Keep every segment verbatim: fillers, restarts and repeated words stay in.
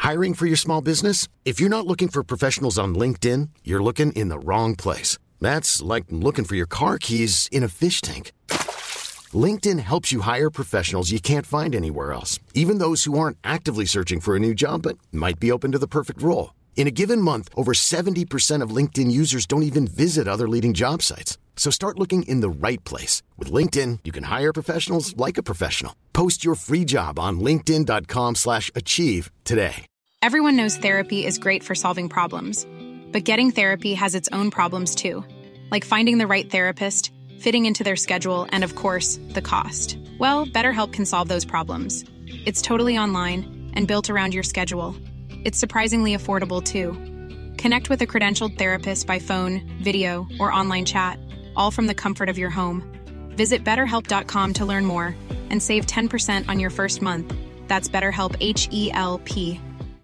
Hiring for your small business? If you're not looking for professionals on LinkedIn, you're looking in the wrong place. That's like looking for your car keys in a fish tank. LinkedIn helps you hire professionals you can't find anywhere else, even those who aren't actively searching for a new job but might be open to the perfect role. In a given month, over seventy percent of LinkedIn users don't even visit other leading job sites. So start looking in the right place. With LinkedIn, you can hire professionals like a professional. Post your free job on linkedin.com slash achieve today. Everyone knows therapy is great for solving problems. But getting therapy has its own problems too. Like finding the right therapist, fitting into their schedule, and of course, the cost. Well, BetterHelp can solve those problems. It's totally online and built around your schedule. It's surprisingly affordable too. Connect with a credentialed therapist by phone, video, or online chat, all from the comfort of your home. Visit better help dot com to learn more and save ten percent on your first month. That's BetterHelp, H E L P.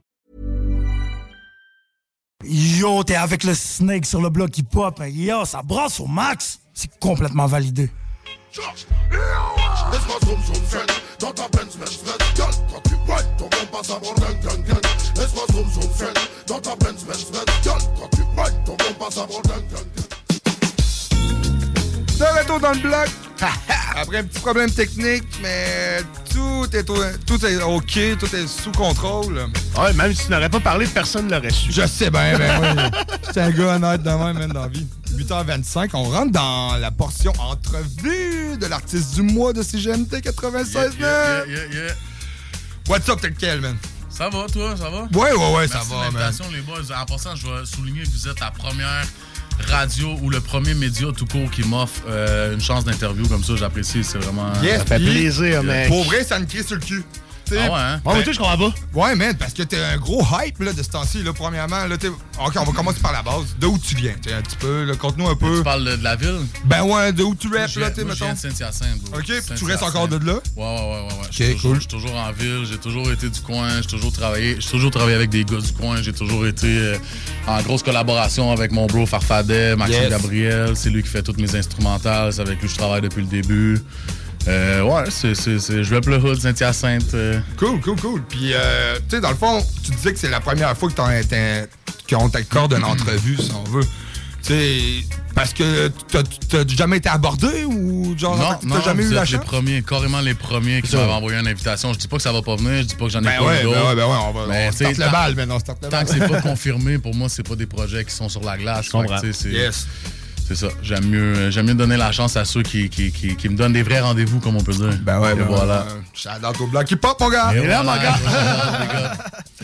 Yo, t'es avec le Snake sur le bloc hip-hop. Yo, ça brasse au max. C'est complètement validé. Laisse-moi zoom zoom zen dans ta Benz Benz Benz. Girl, quand tu whine, ton compas ça va gang gang gang. Laisse-moi zoom zoom zen dans ta Benz Benz Benz. Girl, quand tu whine, ton compas ça va gang gang gang. De retour dans le bloc. Après un petit problème technique, mais tout est, tout est OK, tout est sous contrôle. Ouais, même si tu n'aurais pas parlé, personne ne l'aurait su. Je sais bien, ben oui. C'est un gars honnête de même, même dans la vie. huit heures vingt-cinq, on rentre dans la portion entrevue de l'artiste du mois de C G M T quatre-vingt-seize neuf. Yeah, yeah, yeah, yeah. What's up, t'es lequel, man? Ça va, toi? Ça va? Ouais, ouais, ouais, ça Merci va, de l'invitation, les boys. En passant, je vais souligner que vous êtes la première radio ou le premier média tout court qui m'offre euh, une chance d'interview comme ça. J'apprécie, c'est vraiment... Yes, ça fait plaisir, mec. Pour vrai, ça me crie sur le cul. Ah ouais, hein? Ouais, mais toi, je comprends pas. Ouais, man, parce que t'es un gros hype là, de ce temps-ci. Là, premièrement, là, t'es... OK, on va commencer par la base. De où tu viens? T'es un petit peu, là, conte-nous un peu. Tu parles de, de la ville? Ben ouais, de où tu rappes, là, t'es, mettons? mettons? Je viens de Saint-Hyacinthe. OK, puis tu restes encore de là? Ouais, ouais, ouais, ouais. ouais. OK, je suis cool. Je suis toujours en ville, j'ai toujours été du coin, j'ai toujours travaillé, j'ai toujours travaillé avec des gars du coin, j'ai toujours été euh, en grosse collaboration avec mon bro Farfadet, Maxime Yes. Gabriel, c'est lui qui fait toutes mes instrumentales, c'est avec lui que je travaille depuis le début. Euh, ouais, c'est, c'est, c'est, je vais le hood, Saint-Hyacinthe. Euh. Cool, cool, cool. Puis, euh, tu sais, dans le fond, tu disais que c'est la première fois que t'en, t'en, qu'on t'accorde une entrevue, si on veut. Tu sais, parce que t'as, t'as jamais été abordé ou genre, Non, t'as non, jamais vous eu la êtes les chance? premiers, carrément les premiers qui Ça. m'avaient envoyé une invitation. Je dis pas que ça va pas venir, je dis pas que j'en ai Ben pas ouais, eu ben d'autres. ouais, ben ouais, on va Mais on tu sais, starte le tant- bal, maintenant, on starte le Tant bal. que c'est pas confirmé, pour moi, c'est pas des projets qui sont sur la glace. Je comprends. Fait que, tu sais, c'est, Yes. c'est ça. J'aime mieux, j'aime mieux donner la chance à ceux qui, qui, qui, qui me donnent des vrais rendez-vous, comme on peut dire. Ben ouais, Et ben voilà. ouais. Shout-out au bloc hip-hop, mon gars! Et Et là, voilà, mon gars! voilà, les gars.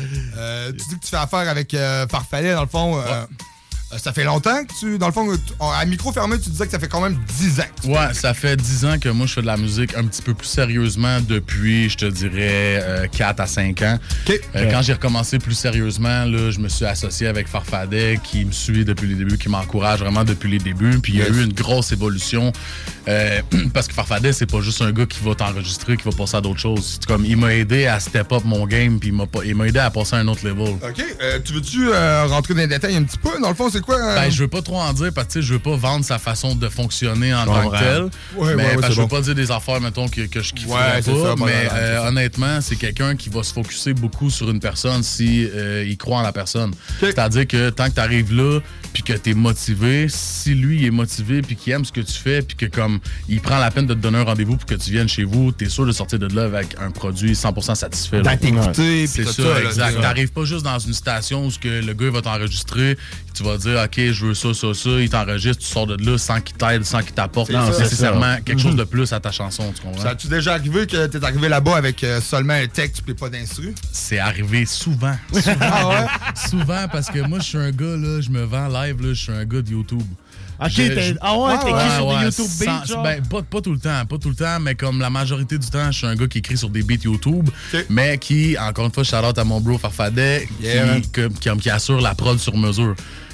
Euh, tu dis que tu fais affaire avec euh, Farfadet, dans le fond. Euh, euh, ça fait longtemps que tu. Dans le fond, tu- à micro fermé, tu disais que ça fait quand même dix ans. que tu Ouais, ça fait dix ans que moi, je fais de la musique un petit peu plus sérieusement depuis, je te dirais, euh, quatre à cinq ans. OK. Euh, quand j'ai recommencé plus sérieusement, là, je me suis associé avec Farfadet, qui me suit depuis les débuts, qui m'encourage vraiment depuis les débuts. Puis il y a Yes. eu une grosse évolution. euh, parce que Farfadet, c'est pas juste un gars qui va t'enregistrer, qui va passer à d'autres choses. C'est comme, il m'a aidé à step up mon game, puis il m'a, pas- il m'a aidé à passer à un autre level. OK. Euh, tu veux-tu euh, rentrer dans les détails un petit peu? Dans le fond, c'est quoi? euh? Ben, je veux pas trop en dire parce que tu sais, je veux pas vendre sa façon de fonctionner en Je tant que comprends. tel. Ouais, mais ouais, ouais, parce que c'est je veux bon. pas dire des affaires, mettons, que, que je kifferais Ouais, pas. c'est ça, bon, mais ouais, ouais, euh, c'est ça. honnêtement, c'est quelqu'un qui va se focusser beaucoup sur une personne si euh, il croit en la personne. C'est-à-dire que tant que tu arrives là puis que tu es motivé, si lui il est motivé puis qu'il aime ce que tu fais puis que comme il prend la peine de te donner un rendez-vous pour que tu viennes chez vous, tu es sûr de sortir de là avec un produit cent pour cent satisfait. là. D'être écouté, C'est puis tout ça, ça. là, exact. c'est ça. T'arrives pas juste dans une station où ce que le gars il va t'enregistrer, tu vas dire OK, je veux ça, ça, ça, il t'enregistre, tu sors de là sans qu'il t'aide, sans qu'il t'apporte C'est ça, nécessairement c'est quelque chose de plus à ta chanson, tu comprends? Ça a-tu déjà arrivé que t'es arrivé là-bas avec euh, seulement un texte et pas d'instru? C'est arrivé souvent. Souvent, Ah ouais? souvent parce que moi je suis un gars là, je me vends live là, je suis un gars de YouTube. Ok, Je- t'es... je- Ah ouais, t'écris Ouais, sur ouais, des YouTube sans- beats, genre? ben, pas, pas tout le temps, pas tout le temps, mais comme la majorité du temps, je suis un gars qui écrit sur des beats YouTube, Ok. mais qui, encore une fois, shout-out à mon bro Farfadet, Yeah, man. qui, que- qui, qui assure la prod sur mesure.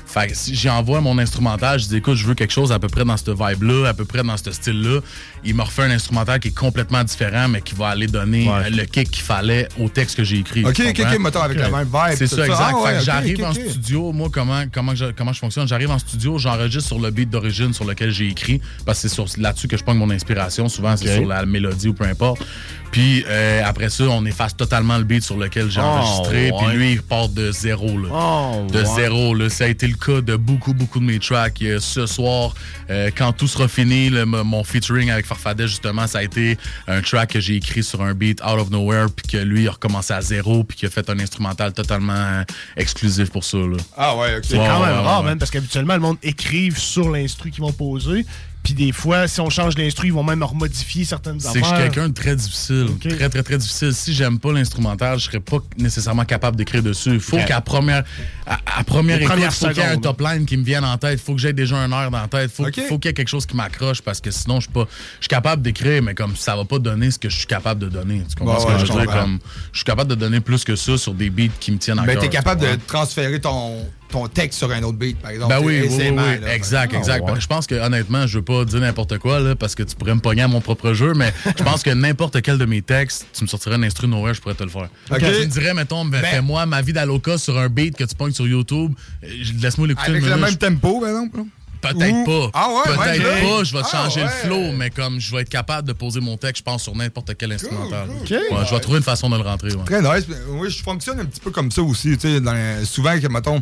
Fait que si j'envoie mon instrumental, je dis écoute, je veux quelque chose à peu près dans cette vibe-là, à peu près dans ce style-là. Il me refait un instrumental qui est complètement différent, mais qui va aller donner Ouais. le kick qu'il fallait au texte que j'ai écrit. OK, tu OK, comprends? OK, mettons avec la même vibe. C'est tout ça, exact. Ah, ouais, fait que OK, j'arrive OK, en OK. studio, moi, comment, comment, je, comment je fonctionne? J'arrive en studio, j'enregistre sur le beat d'origine sur lequel j'ai écrit, parce que c'est sur, là-dessus que je prends mon inspiration. Souvent, c'est OK. sur la mélodie ou peu importe. Puis euh, après ça, on efface totalement le beat sur lequel j'ai Oh, enregistré. Puis ouais. lui, il part de zéro. Là. Oh, de ouais. zéro. Là. Ça a été le cas de beaucoup, beaucoup de mes tracks. Euh, ce soir, euh, quand tout sera fini, le, mon featuring avec Farfadet, justement, ça a été un track que j'ai écrit sur un beat out of nowhere, puis que lui a recommencé à zéro, puis qu'il a fait un instrumental totalement euh, exclusif pour ça. Là. Ah ouais, OK. C'est quand Ouais, même ouais, rare, ouais. man, parce qu'habituellement, le monde écrive sur l'instru qu'ils vont poser. Puis des fois, si on change l'instru, ils vont même remodifier certaines C'est que je affaires. suis quelqu'un de très difficile. Ok. Très, très, très difficile. Si j'aime pas l'instrumental, je serais pas nécessairement capable d'écrire dessus. Il faut Ok. qu'à première, à, à première Les écoute, premières il faut qu'il y ait un secondes. top line qui me vienne en tête. Il faut que j'aie déjà un air dans la tête. Il faut, Ok. faut qu'il y ait quelque chose qui m'accroche parce que sinon, je suis pas. Je suis capable d'écrire, mais comme ça va pas donner ce que je suis capable de donner. Tu comprends Ouais, ce que ouais, je je veux dire? comprends. Comme, je suis capable de donner plus que ça sur des beats qui me tiennent à Mais cœur. t'es tu capable de comprends? transférer ton, ton texte sur un autre beat, par exemple. Ben oui, oui, oui, aisément, oui. là. exact, Ah, exact. ouais. Je pense que honnêtement, je veux pas dire n'importe quoi là, parce que tu pourrais me pogner à mon propre jeu, mais je pense que n'importe quel de mes textes, tu me sortirais un instru nowhere, je pourrais te le faire. Ok. Tu me dirais, mettons, ben, fais-moi ma vie d'Aloca sur un beat que tu pognes sur YouTube, euh, laisse-moi l'écouter Avec une le minute. même tempo, par exemple. là? Peut-être Ou- pas. Ah ouais, Peut-être ouais, pas, ouais. je vais te Ah changer ouais. le flow, mais comme je vais être capable de poser mon texte, je pense, sur n'importe quel instrumental. cool. Ouais, je vais trouver une façon de le rentrer. Ouais. Très nice. Oui, je fonctionne un petit peu comme ça aussi. Tu sais, dans les- souvent, que, mettons,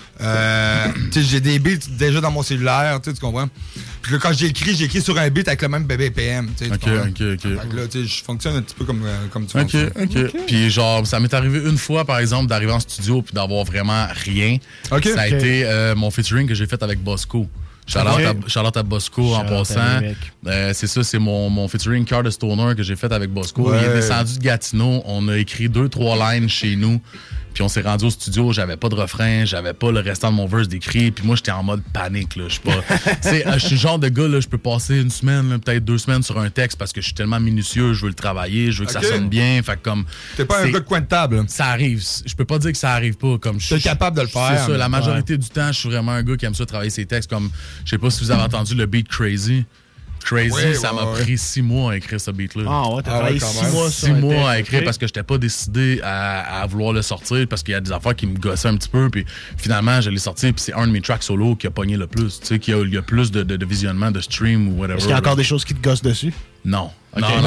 euh, tu sais, j'ai des beats déjà dans mon cellulaire, tu sais, tu comprends? Puis là, quand j'écris, j'écris sur un beat avec le même B B P M. Tu sais, tu Ok, comprends? ok, ok. Fait que là, tu sais, je fonctionne un petit peu comme, euh, comme tu OK, fonctionnes. OK. Puis genre, ça m'est arrivé une fois, par exemple, d'arriver en studio puis d'avoir vraiment rien. OK. Ça a OK. été euh, mon featuring que j'ai fait avec Bosco. Charlotte, OK. à, Charlotte à Bosco en Shout out à passant. lui, mec. Euh, c'est ça, c'est mon, mon featuring Card of Stoner que j'ai fait avec Bosco. Ouais. Il est descendu de Gatineau. On a écrit deux, trois lines chez nous. Puis on s'est rendu au studio, j'avais pas de refrain, j'avais pas le restant de mon verse d'écrit, puis moi j'étais en mode panique là, je suis pas tu sais, je suis le genre de gars là, je peux passer une semaine, là, peut-être deux semaines sur un texte parce que je suis tellement minutieux, je veux le travailler, je veux que Ok. ça sonne bien, fait que comme T'es pas un c'est- gars de coin de table. là. ça arrive, je peux pas dire que ça arrive pas comme je T'es capable de le faire, C'est ça, la mais- majorité du temps, je suis vraiment un gars qui aime ça travailler ses textes comme je sais pas si vous avez entendu le beat Crazy. Crazy, Ouais, ça ouais, m'a ouais. pris six mois à écrire ce beat-là. Ah ouais, t'as Ah ouais, travaillé quand six même. mois sur Six un mois texte, à écrire ok? parce que j'étais pas décidé à, à vouloir le sortir parce qu'il y a des affaires qui me gossaient un petit peu. Puis finalement, je l'ai sorti. Puis c'est un de mes tracks solo qui a pogné le plus. Tu sais, qui a, il y a plus de, de, de visionnement, de stream ou whatever. Est-ce qu'il y a encore des choses qui te gossent dessus? Non. Ok. Non, non.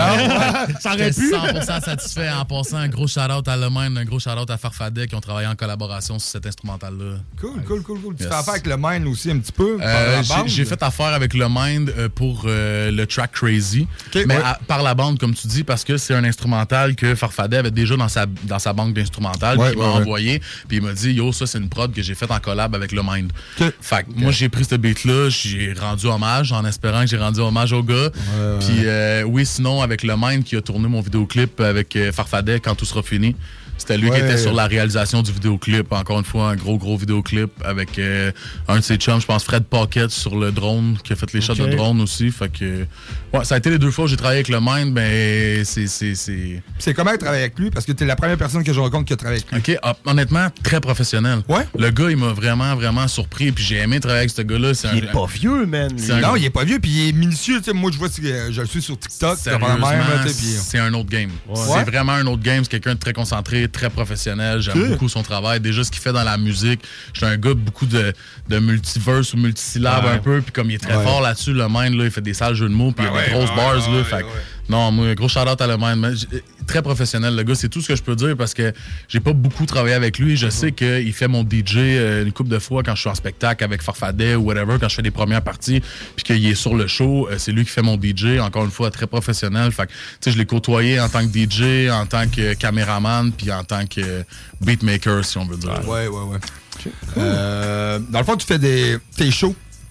Ça aurait J'étais pu. cent pour cent satisfait. En passant, un gros shout-out à Lemaine, un gros shout-out à Farfadet qui ont travaillé en collaboration sur cet instrumental-là. Cool, cool, cool, cool. Tu Yes. fais affaire avec le Mind aussi un petit peu. par Euh, la j'ai- bande. J'ai fait affaire avec le Mind euh, pour euh, le track Crazy, Ok, mais ouais. à- par la bande, comme tu dis, parce que c'est un instrumental que Farfadet avait déjà dans sa, dans sa banque d'instrumental, Ouais, qu'il m'a ouais, ouais. envoyé, puis il m'a dit « Yo, ça, c'est une prod que j'ai faite en collab avec le Mind. Ok. Fait que moi, j'ai pris ce beat-là, j'ai rendu hommage, en espérant que j'ai rendu hommage au gars. Puis euh, oui, sinon, avec le Mind qui a tourné mon vidéoclip avec euh, Farfadet quand tout sera fini. C'était lui Ouais. qui était sur la réalisation du vidéoclip. Encore une fois, un gros, gros vidéoclip avec euh, un de ses chums, je pense Fred Pocket sur le drone, qui a fait les shots Ok. de drone aussi. Fait que, ouais, ça a été les deux fois que j'ai travaillé avec le Mind, mais c'est... c'est, c'est... C'est comment travailler avec lui? Parce que t'es la première personne que je rencontre qui a travaillé avec lui. OK, ah, honnêtement, très professionnel. Ouais? Le gars, il m'a vraiment, vraiment surpris, puis j'ai aimé travailler avec ce gars-là. C'est Il un- est pas vieux, man. lui. C'est un- Non, il est pas vieux, puis il est minutieux. Tu sais, moi, je vois, euh, je le suis sur TikTok. c'est vraiment Sérieusement, même, là, tu sais, puis- c'est un autre game. Ouais. C'est vraiment un autre game. C'est quelqu'un de très concentré, très professionnel. J'aime Ok. beaucoup son travail. Déjà, ce qu'il fait dans la musique. Je suis un gars de beaucoup de, de multiverse ou multisyllabes Ouais. un peu. Puis comme il est très Ouais. fort là-dessus, le Mind, là, il fait des sales jeux de mots. Puis il y a Ben des ouais, grosses ouais, bars. ouais, là, ouais, fait que- ouais. Non, moi, gros shout-out à le Mind. Mais j- très professionnel, le gars. C'est tout ce que je peux dire parce que j'ai pas beaucoup travaillé avec lui. Je sais qu'il fait mon D J euh, une couple de fois quand je suis en spectacle avec Farfadet ou whatever, quand je fais des premières parties, puis qu'il est sur le show. euh, c'est lui qui fait mon D J. Encore une fois, très professionnel. Fait que, tu sais, je l'ai côtoyé en tant que D J, en tant que caméraman, puis en tant que euh, beatmaker, si on veut dire. Ouais, ouais, ouais. Euh, dans le fond, tu fais des tes shows.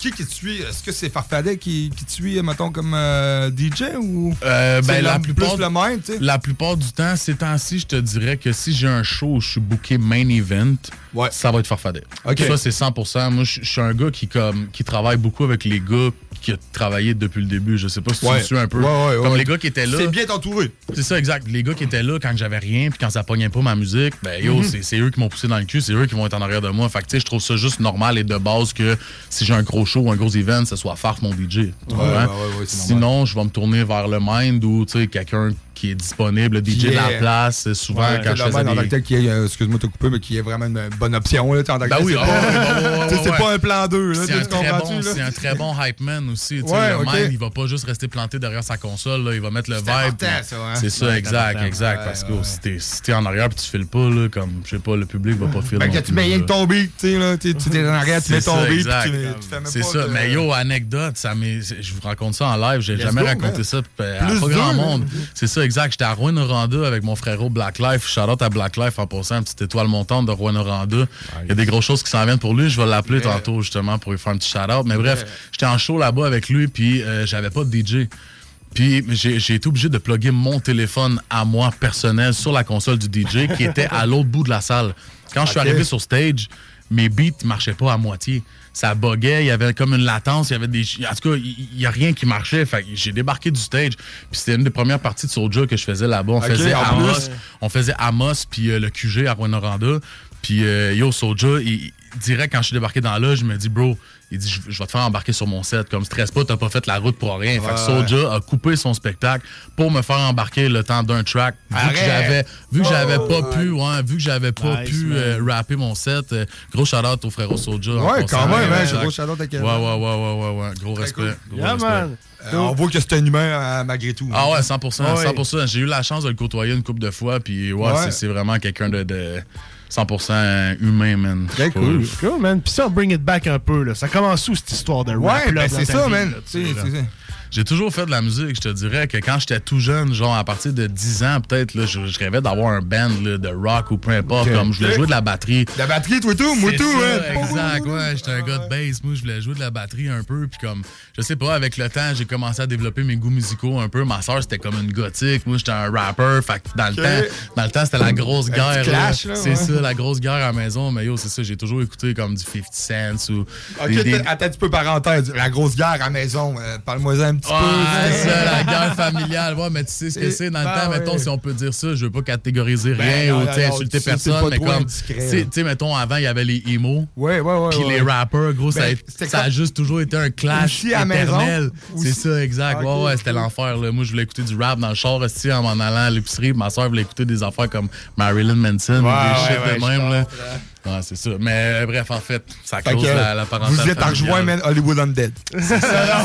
qui qui te suit? Est-ce que c'est Farfadet qui, qui te suit, mettons, comme euh, D J ou euh, ben, c'est la, la, plupart, plus le même, tu sais? La plupart du temps, ces temps-ci, je te dirais que si j'ai un show où je suis booké main event, ouais. ça va être Farfadet. Okay. Ça, c'est cent pour cent. Moi, je suis un gars qui, comme, qui travaille beaucoup avec les gars qui ont travaillé depuis le début. Je sais pas si ouais. tu me suis un peu. Ouais, ouais, comme ouais. les gars qui étaient là. C'est bien entouré. C'est ça, exact. Les gars qui étaient là quand j'avais rien puis quand ça pognait pas ma musique, ben yo, mm-hmm. c'est eux qui m'ont poussé dans le cul, c'est eux qui vont être en arrière de moi. Fait que tu sais, je trouve ça juste normal et de base que si j'ai un gros show ou un gros event, ce soit Farf mon D J. Ouais, ouais, ouais, ouais, sinon, normal. Je vais me tourner vers le Mind ou tu sais quelqu'un qui est disponible, le D J yeah. de la place, souvent ouais, quand je faisais des... des... qui est, euh, excuse-moi de te couper, mais qui est vraiment une bonne option. Là, ben oui, oh, ouais, c'est ouais. pas un plan deux. C'est un, très bon, c'est un très bon hype man aussi. Ouais, le okay. Mind, il va pas juste rester planté derrière sa console, là, il va mettre le vibe. C'est ça, hein? C'est ça, ouais, exact, exact. Ouais, parce que ouais. si t'es si t'es en arrière et tu files pas, là, comme, je sais pas, le public va pas filer. Ben, quand tu mets rien que ton beat, tu sais, tu es en arrière, tu mets ton beat, tu fais même pas. C'est ça, mais yo, anecdote, je vous raconte ça en live, j'ai jamais raconté ça à pas grand monde. C'est ça, exact. J'étais à Rouyn-Noranda avec mon frérot Black Life. Shout-out à Black Life en passant, une petite étoile montante de Rouyn-Noranda. Il y a des grosses choses qui s'en viennent pour lui. Je vais l'appeler yeah. tantôt justement pour lui faire un petit shout-out. Mais bref, yeah. j'étais en show là-bas avec lui puis euh, j'avais pas de D J. Puis j'ai, j'ai été obligé de plugger mon téléphone à moi personnel sur la console du D J qui était à l'autre bout de la salle. Quand okay. je suis arrivé sur stage, mes beats marchaient pas à moitié. Ça buguait, il y avait comme une latence, il y avait des... En tout cas, il n'y a rien qui marchait. Fait que j'ai débarqué du stage, puis c'était une des premières parties de Soulja que je faisais là-bas. On okay, faisait Amos, plus. on faisait Amos, puis euh, le Q G à Rouyn-Noranda. Puis euh, yo, Soulja, il, direct quand je suis débarqué dans la loge, je me dis, bro, il dit, je, je vais te faire embarquer sur mon set. Comme, stresse pas, t'as pas fait la route pour rien. Ouais, fait que Soulja a coupé son spectacle pour me faire embarquer le temps d'un track. Vu Arrête. que j'avais vu que j'avais oh, pas ouais. pu, ouais, vu que j'avais pas nice, pu euh, rapper mon set. Euh, gros shout-out au frérot Soulja. Ouais, quand même, ouais, gros shout-out à Kevin. Ouais, ouais, ouais, ouais, ouais, ouais. Gros Très respect. Cool. Gros yeah, respect. Man. Euh, on voit que c'est un humain euh, malgré tout. Ah ouais, cent pour cent. Ouais. cent pour cent. J'ai eu la chance de le côtoyer une couple de fois, puis ouais, ouais. C'est, c'est vraiment quelqu'un de... de cent pour cent humain, man. Très cool. Cool, man. Puis ça, on bring it back un peu, là. Ça commence où, cette histoire de rap? Ouais, ben c'est ça, vie, man. Là, c'est, c'est, c'est. J'ai toujours fait de la musique. Je te dirais que quand j'étais tout jeune, genre à partir de dix ans, peut-être, là, je, je rêvais d'avoir un band là, de rock ou peu importe. Okay. Comme je voulais jouer de la batterie. De la batterie, toi tout, moi tout, hein? Exact, ouais. J'étais un gars de bass. Moi, je voulais jouer de la batterie un peu. Puis comme, je sais pas, avec le temps, j'ai commencé à développer mes goûts musicaux un peu. Ma soeur, c'était comme une gothique. Moi, j'étais un rapper. Fait que dans le okay. temps, dans le temps, c'était la grosse un guerre. Clash, là, c'est ouais. ça, la grosse guerre à la maison. Mais yo, c'est ça, j'ai toujours écouté comme du fifty cents ou. Ok, des, des... attends un petit peu parenthèse. La grosse guerre à la maison. Euh, parle-moi un petit ouais, peu. C'est ça, la guerre familiale. Ouais, mais tu sais ce que c'est dans le ben temps, ouais. mettons, si on peut dire ça, je veux pas catégoriser ben rien non, ou non, insulter non, personne, mais comme, tu sais, mettons, avant, il y avait les emo. Ouais, ouais, ouais. Puis ouais. les rappers, gros, ben, ça, a, ça a juste toujours été un clash éternel. C'est ça, exact. Okay, ouais, ouais, c'était okay. l'enfer, là. Moi, je voulais écouter du rap dans le char, aussi, en m'en allant à l'épicerie. Ma soeur voulait écouter des affaires comme Marilyn Manson, ouais, des shit ouais, de ouais, même, là. Ouais, c'est ça. Mais euh, bref, en fait, ça close okay. la, la parenthèse. Vous êtes à rejoindre, man, Hollywood Undead. C'est ça.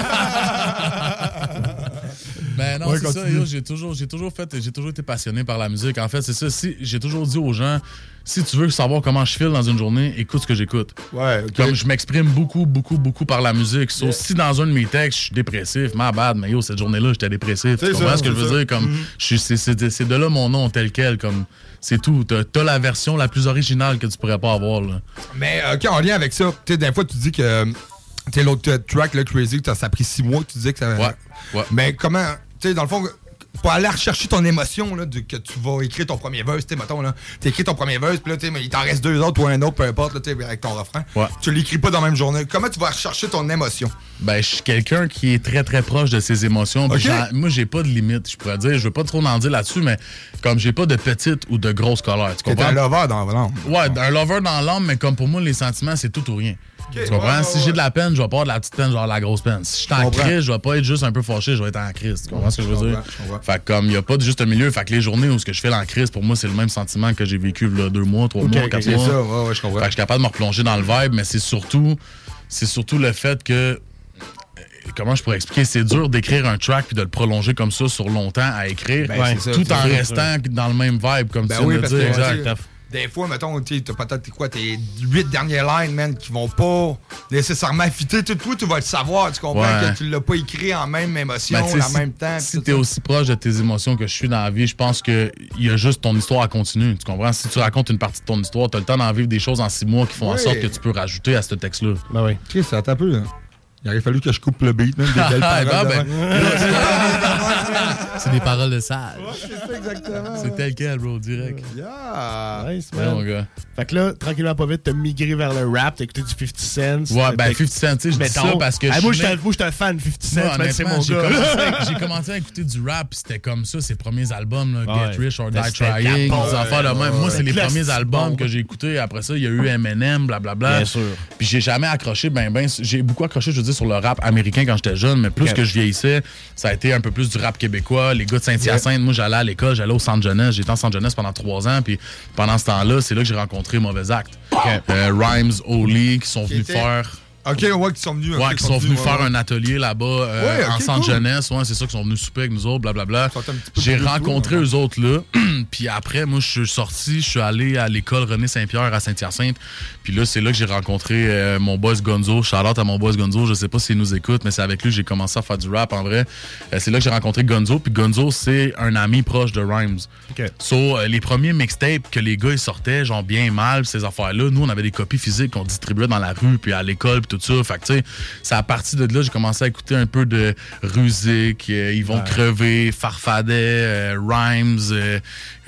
Ben non, ouais, c'est ça, yo, j'ai toujours, j'ai toujours fait, j'ai toujours été passionné par la musique. En fait, c'est ça. Si, j'ai toujours dit aux gens, si tu veux savoir comment je file dans une journée, écoute ce que j'écoute. Ouais, okay. Comme je m'exprime beaucoup, beaucoup, beaucoup par la musique. So, yeah. Si dans un de mes textes, je suis dépressif, ma bad, mais yo, cette journée-là, j'étais dépressif. C'est tu comprends ça, ce que je veux ça. dire? Comme, mm-hmm. je, c'est, c'est, c'est de là mon nom tel quel. Comme, c'est tout. T'as, t'as la version la plus originale que tu pourrais pas avoir. Là. Mais, OK, en lien avec ça, tu sais, des fois, tu dis que, tu sais, l'autre track, là, Crazy, ça a pris six mois, tu disais que ça. Ouais. ouais. Mais comment. Tu sais, dans le fond, pour aller rechercher ton émotion, là, de, que tu vas écrire ton premier verse, tu sais, mettons, là, tu écris ton premier verse, puis là, tu sais, il t'en reste deux autres ou un autre, peu importe, là, tu sais, avec ton refrain. Ouais. Tu l'écris pas dans la même journée. Comment tu vas rechercher ton émotion? Ben, je suis quelqu'un qui est très, très proche de ses émotions. Okay. Moi, j'ai pas de limite, je pourrais dire. Je veux pas trop en dire là-dessus, mais comme j'ai pas de petite ou de grosse colère. Tu comprends? T'es un lover dans l'âme. Ouais, un lover dans l'âme, mais comme pour moi, les sentiments, c'est tout ou rien. Okay, tu comprends? Ouais, ouais, si j'ai de la peine, je vais pas avoir de la petite peine, genre la grosse peine. Si je suis en crise, je vais pas être juste un peu fâché, je vais être en crise. Tu comprends ce que je veux dire? Fait que comme il y a pas de juste un milieu, fait que les journées où ce que je fais en crise, pour moi, c'est le même sentiment que j'ai vécu là, deux mois, trois okay, mois, quatre okay, mois. C'est ça, ouais, ouais, je comprends. Fait que je suis capable de me replonger dans le vibe, mais c'est surtout, c'est surtout le fait que. Comment je pourrais expliquer? C'est dur d'écrire un track puis de le prolonger comme ça sur longtemps à écrire, ben, ça, tout en ça, restant ça. Dans le même vibe, comme ben tu viens oui, de dire. Exact. des fois, mettons, tu as peut-être quoi, tes huit dernières lines, man, qui vont pas nécessairement fitter. Toi, tu vas le savoir, tu comprends Ouais. que tu l'as pas écrit en même émotion, Ben, en si, même temps. Si t'es aussi proche de tes émotions que je suis dans la vie, je pense qu'il y a juste ton histoire à continuer. Tu comprends? Si tu racontes une partie de ton histoire, t'as le temps d'en vivre des choses en six mois qui font en Oui. sorte que tu peux rajouter à ce texte-là. Ben oui. Ok, ça t'a un peu, là. Il aurait fallu que je coupe le beat, même des belles paroles. Ah, ben, devant. C'est des paroles de sage. C'est ça, exactement. C'est tel quel, bro, direct. Yeah. Nice, Ouais, man. mon gars. Fait que là, tranquillement, pas vite, t'as migré vers le rap, t'as écouté du fifty Cent. Ouais, ben t'as- fifty Cent, tu sais, je dis Mettons. ça parce que Ah, je moi, suis j'étais né- moi, j'étais un fan de fifty Cent, Moi, man, c'est honnêtement, mon j'ai gars. commencé, j'ai commencé à écouter du rap, puis c'était comme ça, ses premiers albums, là, Ouais. Get Rich or Die C'était Trying, des Capone. affaires de même. Moi, c'est les Classique premiers albums bon. que j'ai écoutés. Après ça, il y a eu Eminem, blablabla. Bien sûr. Puis j'ai jamais accroché, ben, ben, j'ai beaucoup accroché, je veux dire, sur le rap américain quand j'étais jeune, mais plus Ok. que je vieillissais, ça a été un peu plus du rap québécois. Les gars de Saint-Hyacinthe, moi, j'allais à l'école, j'allais au Centre Jeunesse, j'étais en Centre Jeunesse pendant trois ans, puis pendant ce temps-là, c'est là que j'ai rencontré Mauvais Acte. Euh, Rhymes, Oli, qui sont venus était- faire. Ok, ouais, qui sont venus. Ouais, ok, qui sont venus ouais, faire ouais. un atelier là-bas euh, Ouais, ok, en centre cool. jeunesse. Ouais, c'est ça qu'ils sont venus souper avec nous autres, blablabla. Ils sont un petit peu J'ai plus rencontré cool, eux autres là. Puis après, moi, je suis sorti, je suis allé à l'école René Saint-Pierre à Saint-Hyacinthe. Puis là, c'est là que j'ai rencontré euh, mon boss Gonzo. Shout-out à mon boss Gonzo. Je sais pas s'il nous écoute, mais c'est avec lui que j'ai commencé à faire du rap en vrai. Euh, c'est là que j'ai rencontré Gonzo. Puis Gonzo, c'est un ami proche de Rhymes. Ok. So, euh, les premiers mixtapes que les gars ils sortaient, genre bien mal, ces affaires-là, nous, on avait des copies physiques qu'on distribuait dans la rue, puis à l'école, puis tout ça. Fait que, tu sais, c'est à partir de là, j'ai commencé à écouter un peu de Rusick, euh, Ils vont crever, Farfadet, euh, Rhymes, euh,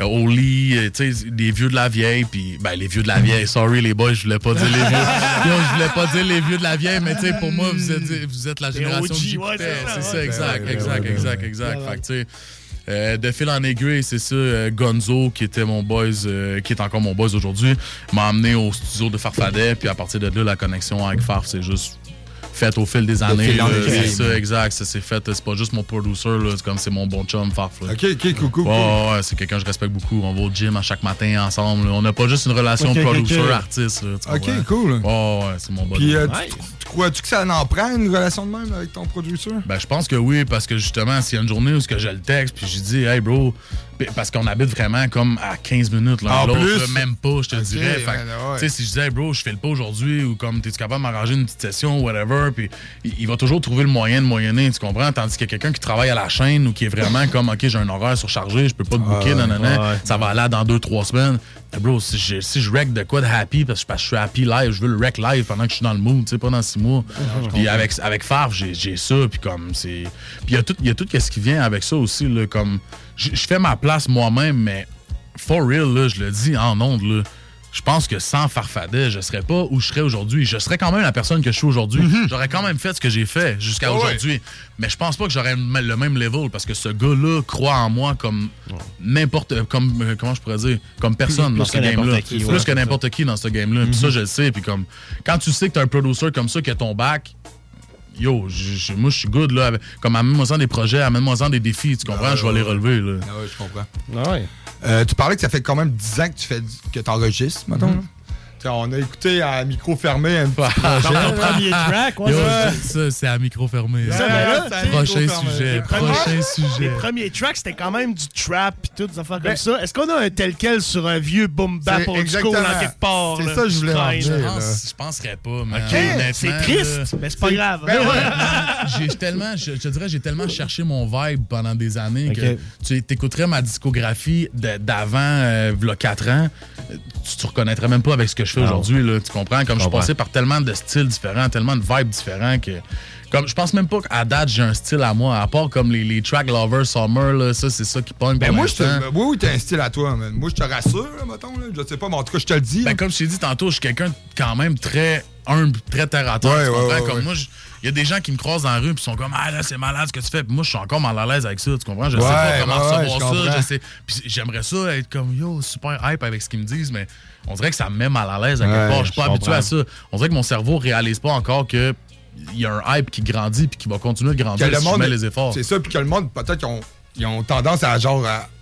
Oli, euh, tu sais, les vieux de la vieille, puis, ben, les vieux de la vieille, sorry les boys, je voulais pas dire les vieux. Yo, je voulais pas dire les vieux de la vieille, mais tu sais, pour moi, vous êtes, vous êtes la génération O G, que j'écoutais. ouais, c'est ça, C'est ça, ouais. exact, Ouais, exact, ouais, exact, ouais. exact. Ouais, Fait que, tu sais, Euh, de fil en aiguille, c'est ça, euh, Gonzo, qui était mon boys, euh, qui est encore mon boys aujourd'hui, m'a amené au studio de Farfadet, puis à partir de là, la connexion avec Farf, c'est juste fait au fil des années. fil en là. aiguille. C'est ça, exact. Ça s'est fait. C'est pas juste mon producer, là, c'est comme c'est mon bon chum, Farf. Là. Ok, ok, coucou. Ouais, ouais, ouais, c'est quelqu'un que je respecte beaucoup. On va au gym à chaque matin ensemble. là. On n'a pas juste une relation Ok, ok, producer-artiste. là, tu Ok, comprends? cool. Ouais, ouais, c'est mon bon Puis, chum. euh, tu, tu crois-tu que ça en prend une relation de même avec ton producer? Ben, je pense que oui, parce que justement, s'il y a une journée où ce que je le texte, puis j'ai dit, hey bro, Puis, parce qu'on habite vraiment comme à quinze minutes l'un En de l'autre, plus? là, même pas, je te Ok, dirais. Fait que, ouais, ouais. tu sais, si je disais, hey, bro, je fais le pas aujourd'hui, ou comme, t'es-tu capable de m'arranger une petite session, whatever, puis il, il va toujours trouver le moyen de moyenner, tu comprends? Tandis qu'il y a quelqu'un qui travaille à la chaîne ou qui est vraiment comme, OK, j'ai un horaire surchargé, je peux pas te booker, non, non, non, ouais. ça va aller dans deux, trois semaines. Mais bro, si je, si je rec de quoi de happy, parce que, parce que je suis happy live, je veux le rec live pendant que je suis dans le mood, tu sais, pas dans six mois. Puis avec, avec Favre, j'ai, j'ai ça, puis comme, c'est. Puis il y a tout, il y a tout ce qui vient avec ça aussi, là, comme. Je je fais ma place moi-même, mais for real, là, je le dis en ondes, là. Je pense que sans Farfadet, je serais pas où je serais aujourd'hui. Je serais quand même la personne que je suis aujourd'hui. J'aurais quand même fait ce que j'ai fait jusqu'à Oh ouais. aujourd'hui. Mais je pense pas que j'aurais le le même level parce que ce gars-là croit en moi comme n'importe... comme euh, comment je pourrais dire? Comme personne Plus dans ce que n'importe game-là. qui, Plus ouais, que n'importe qui dans ce game-là. Puis ça, je le sais. Puis comme... Quand tu sais que t'as un producer comme ça qui a ton back... Yo, je- je- moi, je suis good, là. avec- Comme, amène-moi-en des projets, amène-moi-en des défis, tu comprends? Ah, je vais les ouais. relever, là. Ah ouais, je comprends. Ah ouais. Euh, tu parlais que ça fait quand même dix ans que tu fais du- que t'enregistres, mettons. là. Tu sais, on a écouté à micro fermé un petit Dans projet. ton premier track, ouais. Yo, ça. ça, c'est à micro fermé. Ça, mais là, c'est à tu sais, Prochain micro fermé. sujet, Les premiers- prochain Les sujet. premiers tracks, c'était quand même du trap pis tout, des affaires comme ça. Est-ce qu'on a un tel quel sur un vieux boom bap C'est old school exactement. en quelque part? C'est là, ça que je voulais qui en traîne? dire. Je là. pense, je penserais pas, mais Ok, honnêtement, c'est là, triste, mais c'est pas grave. Ben ouais. j'ai tellement, je, je te dirais, j'ai tellement cherché mon vibe pendant des années Ok. que tu t'écouterais ma discographie de- d'avant, euh, v'là quatre ans, euh, tu te reconnaîtrais même pas avec ce que je fais aujourd'hui, là, tu comprends? Comme je suis comprends. passé par tellement de styles différents, tellement de vibes différents que... Comme, je pense même pas qu'à date, j'ai un style à moi, à part comme les, les track Lover Summer, là, ça, c'est ça qui pogne Ben pour moi, je te, l'instant. oui, oui, t'as un style à toi, man. Moi, je te rassure, là, mettons. Là. Je sais pas, mais en tout cas, je te le dis. Ben, là. comme je t'ai dit tantôt, je suis quelqu'un de quand même très humble, très terre à terre. Ouais, tu ouais, comprends? ouais, Comme ouais. moi, il y a des gens qui me croisent dans la rue et sont comme, ah là, c'est malade ce que tu fais. Puis moi, je suis encore mal à l'aise avec ça, tu comprends? Je sais Ouais, pas comment ouais, ouais, recevoir je ça. comprends. Je sais. Puis j'aimerais ça être comme, yo, super hype avec ce qu'ils me disent, mais on dirait que ça me met mal à l'aise à quelque Ouais, part. Je suis pas je habitué comprends. à ça. On dirait que mon cerveau réalise pas encore que il y a un hype qui grandit puis qui va continuer de Que grandir le si monde, je mets les efforts. c'est ça, puis que le monde, peut-être qu'ils ont, ils ont tendance à genre à,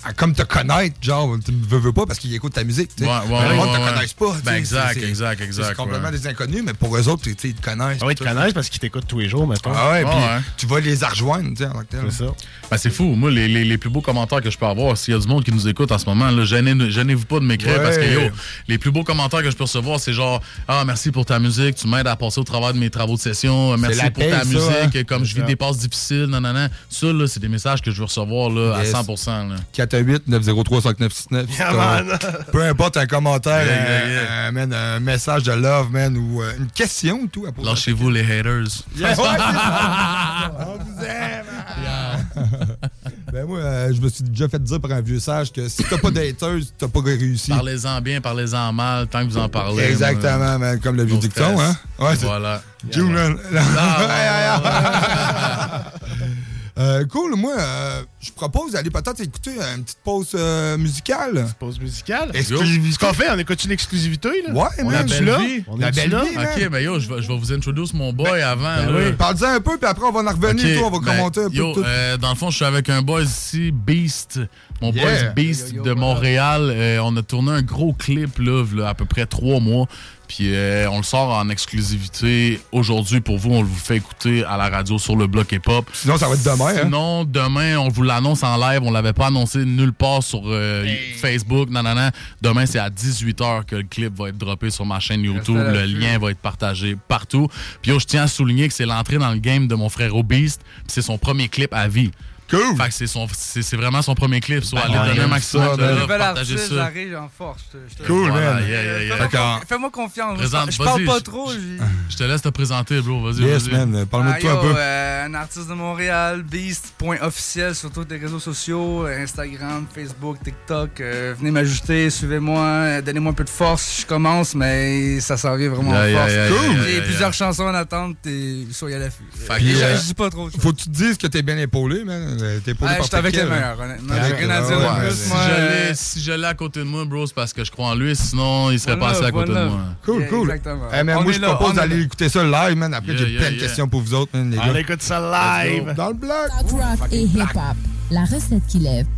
à comme te connaître, genre, tu veux, veux pas parce qu'ils écoutent ta musique, tu sais. Ouais, ouais, le monde ouais, te ouais. connaisse pas. Ben t'sais, exact, c'est, exact, exact. C'est complètement ouais. des inconnus, mais pour eux autres, tu sais, ils te connaissent. Ah oui, ils te connaissent parce qu'ils t'écoutent tous les jours, mettons. Ah ouais, Ah puis ouais. tu vas les rejoindre, tu sais, en tant que tel. C'est ça. Ben, c'est fou. Moi, les, les, les plus beaux commentaires que je peux avoir, s'il y a du monde qui nous écoute en ce moment, là, gênez, gênez-vous pas de m'écrire Ouais. parce que, yo, les plus beaux commentaires que je peux recevoir, c'est genre, ah, merci pour ta musique, tu m'aides à passer au travers de mes travaux de session, merci la pour paye, ta ça, musique, hein? comme je vis des passes difficiles, nanana. Ça, là, c'est des messages que je veux recevoir, là, Yes. à cent pour cent, là. quatre un huit neuf zéro trois cinq neuf six neuf. Yeah, man. Peu importe un commentaire, Yeah, yeah, un, yeah. un, man, un message de love, man, ou euh, une question ou tout à poser. Lâchez-vous les haters. Yeah, ouais, c'est ça. On vous aime. Ben moi, euh, je me suis déjà fait dire par un vieux sage que si t'as pas d'haters, t'as pas réussi. Parlez-en bien, parlez-en mal, tant que vous en parlez. Exactement, man, comme le vieux No dicton, stress. hein? Ouais, c'est Voilà. June. Ah, Euh, cool, moi, euh, je propose d'aller peut-être écouter une petite pause euh, musicale. Pause musicale. Exclusivité. Ce qu'on fait, on écoute une exclusivité, là? Ouais, on man, est je tu suis là? là. On La est belle là? vie, man. Ok, ben yo, je vais, je vais vous introduire mon boy avant. ben là. oui. Parle-en un peu, puis après, on va en revenir. Ok, Toi, on va ben, commenter un peu yo, tout. euh, dans le fond, je suis avec un boy ici, Beast. Mon Yeah. boy Beast Yo, yo, de yo, Montréal. Euh, on a tourné un gros clip, là, là à peu près trois mois. Puis euh, on le sort en exclusivité aujourd'hui pour vous. On le vous fait écouter à la radio sur le bloc hip-hop. Sinon, ça va être demain, hein? Sinon, demain, on vous l'annonce en live. On l'avait pas annoncé nulle part sur euh, Facebook. Non, non, non. Demain, c'est à dix-huit heures que le clip va être droppé sur ma chaîne YouTube. Restez à Le l'affût. lien va être partagé partout. Puis yo, je tiens à souligner que c'est l'entrée dans le game de mon frère Beast. Puis c'est son premier clip à vie. Cool! Fait que c'est, son, c'est, c'est vraiment son premier clip. Soit Ben, aller on donner un aime maximum ça, de man. love, Nouvel partager artiste, ça. j'arrive en force. je te- je te- Cool, Voilà, man. yeah, yeah, yeah. Fais-moi, D'accord. con- fais-moi confiance. Présente- je parle vas-y, pas je- trop. j'ai- Je te laisse te présenter, bro. Vas-y, Yes, vas-y. man. Parle-moi Ah, de toi yo, un peu. euh, un artiste de Montréal, Beast.officiel sur tous les réseaux sociaux, Instagram, Facebook, TikTok. Euh, venez m'ajouter, suivez-moi, euh, donnez-moi un peu de force. Je commence, mais ça s'en vient vraiment Yeah, en yeah, force. yeah, Cool. yeah, J'ai yeah, plusieurs yeah. chansons en attente et soyez à l'affût. Fait Euh, que, je- euh, je dis pas trop. Faut que tu te dises que t'es bien épaulé, man. Euh, T'es épaulé Ah, par j'étais avec les quel, meilleurs, honnêtement. J'ai Avec- rien à dire ouais, de plus, si moi. Si je euh, l'ai, si je l'ai à côté de moi, bro, c'est parce que je crois en lui. Sinon, il serait One pas assis love, à côté one de love. moi. Cool, Yeah, cool. exactement. Eh, man, On moi, est je là, propose on est d'aller là. écouter ça live, man. Après, Yeah, j'ai yeah, plein de yeah. questions pour vous autres, man, les On gars. écoute ça live. Dans le bloc. Talk rock et hip-hop, la recette qui lève.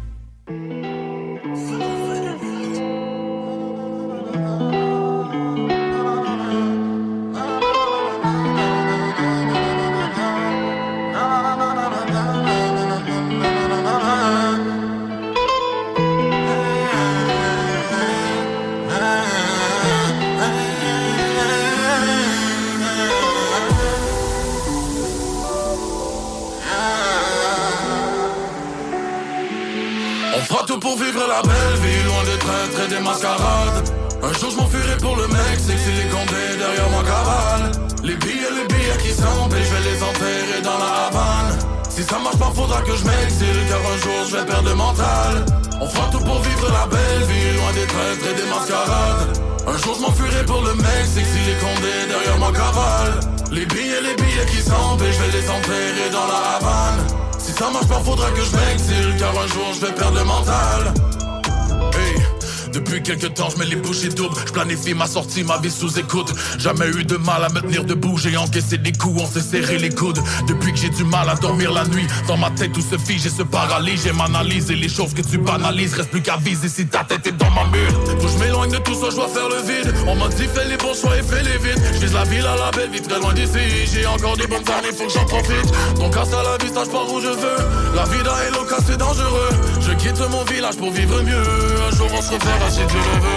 On fera tout pour vivre la belle vie, loin des traîtres et des mascarades. Un jour je m'enfuirai pour le Mexique, si les condés derrière moi cavale. Les billets, les billets qui semblent, je vais les enterrer dans la Havane. Si ça marche pas, faudra que je m'exile, car un jour je vais perdre le mental. On fera tout pour vivre la belle vie, loin des traîtres et des mascarades. Un jour je m'enfuirai pour le Mexique, si les condés derrière moi cavale. Les billets, les billets qui semblent, je vais les enterrer dans la Havane. Si ça marche pas, faudra que je m'exile, car un jour je vais perdre le mental. Hey. Depuis quelques temps, je mets les bougies doubles. Je planifie ma sortie, ma vie sous écoute. Jamais eu de mal à me tenir debout. J'ai encaissé des coups, on s'est serré les coudes. Depuis que j'ai du mal à dormir la nuit, dans ma tête tout se fige et se paralyse. J'ai m'analyse et les choses que tu banalises. Reste plus qu'à viser si ta tête est dans ma mule. Faut que je m'éloigne de tout ça, je dois faire le vide. On m'a dit fais les bons choix et fais les vite. Je vise la ville à la belle vie, très loin d'ici. J'ai encore des bonnes années, faut que j'en profite. Donc à la vista, je pars où je veux. La vida est loca, c'est dangereux. Je quitte mon village pour vivre mieux. Un jour on se reverra si Dieu le veut.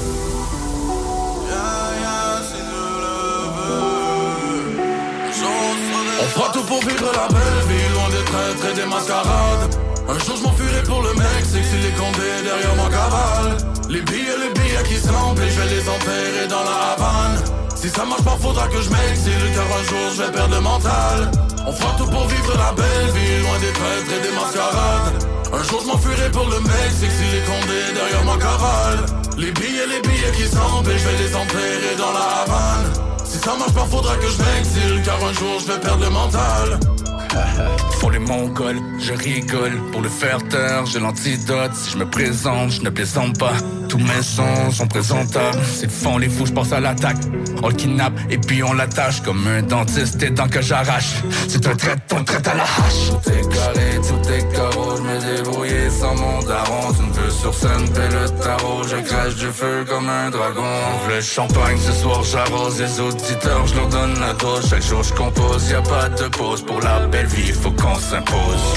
On fera tout pour vivre la belle vie, loin des traîtres et des mascarades. Un jour je m'enfuirai pour le Mexique, si les condés derrière moi cavale. Les billets, les billets qui semblent, je vais les enterrer dans la Havane. Si ça marche pas, faudra que je m'exile, car un jour je vais perdre le mental. On fera tout pour vivre la belle vie, loin des traîtres et des mascarades. Un jour je m'enfuirai pour le Mexique, si les condés derrière moi cavale. Les billets, les billets qui semblent, je vais les enterrer dans la Havane. Si ça marche pas, faudra que je m'exile, car un jour je vais perdre le mental. Font les mongols, je rigole. Pour le faire taire, j'ai l'antidote. Si je me présente, je ne plaisante pas. Tous mes sons sont présentables. S'ils font les fous, je pense à l'attaque. On le kidnappe et puis on l'attache. Comme un dentiste, tes dents que j'arrache. C'est un trait, ton trait à la hache. Tout est carré, tout est carreau. Je me débrouille sans mon daron. Tu me veux sur scène, paie le tarot. Je crache du feu comme un dragon. Le champagne ce soir, j'arrose les auditeurs. Je leur donne la dose, chaque jour je compose. Y'a pas de pause pour la belle vie, faut qu'on s'impose.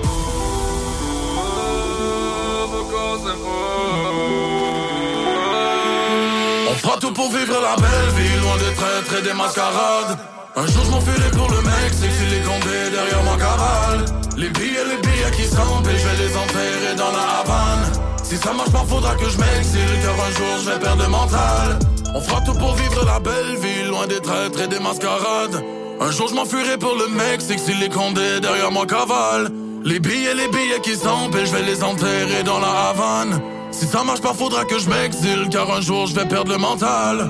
On fera tout pour vivre la belle vie, loin des traîtres et des mascarades. Un jour je m'enfuirai pour le Mexique, si les condés derrière ma cavale. Les billets, les billets qui s'empêchent, je vais les enterrer dans la Havane. Si ça marche pas, faudra que je m'exile, car un jour je vais perdre le mental. On fera tout pour vivre la belle vie, loin des traîtres et des mascarades. Un jour je m'enfuirai pour le Mexique, si les condés derrière ma cavale. Les billets, les billets qui s'empêchent, je vais les enterrer dans la Havane. Si ça marche pas, faudra que je m'exile, car un jour je vais perdre le mental.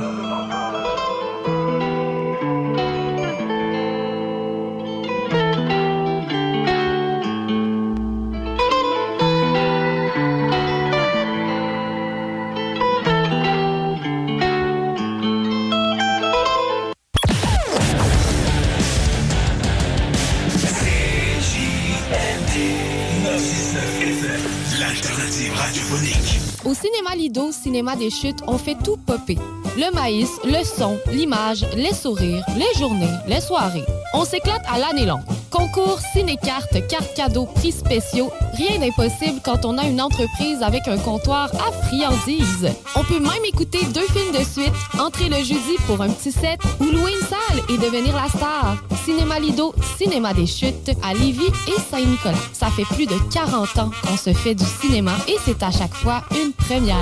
Au cinéma Lido, cinéma des chutes, on fait tout popper. Le maïs, le son, l'image, les sourires, les journées, les soirées. On s'éclate à l'année longue. Concours, ciné-cartes, cartes cadeaux, prix spéciaux. Rien d'impossible quand on a une entreprise avec un comptoir à friandises. On peut même écouter deux films de suite, entrer le jeudi pour un petit set ou louer une salle et devenir la star. Cinéma Lido, cinéma des chutes à Lévis et Saint-Nicolas. Ça fait plus de quarante ans qu'on se fait du cinéma et c'est à chaque fois une première.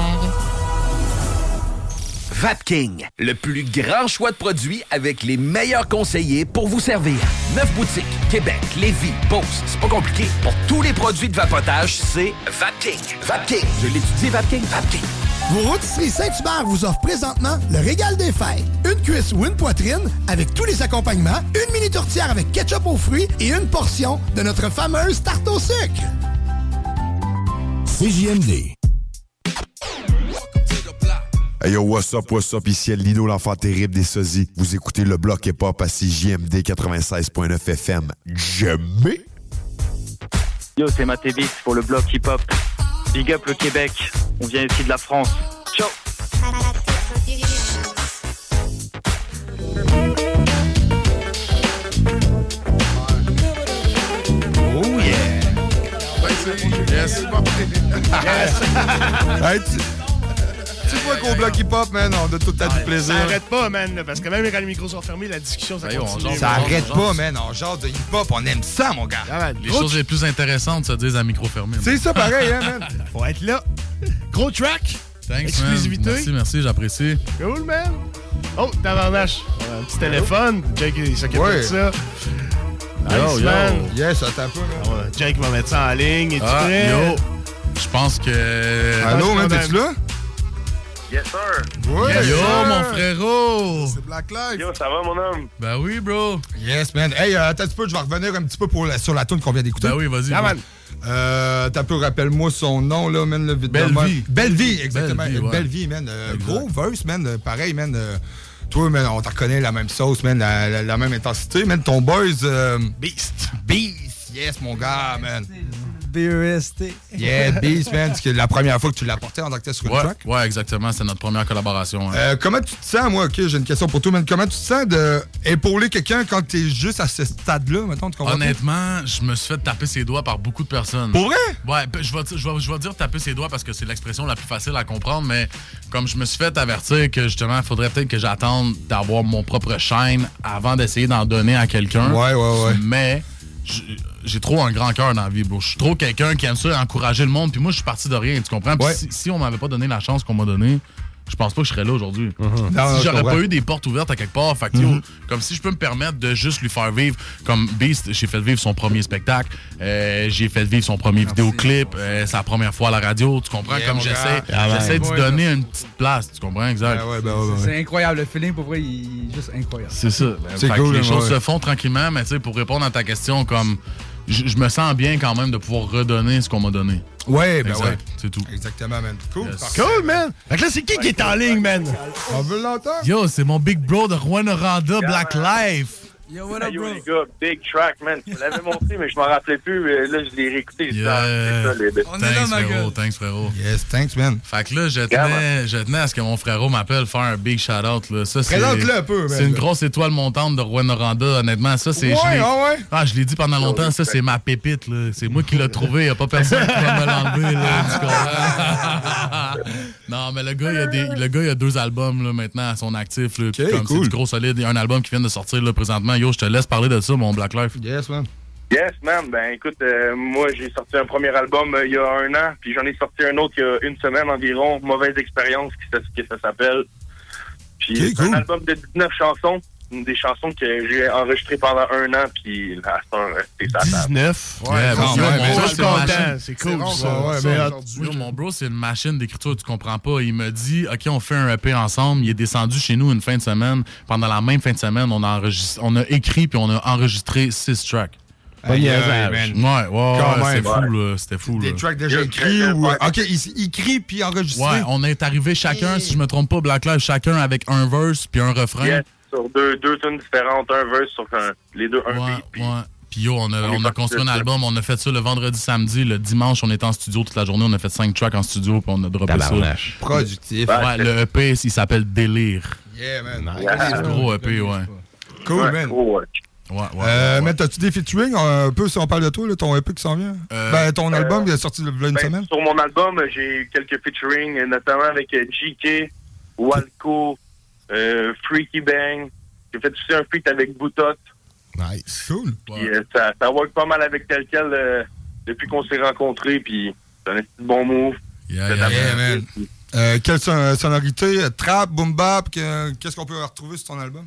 Vapking, le plus grand choix de produits avec les meilleurs conseillers pour vous servir. Neuf boutiques, Québec, Lévis, Beauce. C'est pas compliqué. Pour tous les produits de vapotage, c'est Vapking. Vapking. Je l'étudie, Vapking. Vapking. Vos rôtisseries Saint-Hubert vous offrent présentement le régal des fêtes. Une cuisse ou une poitrine avec tous les accompagnements, une mini tourtière avec ketchup aux fruits et une portion de notre fameuse tarte au sucre. C J M D. Hey yo, what's up, what's up, ici El Lino, l'enfant terrible des sosies. Vous écoutez le bloc hip-hop à C J M D quatre-vingt-seize neuf F M. Jamais! Yo, c'est Matévis pour le bloc hip-hop. Big up le Québec, on vient ici de la France. Ciao! Oh yeah! Yes! Yes! Hey, tu... Tu vois qu'au bloc hip-hop, man, on a tout le temps du plaisir. Ça arrête pas, man, parce que même quand les micros sont fermés, la discussion, ça ben continue. Ça arrête pas, man. On genre de hip-hop, on aime ça, mon gars. Ah, les choses les plus intéressantes se disent à micro fermé. C'est ça, pareil, hein, man. Faut être là. Gros track. Thanks, exclusivité. Man. Merci, merci, j'apprécie. Cool, man. Oh, tabarnache. Un petit téléphone. Jake, il s'occupe ouais. de ça. Yo, nice, man. Yo. Yes, attends un peu, man. Ouais, Jake va mettre ça en ligne. Et ah, tu prêt? Yo, je pense que... Allô, man, t'es-tu là? Yes, sir. Ouais, yo, sir. mon frérot. C'est Black Life. Yo, ça va, mon homme? Ben oui, bro. Yes, man. Hey, euh, attends un petit peu, je vais revenir un petit peu pour la, sur la tune qu'on vient d'écouter. Ben oui, vas-y. Ah, man. Euh, t'as peu, rappelle-moi son nom, là, man. Le vite Belle vie. Belle vie, exactement. Belle vie, ouais. Belle vie, man. Euh, gros verse, man. Euh, pareil, man. Euh, toi, man, on t'en reconnaît la même sauce, man. La, la, la même intensité, man. Ton boys. Euh, Beast. Beast. Yes, mon gars, man. B E S T. Yeah, Beast, man. C'est la première fois que tu l'as porté en tant que tel sur une ouais, track. Ouais, exactement. C'est notre première collaboration. Hein. Euh, comment tu te sens, moi? OK, j'ai une question pour toi, man. Comment tu te sens d'épauler quelqu'un quand t'es juste à ce stade-là, mettons, tu comprends? Honnêtement, je me suis fait taper ses doigts par beaucoup de personnes. Pour vrai? Ouais, je vais, je, vais, je vais dire taper ses doigts parce que c'est l'expression la plus facile à comprendre, mais comme je me suis fait avertir que, justement, il faudrait peut-être que j'attende d'avoir mon propre chaîne avant d'essayer d'en donner à quelqu'un. Ouais, ouais, ouais. Mais... j'ai trop un grand cœur dans la vie, bro. Je suis trop quelqu'un qui aime ça, encourager le monde. Puis moi, je suis parti de rien, tu comprends? Puis ouais. si, si on m'avait pas donné la chance qu'on m'a donnée, je pense pas que je serais là aujourd'hui. Mm-hmm. Non, si non, j'aurais pas eu des portes ouvertes à quelque part, fait que, mm-hmm. yo, comme si je peux me permettre de juste lui faire vivre, comme Beast, j'ai fait vivre son premier spectacle, euh, j'ai fait vivre son premier Merci. vidéoclip, euh, sa première fois à la radio, tu comprends? Yeah, comme j'essaie j'essaie de ouais, donner là. une petite place, tu comprends? Exact. Ben ouais, ben ouais, ben ouais. C'est incroyable, le feeling, pour vrai, il est juste incroyable. C'est ça. C'est cool. Les ouais. choses se font tranquillement, mais tu sais, pour répondre à ta question, comme... Je, je me sens bien quand même de pouvoir redonner ce qu'on m'a donné. Ouais, ben exact, ouais. C'est tout. Exactement, man. Cool. Yes. Cool, man. Fait que là, c'est qui qui est en ligne, man? On veut l'entendre? Yo, c'est mon big bro de Rouen-Noranda, Black Life. Yo, what up, Yo, bro? les gars, big track, man. Tu me l'avais montré, mais je m'en rappelais plus. Mais là, je l'ai réécouté. Yeah. Les... On est là, Thanks, ma frérot. gueule. Thanks, frérot. Yes, thanks, man. Fait que là, je tenais, je tenais à ce que mon frérot m'appelle faire un big shout-out. Là. Ça, c'est, Présente-le un peu, man. C'est une grosse étoile montante de Rwanda, honnêtement. Ça, c'est, Ouais, je l'ai, ah ouais? Ah, je l'ai dit pendant longtemps, ça, c'est ma pépite. Là. C'est moi qui l'ai trouvé. Il n'y a pas personne qui va me l'enlever. Là, non, mais le gars, il a, des, le gars, il a deux albums là, maintenant à son actif. Là, okay, comme cool. C'est du gros solide. Il y a un album qui vient de sortir là, présentement. Yo, je te laisse parler de ça, mon Black Life. Yes, man. Yes, man. Ben, écoute, euh, moi, j'ai sorti un premier album euh, il y a un an, puis j'en ai sorti un autre il y a une semaine environ. Mauvaise expérience, qui ça, que ça s'appelle. Puis okay, c'est cool. un album de dix-neuf chansons. Des chansons que j'ai enregistrées pendant un an, puis là, c'est ça. dix-neuf? Ouais, yeah, bon, yo, ouais, mon mais bro, ça, c'est c'est une content. machine. C'est cool, rare, ça. Ouais, C'est mais aujourd'hui. yo, mon bro, c'est une machine d'écriture, tu comprends pas. Il me dit, OK, on fait un E P ensemble. Il est descendu chez nous une fin de semaine. Pendant la même fin de semaine, on a, enregistré, on a écrit puis on a enregistré six tracks. Pas Ouais, niaisage. ouais, ouais, ouais, c'était ouais. fou, là. C'était fou, Des là. tracks déjà écrits ou. OK, il, il écrit puis enregistré. Ouais, on est arrivé chacun, si je me trompe pas, Black Live, chacun avec un verse puis un refrain. Yes, sur deux, deux tunes différentes, un verse sur un, les deux, un Ouais, beat. Puis ouais. Puis yo, on a, on est on a parti construit un de ça. album, on a fait ça le vendredi, samedi, le dimanche, on était en studio toute la journée, on a fait cinq tracks en studio, puis on a droppé Tabarnache. ça. Productif. Ouais, Ouais, le E P, il s'appelle Délire. Yeah, man. C'est un gros E P, ouais. Cool, Ouais, man. gros, ouais. Ouais, ouais, Euh, ouais, mais t'as-tu des featuring un peu si on parle de toi, là, ton E P qui s'en vient? Euh, ben, ton album euh, il est sorti il y a une Ben, semaine. sur mon album, j'ai eu quelques featuring, notamment avec euh, G K, Walco, euh, Freaky Bang. J'ai fait aussi un feat avec Boutot. Nice. Cool. Puis euh, ça, ça work pas mal avec tel quel euh, depuis qu'on s'est rencontrés. Puis c'est un petit bon move. Yeah, yeah, yeah, man. Euh, quelle son- sonorité? Trap, boom bap? que- Qu'est-ce qu'on peut retrouver sur ton album?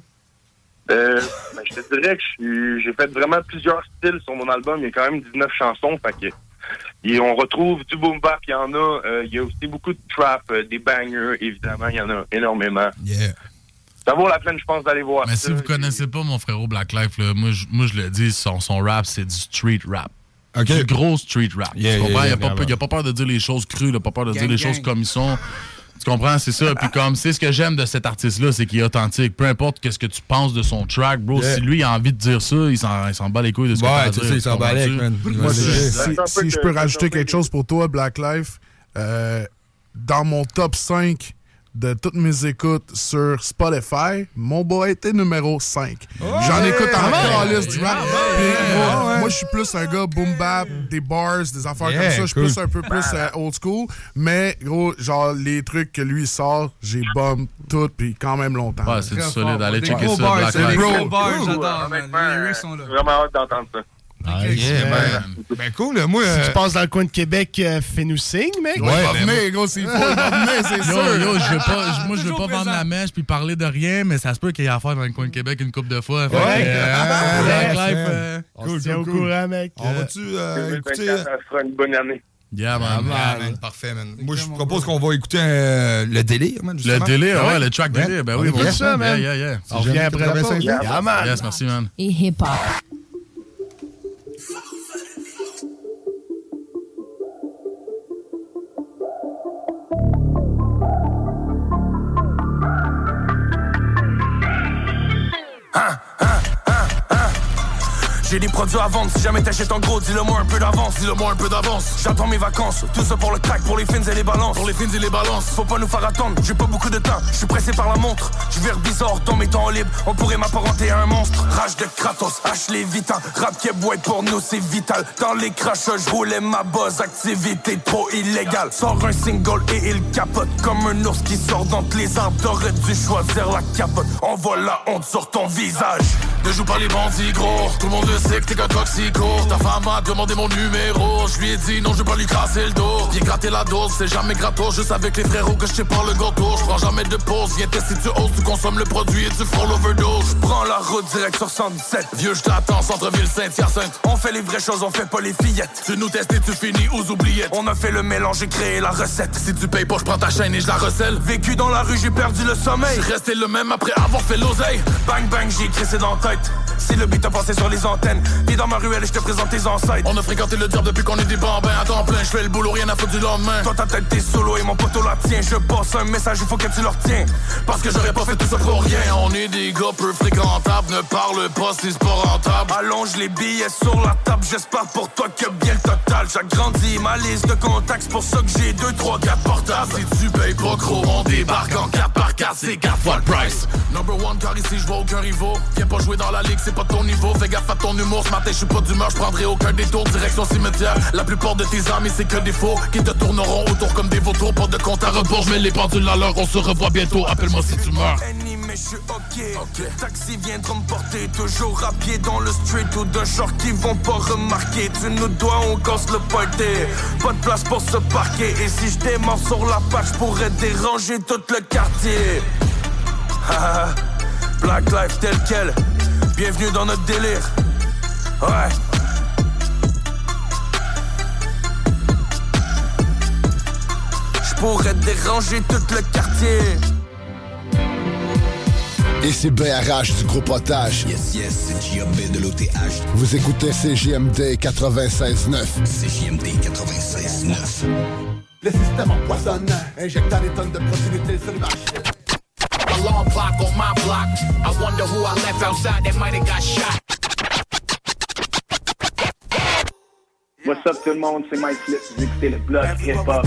Euh, ben, je te dirais que je suis- j'ai fait vraiment plusieurs styles sur mon album. Il y a quand même dix-neuf chansons. Fait que, et on retrouve du boom bap, il y en a. Euh, il y a aussi beaucoup de trap, euh, des bangers, évidemment. Il y en a énormément. Yeah. Ça vaut la peine, je pense, d'aller voir Mais ça. si vous connaissez pas mon frérot Black Life, là, moi, je, moi je le dis, son, son rap, c'est du street rap. Okay. Du gros street rap. Yeah, tu comprends? yeah, il, yeah, a pas, vraiment. il a pas peur de dire les choses crues, il a pas peur de Gang, dire les gang. choses comme ils sont. Tu comprends? C'est ça. Puis comme, c'est ce que j'aime de cet artiste-là, c'est qu'il est authentique. Peu importe qu'est-ce que tu penses de son track, bro, Yeah. si lui il a envie de dire ça, il s'en, il s'en bat les couilles de ce que Ouais, t'as à tu dire. sais, il s'en bat comprends-tu? avec, man. Moi, Ouais, si, c'est- si- un peu si je que- peux un rajouter peu quelque que- chose pour toi, Black Life, euh, dans mon top cinq de toutes mes écoutes sur Spotify, mon boy était numéro cinq. J'en ouais, écoute ah encore ouais, liste du rap. ouais, Puis, ouais, moi, ouais. moi, je suis plus un gars boom bap, des bars, des affaires Yeah, comme ça. Je suis cool. plus un peu plus euh, old school. Mais gros, genre les trucs que lui sort, j'ai bum tout puis quand même longtemps. Ouais, c'est du Très solide. fort. Allez Des checker gros ça, bars, Black c'est des Life. gros bars, Cool, j'adore, man. honnêtement, Les lyrics sont là. j'ai vraiment hâte d'entendre ça. Yeah, man. Ben cool, là, moi. Si euh, tu passes dans le coin de Québec, euh, fais-nous signe, mec. Ouais, il va ben, venir, gros, s'il faut. Il va venir, c'est Yo, sûr. yo, je veux pas, je- moi, je veux Toujours pas vendre présent. la mèche puis parler de rien, mais ça se peut qu'il y ait affaire dans le coin de Québec une couple de fois. Fait Ouais. que, euh, Black Yes, Life, man. euh, On Cool, se tient cool, au cool. courant, mec. On va-tu euh, écouter. deux mille vingt-quatre, ça sera une bonne année. yeah, Ah, man. man, man, parfait, man. Moi, je Exactement, propose bro. qu'on va écouter euh, le délire, man. Le justement. délire, Ah ouais, le track Ouais. délire. Ben On oui, écoute moi, ça, man. Yeah, yeah, yeah. On revient après la pause. Yeah, Yeah, man. Yes, merci, man. Et hip-hop. J'ai des produits à vendre, si jamais t'achètes en gros, dis-le moi un peu d'avance. Dis-le moi un peu d'avance. J'attends mes vacances, tout ça pour le crack, pour les fins et les balances. Pour les fins et les balances. Faut pas nous faire attendre, j'ai pas beaucoup de temps. Je suis pressé par la montre, je vire bizarre dans mes temps libres. On pourrait m'apparenter à un monstre. Rage de Kratos, H les vitins. Rap qui boit pour nous c'est vital. Dans les crachats, je roulais ma buzz. Activité trop illégale. Sors un single et il capote. Comme un ours qui sort d'entre les arbres. T'aurais dû choisir la capote. Envoie la honte sur ton visage. Ne joue pas les bandits gros. Tout le monde le sait que t'es qu'un toxico. Ta femme a demandé mon numéro. Je lui ai dit non, je vais pas lui casser le dos. Viens gratter la dose, c'est jamais gratos. Juste avec les frérots que je t'ai par le gâteau. Je prends jamais de pause. Viens tester, tu oses, tu consommes le produit et tu frôles l'overdose. Je prends la route direct sur cent dix-sept. Vieux, je t'attends, centre-ville Saint-Hyacinthe. On fait les vraies choses, on fait pas les fillettes. Tu nous testes et tu finis aux oubliettes. On a fait le mélange et créé la recette. Si tu payes pas, je prends ta chaîne et je la recèle. Vécu dans la rue, j'ai perdu le sommeil. Je suis resté le même après avoir fait l'oseille. Bang bang, j'ai crissé dans la tête. bête. Si le beat a passé sur les antennes, viens dans ma ruelle et je te présente tes ancêtres. On a fréquenté le diable depuis qu'on est des bambins. À temps plein, je fais le boulot, rien à foutre du lendemain. Toi ta tête t'es solo et mon poteau la tient. Je passe un message, il faut que tu le retiens. Parce que j'aurais pas fait tout ça pour rien. On est des gars peu fréquentables, ne parle pas si c'est pas rentable. Allonge les billets sur la table, j'espère pour toi que bien le total. J'agrandis ma liste de contacts, c'est pour ça que j'ai deux, trois, quatre portables. Si tu payes pas gros, on débarque en quatre par quatre, c'est quatre fois le price. Number one car ici je vois aucun rivaux. Viens pas jouer dans la ligue, c'est pas ton niveau. Fais gaffe à ton humour, ce matin je suis pas d'humeur, je prendrai aucun détour, direction cimetière. La plupart de tes amis c'est que des faux qui te tourneront autour comme des vautours. Pas de compte à rebours, je mets les pendules à l'heure, on se revoit bientôt, appelle-moi si tu meurs. Mais je suis ok, okay. Taxi viendra me porter toujours à pied dans le street ou d'un genre qui vont pas remarquer. Tu nous dois, on casse le party. Pas de place pour se parquer. Et si je démarre sur la page, je pourrais déranger tout le quartier. Black Life tel quel. Bienvenue dans notre délire. Ouais. Je pourrais déranger tout le quartier. Et c'est B R H du groupe Otage. Yes, yes, c'est J A B de l'O T H. Vous écoutez C J M D quatre-vingt-seize neuf. C J M D quatre-vingt-seize neuf. Le système empoisonne, injectant des tonnes de protéines sur le marché. Alarm clock on my block. I wonder who I left outside that might have got shot. What's up tout le monde, c'est Mike Flip, vous écoutez le bloc hip-hop.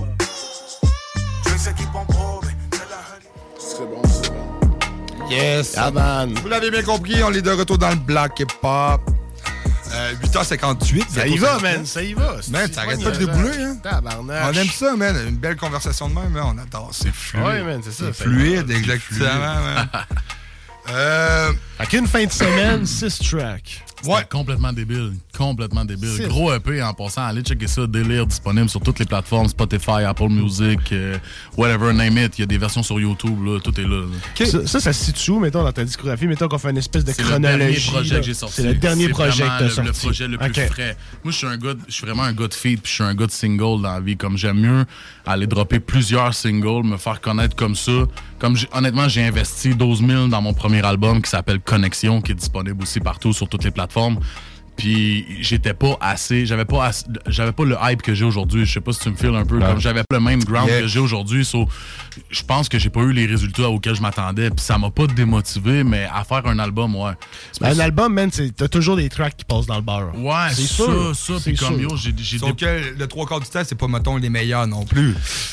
C'est bon, c'est bon. Yes. Ah, man. Vous l'avez bien compris, on est de retour dans le Black Hip-Hop. Euh, huit heures cinquante-huit. Ça y va, man, ça y va. Man, ça arrête pas de débouler, hein. Tabarnak. On aime ça, man. Une belle conversation de même, hein. On adore. C'est fluide. Ouais, man, c'est ça. C'est fluide, exactement, man. euh... Fait qu'une fin de semaine, six tracks. Ouais, complètement débile. Complètement débile. C'est... Gros E P en passant. Allez checker ça. Délire disponible sur toutes les plateformes. Spotify, Apple Music, euh, whatever, name it. Il y a des versions sur YouTube. Là, tout est là. là. Okay. Ça, ça, ça se situe où, mettons, dans ta discographie? Mettons qu'on fait une espèce de c'est chronologie. C'est le dernier projet là. que j'ai sorti. C'est le dernier c'est projet que t'as le, sorti. le projet le plus okay. frais. Moi, je suis un gars, je suis vraiment un gars de feat, puis je suis un gars de single dans la vie. Comme j'aime mieux aller dropper plusieurs singles, me faire connaître comme ça. Comme honnêtement, j'ai investi douze mille dans mon premier album qui s'appelle Connexion, qui est disponible aussi partout sur toutes les plateformes. Puis j'étais pas assez, j'avais pas assez, j'avais pas le hype que j'ai aujourd'hui. Je sais pas si tu me files un peu, ouais. Comme j'avais pas le même ground yeah. que j'ai aujourd'hui. So, je pense que j'ai pas eu les résultats auxquels je m'attendais. Puis ça m'a pas démotivé, mais à faire un album, ouais. Ben, un album, man, c'est, t'as toujours des tracks qui passent dans le beurre. Ouais, c'est ça, sûr. ça. Puis comme yo, j'ai, j'ai Sauf dé... que le trois quarts du temps, c'est pas, mettons, les meilleurs non plus.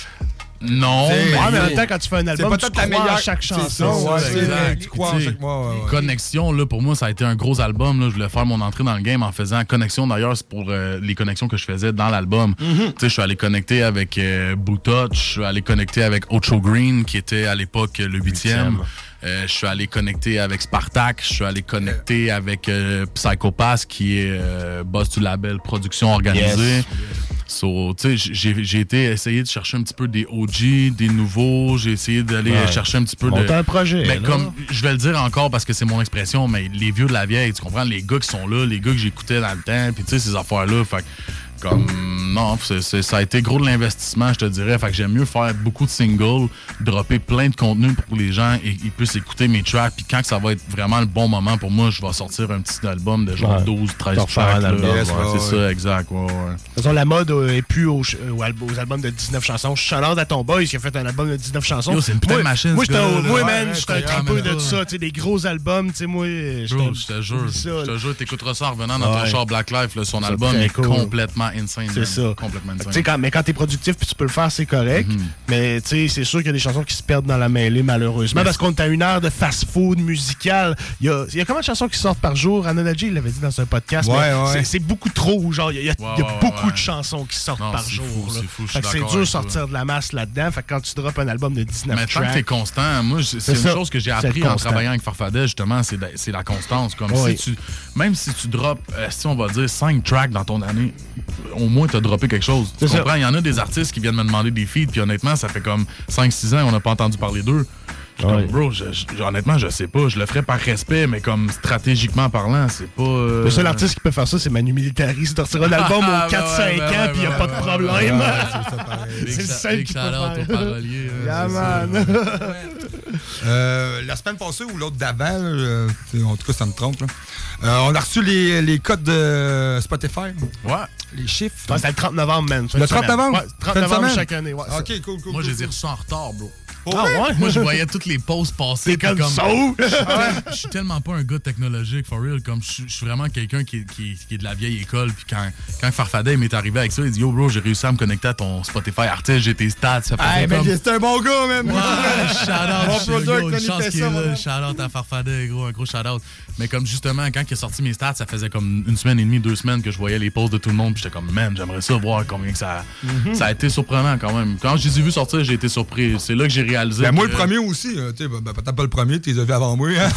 Non, mais, ouais, mais en même temps, quand tu fais un album, c'est tu crois meilleure... à chaque chanson. C'est ça, ouais, c'est exact. Tu crois à chaque mois. Ouais, ouais. Connexion, là, pour moi, ça a été un gros album. Là. Je voulais faire mon entrée dans le game en faisant Connexion. D'ailleurs, c'est pour euh, les connexions que je faisais dans l'album. Mm-hmm. Tu sais, je suis allé connecter avec euh, Bootouch, je suis allé connecter avec Ocho Green, qui était à l'époque le huitième. Euh, je suis allé connecter avec Spartak, je suis allé connecter avec euh, Psychopath, qui est euh, boss du label Production Organisée. Yes. So, tu sais, j'ai, j'ai été essayer de chercher un petit peu des O G, des nouveaux. J'ai essayé d'aller ouais. chercher un petit peu Monter de... un projet, mais là. comme, je vais le dire encore parce que c'est mon expression, mais les vieux de la vieille, tu comprends? Les gars qui sont là, les gars que j'écoutais dans le temps, puis tu sais, ces affaires-là, fait comme, non, c'est, c'est, ça a été gros de l'investissement, je te dirais. Fait que j'aime mieux faire beaucoup de singles, dropper plein de contenu pour que les gens et, ils puissent écouter mes tracks. Puis quand ça va être vraiment le bon moment pour moi, je vais sortir un petit album de genre ouais. douze, treize tracks. Là, album, yes, ouais, ouais, c'est ouais. ça, exact. Ouais, ouais. De toute façon, la mode est plus aux, aux, aux albums de dix-neuf chansons. Je challenge à ton boy qui a fait un album de dix-neuf chansons. Yo, c'est une putain de machine. Moi, j'étais un ouais, man, j'étais un tripeux de ça. Tu sais, des gros albums. Tu sais, moi, je te jure. Je te jure, t'écouteras ça en revenant dans ton char Black Life. Son album est complètement insane. C'est ça. Complètement quand, mais quand t'es productif puis tu peux le faire, c'est correct. Mm-hmm. Mais c'est sûr qu'il y a des chansons qui se perdent dans la mêlée, malheureusement. Mais parce qu'on est à une heure de fast-food musical. Il y a, il y a combien de chansons qui sortent par jour? Anonadji, il l'avait dit dans un podcast. Ouais, mais ouais. C'est, c'est beaucoup trop. Genre, il y a, il y a, ouais, il y a ouais, beaucoup ouais. de chansons qui sortent non, par c'est jour. Fou, là. c'est fou, fait que c'est dur de sortir de la masse là-dedans. Fait que quand tu drops un album de dix-neuf mais tracks... tant que t'es constant, moi, c'est, c'est une ça. chose que j'ai appris en travaillant avec Farfadet, justement, c'est, de, c'est la constance. Comme oui. si tu, même si tu drops, euh, si on va dire, cinq tracks dans ton année, au moins t'as droppé quelque chose. Tu comprends? Il y en a des artistes qui viennent me demander des feats, puis honnêtement, ça fait comme cinq six ans on n'a pas entendu parler d'eux. Ouais. Comme, bro, je, je, honnêtement, je sais pas. Je le ferais par respect, mais comme stratégiquement parlant, c'est pas... Euh... Le seul artiste qui peut faire ça, c'est Manu Militari. Il sortira un album aux quatre cinq ben ouais, ans, puis il ben n'y a ouais, pas de problème. Ouais, ouais, c'est, c'est le seul qui peut faire. Au parolier. Yeah, man. Euh, la semaine passée ou l'autre d'avant, euh, en tout cas, ça me trompe. Là. Euh, on a reçu les, les codes de Spotify. Ouais. Les chiffres. Ouais, c'était le trente novembre, man. Le trente novembre? Ouais, trente novembre chaque année. Ouais, OK, cool, cool. Moi, cool, je les ai cool. reçus en retard, bro. Ah ouais? Moi, je voyais toutes les pauses passer. T'es comme ça. Je suis tel- je suis tellement pas un gars technologique, for real. Comme je suis- je suis vraiment quelqu'un qui, est- qui, est- qui est de la vieille école. Puis quand, quand Farfadet m'est arrivé avec ça, il dit Yo, bro, j'ai réussi à me connecter à ton Spotify artiste, j'ai tes stats. Ça faisait Hey, comme... mais c'est un bon gars, man. Ouais, shout out, Mon je- product, gros, une Tony chance fait qu'il ça, est mon là. homme. Shout out à Farfadet, gros, un gros shout out. Mais comme justement, quand il a sorti mes stats, ça faisait comme une semaine et demie, deux semaines que je voyais les posts de tout le monde. Puis j'étais comme, man, j'aimerais ça voir combien que ça. Mhm. Ça a été surprenant quand même. Quand je les ai vus sortir, j'ai été surpris. C'est là que j'ai réalisé. Ben, moi, que- le premier aussi. euh, tu sais, ben, ben, peut-être pas le premier, tu les as vus avant moi. Hein?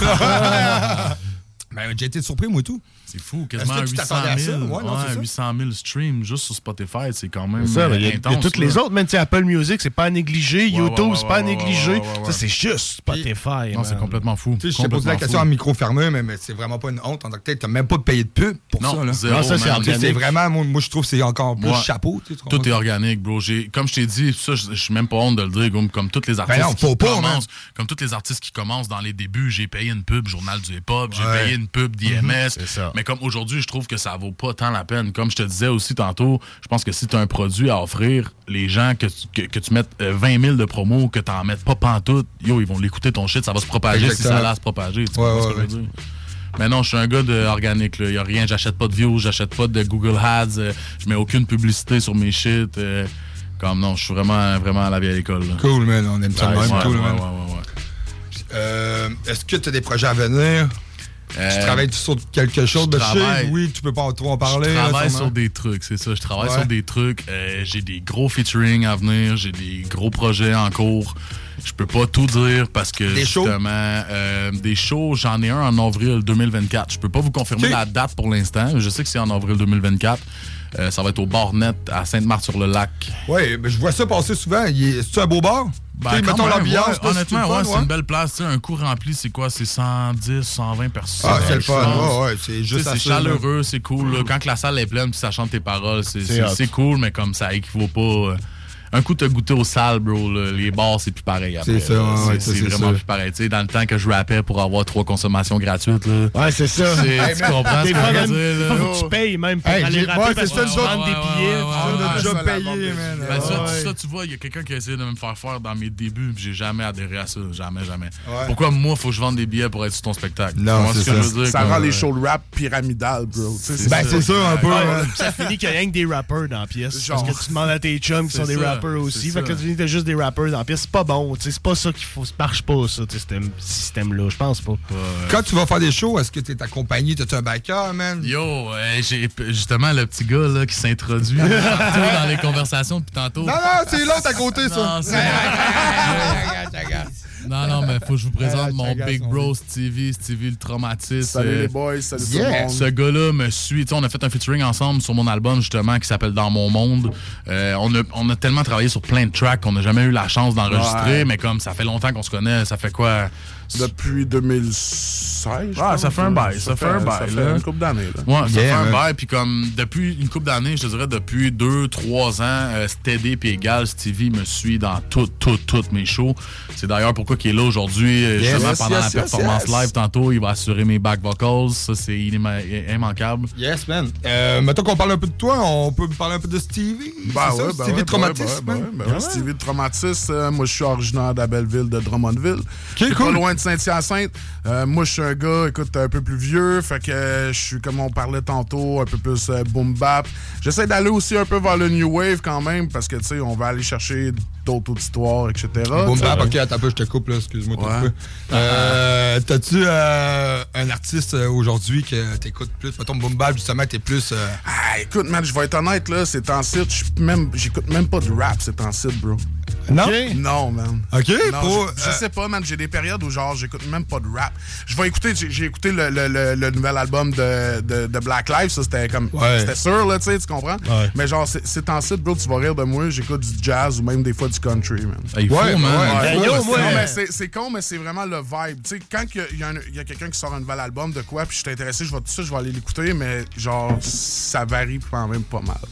Ben, j'ai été surpris, moi, tout. C'est fou, Est-ce quasiment que tu huit t'attendais à cent ça? mille. Ouais, non, c'est ça. huit cent mille streams juste sur Spotify, c'est quand même C'est ça, euh, mais il y a, il y a intense. toutes là. les autres, même tu sais, Apple Music, c'est pas à négliger, Ouais, YouTube, ouais, ouais, c'est pas à ouais, négliger. ouais, ouais, ouais. Ça, c'est juste Spotify. Non, c'est man. complètement fou. Tu sais, je t'ai posé la question en micro fermé, mais, mais c'est vraiment pas une honte. En tant que tel, t'as même pas de payer de pub pour Non, ça. Là. zéro, Non, ça, c'est man. Tu sais, c'est organique. vraiment, moi, moi, je trouve que c'est encore plus Ouais. chapeau. Tu sais, tu Tout comprends? est organique, bro. J'ai, comme je t'ai dit, ça, je je suis même pas honte de le dire, comme, comme tous les artistes Ben non, qui faut pas, man. commencent, comme tous les artistes qui commencent dans les débuts, j'ai payé une pub Journal du hip-hop, j'ai Ouais. payé une pub d'I M S. Mhm, c'est ça. Mais comme aujourd'hui, je trouve que ça vaut pas tant la peine. Comme je te disais aussi tantôt, je pense que si tu as un produit à offrir, les gens que, tu- que, que tu mettes euh, vingt mille de promos, que tu en mettes pas pantoute, yo, ils vont l'écouter ton shit, ça va se propager Exactement. si ça a se propager. Tu Ouais, comprends ce ouais, que je veux dire? Mais non, je suis un gars de organique. Il y a rien, j'achète pas de views, j'achète pas de Google Ads, euh, je mets aucune publicité sur mes shit. euh, comme non, je suis vraiment, vraiment à la vieille école. là. Cool, man. On aime ça de Ouais, même. ouais, Cool, ouais, man. ouais, ouais, ouais. Euh, Est-ce que tu as des projets à venir? Euh, tu travailles sur quelque chose je de travaille- chic? Oui, tu peux pas trop en parler. Je là, travaille sûrement. sur des trucs, c'est ça. Je travaille Ouais. sur des trucs. Euh, j'ai des gros featuring à venir. J'ai des gros projets en cours. Je peux pas tout dire parce que Des shows? justement, euh, des shows, j'en ai un en avril deux mille vingt-quatre. Je peux pas vous confirmer Ok. la date pour l'instant. Je sais que c'est en avril deux mille vingt-quatre. Euh, ça va être au Barnet à Sainte-Marthe-sur-le-Lac. Oui, mais je vois ça passer souvent. Il est- C'est-tu un beau bar? Ben, Tu sais, quand mettons même, l'ambiance. ouais, là, c'est-tu honnêtement, le fun, ouais, c'est une belle place. Tu sais, un coup rempli, c'est quoi? C'est cent dix, cent vingt personnes. Ah, c'est le je fun. pense. Ouais, ouais, c'est Tu sais, juste c'est assez, là. chaleureux, c'est cool. là. Quand que la salle est pleine puis ça chante tes paroles, c'est C'est c'est- hot. c'est cool, mais comme ça équivaut pas. euh, Un coup, t'as goûté aux salles, bro. là, les bars, c'est plus pareil après. C'est ça, là. ouais, C'est ouais, ça, c'est c'est vraiment ça. plus pareil. Tu sais, dans le temps que je rappais pour avoir trois consommations gratuites, là. Ouais, c'est ça. C'est- Hey, tu man, comprends ce des que fois, je veux même, dire, des là? fois, faut que tu payes même pour Hey, aller j'ai- rapper ouais, parce c'est que ça, tu nous vends autres. des billets. On tu a vois. déjà ça, la payé, vente de- man. Ben, ça, Ouais. ça, tu vois, il y a quelqu'un qui a essayé de me faire faire dans mes débuts, puis j'ai jamais adhéré à ça. Jamais, jamais. Ouais. Pourquoi moi, faut que je vende des billets pour être sur ton spectacle? Non, Tu vois c'est ce que ça. je veux dire, Ça comme, rend les euh, shows de rap pyramidales, bro. Tu sais, Ben, c'est ça, un peu. Ouais, hein. Puis ça finit qu'il y a rien que des rappers dans la pièce. Genre. Parce que tu demandes à tes chums qui C'est sont des ça, rappers aussi. c'est Fait que ça. tu dis t'as juste des rappers dans la pièce. C'est pas bon. tu sais, C'est pas ça qu'il faut. Ça marche pas, ça, tu sais, ce système-là. Je pense pas. Quand tu vas faire des shows, est-ce que tu es accompagné? T'as-tu un backer, man? Yo, euh, j'ai justement le petit gars là, qui s'introduit tantôt dans les conversations depuis tantôt. Non, non, c'est l'autre à côté, ça. Non, c'est- Non, non, mais faut que je vous présente Ah, mon t'agaces, Big on Bro Stevie, Stevie le traumatiste. Salut Euh, les boys, salut tout Yeah. le monde. Ce gars-là me suit. Tu sais, on a fait un featuring ensemble sur mon album, justement, qui s'appelle Dans mon monde. Euh, on, a, on a tellement travaillé sur plein de tracks qu'on n'a jamais eu la chance d'enregistrer, Ouais. mais comme ça fait longtemps qu'on se connaît, ça fait quoi? Depuis deux mille seize. je Ah, pense. ça fait un bail, ça fait un bail, Ça fait là. une couple d'années, là. Ouais, ça Yeah, fait un man. bail, puis comme depuis une couple d'années, je te dirais depuis deux, trois ans, euh, Steady puis égal, Stevie me suit dans toutes, toutes, toutes mes shows. C'est d'ailleurs pourquoi il est là aujourd'hui, euh, Yes, justement yes, pendant la yes, performance yes. live tantôt, il va assurer mes back vocals, ça c'est inéma- immanquable. Yes, man. Euh, mettons qu'on parle un peu de toi, on peut parler un peu de Stevie. Bah c'est ça? ouais, bah Stevie ouais, Traumatisme, bah ouais, man. bah ouais, bah ouais, Stevie le Traumatisme. euh, moi, je suis originaire d'Abelleville, de Drummondville. Okay, C'est cool. pas loin de Saint-Hyacinthe. Euh, moi, je suis un gars, écoute, un peu plus vieux. Fait que euh, je suis, comme on parlait tantôt, un peu plus euh, boom bap. J'essaie d'aller aussi un peu vers le new wave quand même, parce que, tu sais, on va aller chercher d'autres auditoires, et cetera. Boom T'sais. bap, ok, attends un peu, je te coupe, là, excuse-moi. Ouais. un peu. Euh, T'as-tu euh, un artiste euh, aujourd'hui que t'écoutes plus? Mettons, boom bap, justement, t'es plus. euh, Ah, écoute, man, je vais être honnête, là, c'est en site, même, j'écoute même pas de rap, c'est en site, bro. Non? Non, man. Ok, Non, pour. je, je euh, sais pas, man. J'ai des périodes où, genre, j'écoute même pas de rap. Je vais écouter, j'ai, j'ai écouté le, le, le, le nouvel album de, de, de Black Lives. Ça, c'était comme. Ouais. C'était sûr, là, tu sais, tu comprends? Ouais. Mais, genre, c'est, c'est en site, bro, tu vas rire de moi. J'écoute du jazz ou même des fois du country, man. Il faut, Ouais, man. ouais, Il ouais. faut, Yo, parce moi, que- Non, mais c'est, c'est con, mais c'est vraiment le vibe. Tu sais, quand il y a, il y a un- il y a quelqu'un qui sort un nouvel album de quoi, puis je suis intéressé, je vais tout ça, je vais aller l'écouter, mais genre, ça varie quand même pas mal.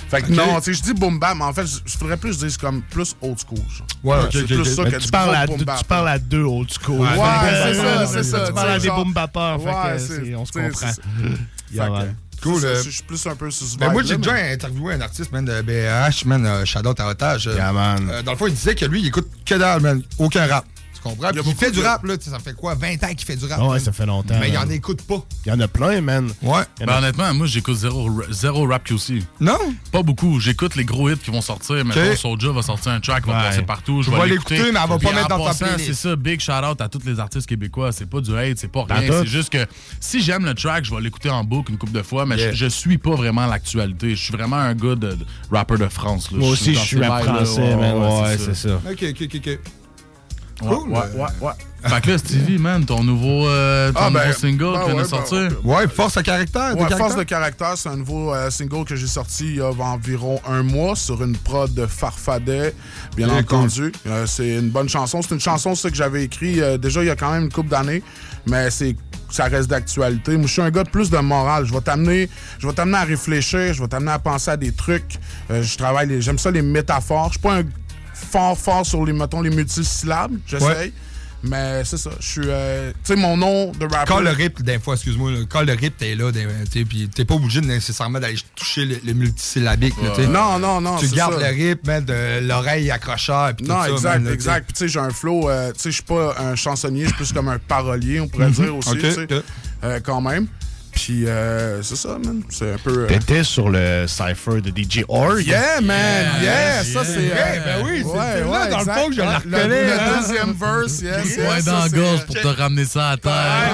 Fait que Okay. non, tu sais, je dis boom bap, mais en fait, je voudrais plus dire c'est comme plus old school. Genre. Ouais, ok, c'est ok, plus ok. ça Mais que tu du parles, gros à boom deux, bap. tu parles à deux old school. Ouais, Fait c'est que, ça, euh, c'est ça. Tu parles à des genre- boom bappers. Fait Ouais, que c'est- c'est- on se tu sais, comprend. c'est- Yeah, Fait que, man. Cool. c'est ça, euh, Je suis plus un peu sur ce Ben moi, vibe-là, j'ai déjà mais- interviewé un artiste, man, de B H, man, euh, Shadow à Otage. Yeah, man. Euh, dans le fond, il disait que lui, il écoute que dalle, man. Aucun rap. Tu comprends? Il y a Puis il fait beaucoup du de- rap, là. Tu sais, ça fait quoi? vingt ans qu'il fait du rap. Ah ouais, man. ça fait longtemps. Mais il man. en écoute pas. Il y en a plein, man. Ouais. Il y en Ben, a- honnêtement, moi, j'écoute zéro, zéro rap Q C. Non? Pas beaucoup. J'écoute les gros hits qui vont sortir. Mettons, Soulja va sortir un track, va Ouais. passer partout. Je Tu vais vas l'écouter. l'écouter, mais elle va Puis pas mettre en dans ta passant, playlist. C'est ça, big shout-out à tous les artistes québécois. C'est pas du hate, c'est pas Dans rien. tout. C'est juste que si j'aime le track, je vais l'écouter en boucle une couple de fois, mais Yeah. je, je suis pas vraiment l'actualité. Je suis vraiment un gars de, de rapper de France. Là. Moi aussi, je dans suis ces rap bails-là. français, man. Ouais, c'est ça. Ok, ok, ok, ok. Ouais, Cool. ouais, ouais, ouais. Fait que là, Stevie, man, ton nouveau, euh, ton Ah, ben, nouveau single ben qui vient ouais, de sortir. ben, Ouais, Force de caractère. de Ouais, caractère. Force de caractère, c'est un nouveau euh, single que j'ai sorti il y a environ un mois sur une prod de Farfadet, bien Très entendu. Euh, c'est une bonne chanson. C'est une chanson ça, que j'avais écrit euh, déjà il y a quand même une couple d'années, mais c'est ça reste d'actualité. Moi, je suis un gars de plus de morale. Je vais t'amener, je vais t'amener à réfléchir, je vais t'amener à penser à des trucs. Euh, je travaille, les- j'aime ça les métaphores. Je suis pas un fort fort sur les, mettons, les multisyllabes. J'essaye. Ouais. Mais c'est ça. Je suis, euh, tu sais, mon nom de rapper. Quand le rip, des fois, excuse-moi, là, quand le rip, t'es là, des- t'sais, puis t'es pas obligé de nécessairement d'aller toucher le, le multisyllabique. là, t'sais. Non, non, non. Tu c'est gardes ça. le rip, man, de l'oreille accrocheur, puis tout Non, ça. exact, man, là, exact. Puis tu sais, j'ai un flow, euh, tu sais, je suis pas un chansonnier, je suis plus comme un parolier, on pourrait Mhm. dire aussi, Ok, tu sais, ok. euh, quand même. Puis euh, c'est ça, man. C'est un peu. euh, T'étais sur le cypher de D J Org. Yeah, man! Yeah! Yeah, ça, yeah. c'est. Yeah, euh, ben oui, c'est ouais, là, ouais, dans le exact. fond, que je la Ouais, reconnais, Le, hein. le deuxième verse, yes. Ouais, yes, dans ça, la c'est- gorge pour te ramener ça à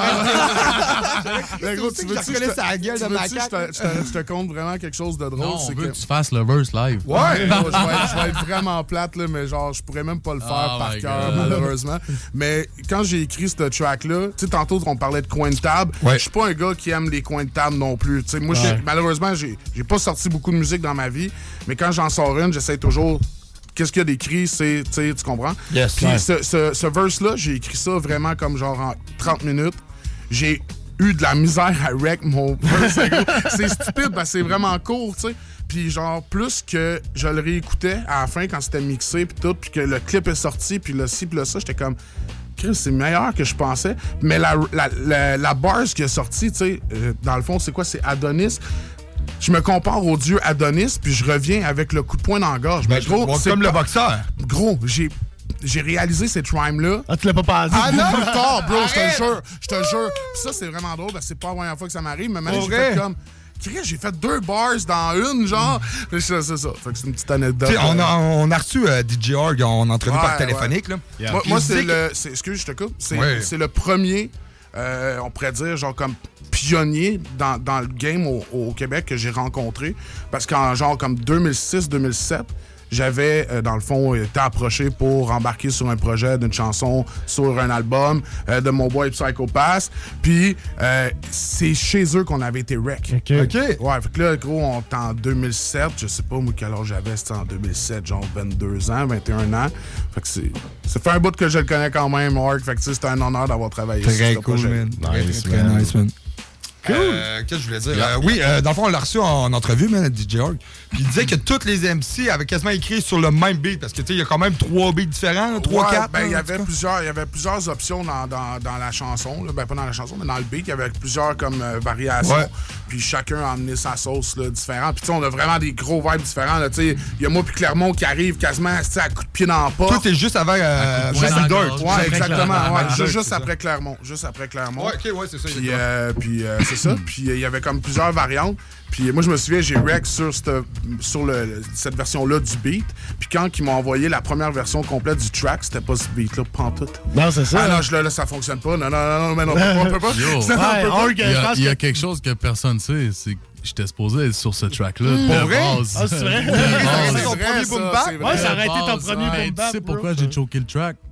terre. Mais gros, tu veux je reconnais sa gueule de tu veux-tu macaque. que je te- je te- je te compte vraiment quelque chose de drôle? Non, on c'est veut que. que tu fasses le verse live. Ouais, gros, je, vais être, je vais être vraiment plate, là, mais genre, je pourrais même pas le faire Oh par my cœur, God. malheureusement. Mais quand j'ai écrit ce track-là, tu sais, tantôt, on parlait de coin de table. Ouais. Je suis pas un gars qui aime les coins de table non plus. Tu sais, moi, j'ai- Ouais. malheureusement, j'ai j'ai pas sorti beaucoup de musique dans ma vie, mais quand j'en sors une, j'essaie toujours. Qu'est-ce qu'il y a d'écrit, c'est, tu sais, tu comprends? Yes. Puis Ouais. ce, ce, ce verse-là, j'ai écrit ça vraiment comme genre en trente minutes. J'ai eu de la misère à rec mon verse. C'est stupide parce que c'est vraiment court, tu sais. Puis genre, plus que je le réécoutais à la fin quand c'était mixé puis tout, puis que le clip est sorti, puis le ci, puis le ça, j'étais comme... Chris, c'est meilleur que je pensais. Mais la, la, la, la bars qui est sortie, tu sais, euh, dans le fond, c'est quoi? C'est Adonis. Je me compare au dieu Adonis, puis je reviens avec le coup de poing dans la gorge. Mais gros, Bon, c'est comme le pas- boxeur. Gros, j'ai... J'ai réalisé cette rhyme-là. Ah, tu l'as pas pensé? Ah non, plus tard, bro, je te Arrête! jure. Je te jure. Puis ça, c'est vraiment drôle, parce que c'est pas la première fois que ça m'arrive, mais maintenant, Pour j'ai vrai? fait comme. Chris, j'ai fait deux bars dans une, genre. Puis C'est c'est ça. Fait que c'est une petite anecdote. T'sais, on, euh, a, on a reçu euh, D J Org en entrevue Ouais, par téléphonique. Là. Yeah. Moi, Puis moi, il c'est disait le. c'est- Excuse, je te coupe. C'est Ouais. c'est le premier, euh, on pourrait dire, genre comme pionnier dans, dans le game au, au Québec que j'ai rencontré. Parce qu'en genre comme deux mille six deux mille sept, j'avais, euh, dans le fond, été approché pour embarquer sur un projet d'une chanson sur un album euh, de mon boy Psycho Pass. Puis, euh, c'est chez eux qu'on avait été rec. OK. OK. Ouais, fait que là, gros, on était en deux mille sept. Je sais pas, moi, quel âge j'avais. C'était en deux mille sept, genre vingt-deux ans, vingt et un ans. Fait que c'est... Ça fait un bout que je le connais quand même, Mark. Fait que, tu sais, c'était un honneur d'avoir travaillé sur Très ce cool, projet. man. Très, Nice, très man. nice, man. Cool. Euh, Qu'est-ce que je voulais dire? Euh, oui, euh, dans le fond, on l'a reçu en entrevue, man, D J Org. Puis il disait que tous les M C avaient quasiment écrit sur le même beat. Parce que, tu sais, il y a quand même trois beats différents, là, trois, Ouais, quatre. ben, il y là, en avait tout cas. plusieurs, il y avait plusieurs options dans, dans, dans la chanson. Là. Ben, pas dans la chanson, mais dans le beat. Il y avait plusieurs comme euh, variations. Ouais. Puis chacun a amené sa sauce là, différente. Puis tu sais, on a vraiment des gros vibes différents. là. Tu sais, il y a moi puis Clermont qui arrive quasiment tu sais, à coup de pied dans le pas. Toi, t'es juste avant euh, coup de Jason poing dans la Dirt. gorge. Ouais, après exactement. Clermont. Ouais, Dirt, ju- c'est juste ça. après Clermont. Juste après Clermont. Ouais, ok, ouais, c'est ça. Puis, exactement. euh, puis euh, c'est ça. Puis euh, il y avait comme plusieurs variantes. Puis moi, je me souviens, j'ai rec sur, cette, sur le, le- cette version-là du beat. Puis quand ils m'ont envoyé la première version complète du track, c'était pas ce beat-là, pantoute. Non, c'est ça. Ah non, je, là, là, ça fonctionne pas. Non, non, non, non, mais non, on peut pas. Yo. Non, on peut Ouais, pas. Org, Il y je a, pense il y a que... quelque chose que personne ne sait, c'est que j'étais supposé être sur ce track-là. de Pour vrai? base. Ah, c'est vrai? De C'est base. ton vrai, premier ça, boom bap? c'est vrai. Ouais, ça aurait été ton Base, premier ouais. boom bap, Tu sais bro. pourquoi j'ai choqué le track?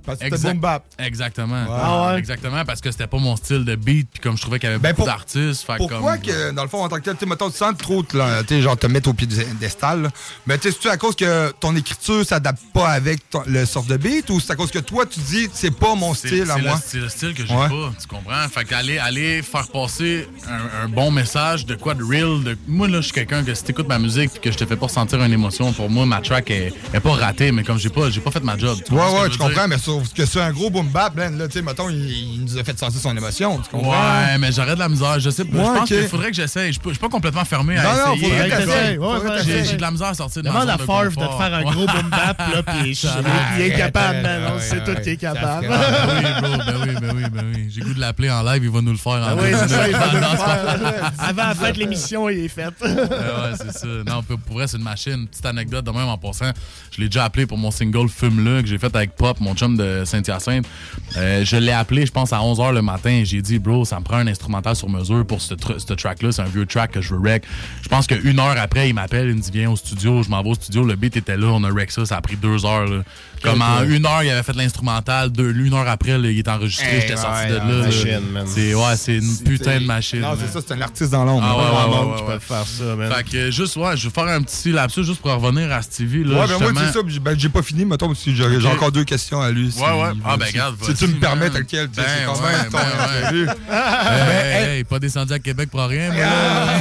Parce que c'était boom bap. Exactement. Ouais. Ah ouais? Exactement, parce que c'était pas mon style de beat, puis comme je trouvais qu'il y avait Ben beaucoup pour- d'artistes. fait Pourquoi comme... que, dans le fond, en tant que tel, tu sais, mettons, tu sens trop, tu sais, genre, te mettre au pied du destal, là. Mais tu sais, c'est-tu à cause que ton écriture s'adapte pas avec ton- le sort de beat ou c'est à cause que toi, tu dis, c'est pas mon C'est- style à c'est moi? le- C'est le style que j'ai Ouais. pas, tu comprends? Fait qu'aller aller faire passer un, un bon message de quoi de real. De... Moi, là, je suis quelqu'un que si t'écoutes ma musique et que je te fais pas ressentir une émotion, pour moi, ma track est, est pas ratée, mais comme j'ai pas, j'ai pas fait ma job. Tu Ouais, comprends ce que ouais, je je veux dire? comprends, mais sauf que c'est un gros boom bap, là, tu sais, mettons, il, il nous a fait sentir son émotion, tu comprends? Ouais, mais j'aurais de la misère. Je sais pas. Ouais, je pense ok. qu'il faudrait que j'essaye. Je peux- je suis pas complètement fermé à Non, non, essayer. faudrait que Comme- t'essayes. Ouais, faudrait que J'ai t'essayes. j'ai de la misère à sortir de ma Demande zone à de Farf de te confort. faire un gros boom bap, là, puis je- il est capable, man. On sait tout qu'il est capable. Ben oui, bro, ben oui, ben oui, ben oui. J'ai goût de l'appeler en live, il va nous le faire en Ah oui, live. c'est ça, il va nous le Non, c'est pas- faire. Avant la fin de l'émission, il est fait. Ouais, ouais, c'est ça. Non, pour, pour vrai, c'est une machine. Petite anecdote de même en passant. Je l'ai déjà appelé pour mon single Fume-le que j'ai fait avec Pop, mon chum de Saint-Hyacinthe. Euh, je l'ai appelé, je pense, à onze heures le matin. J'ai dit, bro, ça me prend un instrumental sur mesure pour ce, tr- ce track-là. C'est un vieux track que je veux rec. Je pense qu'une heure après, il m'appelle, il me dit, viens au studio. Je m'en vais au studio. Le beat était là, on a rec ça. Ça a pris deux heures. Là. Comme en une heure, il avait fait l'instrumental. Deux, une heure après, là, il est enregistré. Hey, J'étais sorti ouais, de là. ouais, là. machine, man. C'est ouais, c'est une putain de machine. Non, man. c'est ça, c'est un artiste dans l'ombre. Ah ouais, Pas ouais, grand ouais, monde ouais, qui ouais. peut faire ça, man. Fait que juste, ouais, je vais faire un petit lapsus juste pour revenir à Stevie. Là, Ouais, ben moi, justement. c'est ça, puis j'ai- ben, j'ai pas fini, mettons, parce que j'ai j'ai Ok. encore deux questions à lui. si Ouais, ouais. il Ah, veut, ben, si- regarde, Si tu vas-y, me permets, man. tel quel, tu sais, Ben, c'est quand ouais, même ton ben, ouais. entrevue. Hey, hey, pas descendu à Québec pour rien, moi.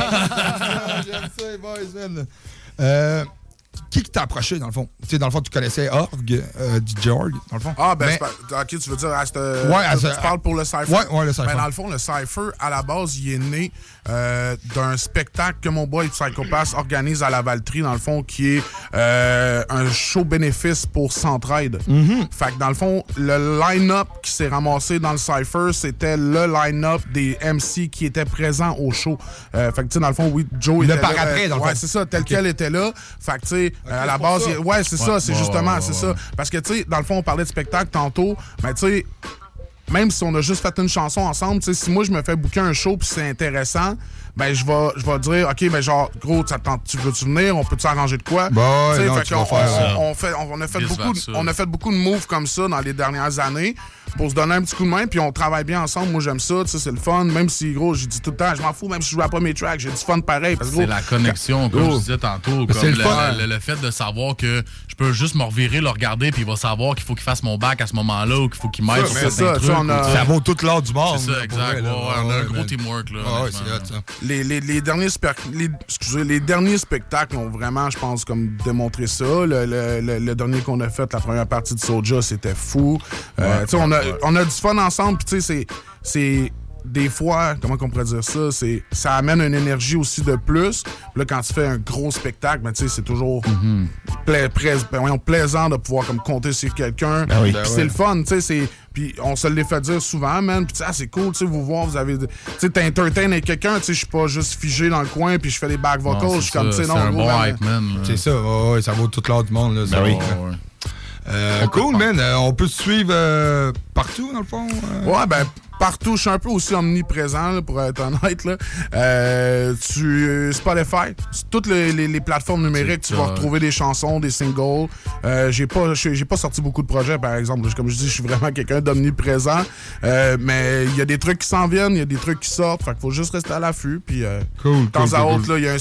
là. J'aime ça, les boys, man. Euh, Qui qui t'a approché, dans le fond? Tu sais, dans le fond, tu connaissais Org, euh, D J Org, dans le fond. Ah, ben, Mais- c'est pas- ok, tu veux dire, à cette- Ouais, à tu, ce- tu parles pour le Cypher? Ouais, ouais, le Cypher. Ben, dans le fond, le Cypher, à la base, il est né euh, d'un spectacle que mon boy Psychopath organise à la Valtrie, dans le fond, qui est euh, un show bénéfice pour Centraide. Mm-hmm. Fait que, dans le fond, le line-up qui s'est ramassé dans le Cypher, c'était le line-up des M C qui étaient présents au show. Euh, fait que, tu sais, dans le fond, oui, Joe Le était par là. après, euh, dans le ouais, fond. c'est ça, tel Ok. quel était là. Fait que, tu sais, euh, à la c'est pour base, ça. il- ouais, c'est Ouais, ça, c'est ouais, justement, ouais, c'est ouais, ça. ouais. Parce que, tu sais, dans le fond, on parlait de spectacle tantôt, mais tu sais, même si on a juste fait une chanson ensemble, tu sais, si moi je me fais booker un show puis c'est intéressant, ben je vais je vais dire OK, ben genre gros, ça te tente- tu veux tu venir, on peut s'arranger de quoi? Bah ouais, Tu sais, non, fait tu qu'on- vas faire on, ça. on fait on, on a fait Vice beaucoup de- versa. on a fait beaucoup de moves comme ça dans les dernières années pour se donner un petit coup de main puis on travaille bien ensemble. Moi j'aime ça, tu sais, c'est le fun, même si gros, j'ai dit tout le temps, je m'en fous même si je joue pas mes tracks, j'ai du fun pareil parce que C'est gros, la connexion, comme gros, je disais tantôt. c'est Comme le le, fun. le- le fait de savoir que je peux juste me revirer, le regarder, puis il va savoir qu'il faut qu'il fasse mon bac à ce moment-là ou qu'il faut qu'il m'aide sur c'est certains ça, tu trucs. sais, on a- ou, tu sais. Ça vaut toute l'or du monde. C'est ça, là, pour exact. vrai, là. Ouais, ouais, on a un Ouais, gros man. teamwork. Là, Ah ouais, honnêtement. c'est hot, ça. Les, les, les, derniers spec- les, excusez, les derniers spectacles ont vraiment, je pense, comme démontré ça. Le, le, le, le dernier qu'on a fait, la première partie de Soulja, c'était fou. Euh, Ouais, tu sais, on, a, ouais. on a du fun ensemble, puis tu sais, c'est- c'est... Des fois, comment on pourrait dire ça, c'est ça amène une énergie aussi de plus. Puis là, quand tu fais un gros spectacle, ben, tu sais, c'est toujours pla- prais- ben, voyons, plaisant de pouvoir comme compter sur quelqu'un. Ben oui. Puis Ben c'est ouais. le fun, tu sais, c'est... Puis on se l'est fait dire souvent, man. Puis tu sais, ah, c'est cool, tu sais, vous voir, vous avez... Tu sais, t'entertaines avec quelqu'un, tu sais, je suis pas juste figé dans le coin puis je fais des back Non, vocals. c'est Je suis comme, ça, tu sais, c'est non, un gros, bon man, hype man. là. C'est ça, ouais, ouais, ça vaut toute l'or du monde. Là, ça. Ben oui. Ouais, ouais. Euh, cool, man. Euh, on peut te suivre euh, partout, dans le fond. euh? Ouais, ben, partout. Je suis un peu aussi omniprésent, là, pour être honnête. Là. Euh, tu, Spotify, sur toutes les, les, les plateformes numériques, tu vas TikTok. retrouver des chansons, des singles. Euh, j'ai pas, j'ai j'ai pas sorti beaucoup de projets, par exemple. Comme je dis, je suis vraiment quelqu'un d'omniprésent. Euh, mais il y a des trucs qui s'en viennent, il y a des trucs qui sortent. Fait qu'il faut juste rester à l'affût. Puis, euh, Cool, de temps cool, à cool, autre, cool. là, il y a un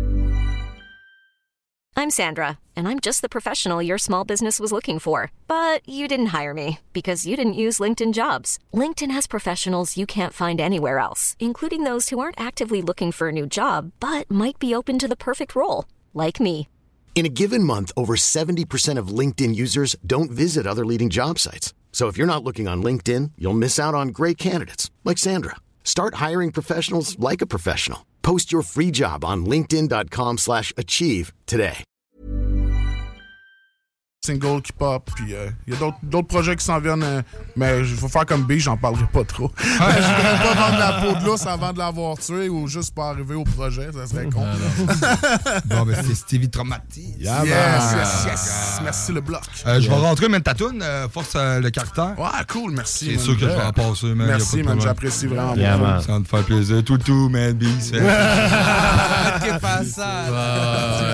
I'm Sandra, and I'm just the professional your small business was looking for. But you didn't hire me because you didn't use LinkedIn Jobs. LinkedIn has professionals you can't find anywhere else, including those who aren't actively looking for a new job, but might be open to the perfect role, like me. In a given month, over seventy percent of LinkedIn users don't visit other leading job sites. So if you're not looking on LinkedIn, you'll miss out on great candidates like Sandra. Start hiring professionals like a professional. Post your free job on linkedin.com slash achieve today. single qui pop, puis euh, il y a d'autres- d'autres projets qui s'en viennent, euh, mais il faut faire comme B, j'en parlerai pas trop. je voudrais pas vendre la peau de l'ours avant de l'avoir tué ou juste pas arriver au projet, ça serait con. Bon, ben, c'est Stevie Traumatis. yes, yes, yes, yes. Merci le bloc. Euh, je vais rentrer, man, ta toune, euh, force euh, le caractère. Ouais, cool, merci. C'est man. sûr que je vais en passer, man. Merci, y a pas de man, problème. j'apprécie vraiment Yeah, beaucoup. man. Ça va te faire plaisir. Tout, tout, man, bis. Qu'est-ce que ça? Ouais, ouais.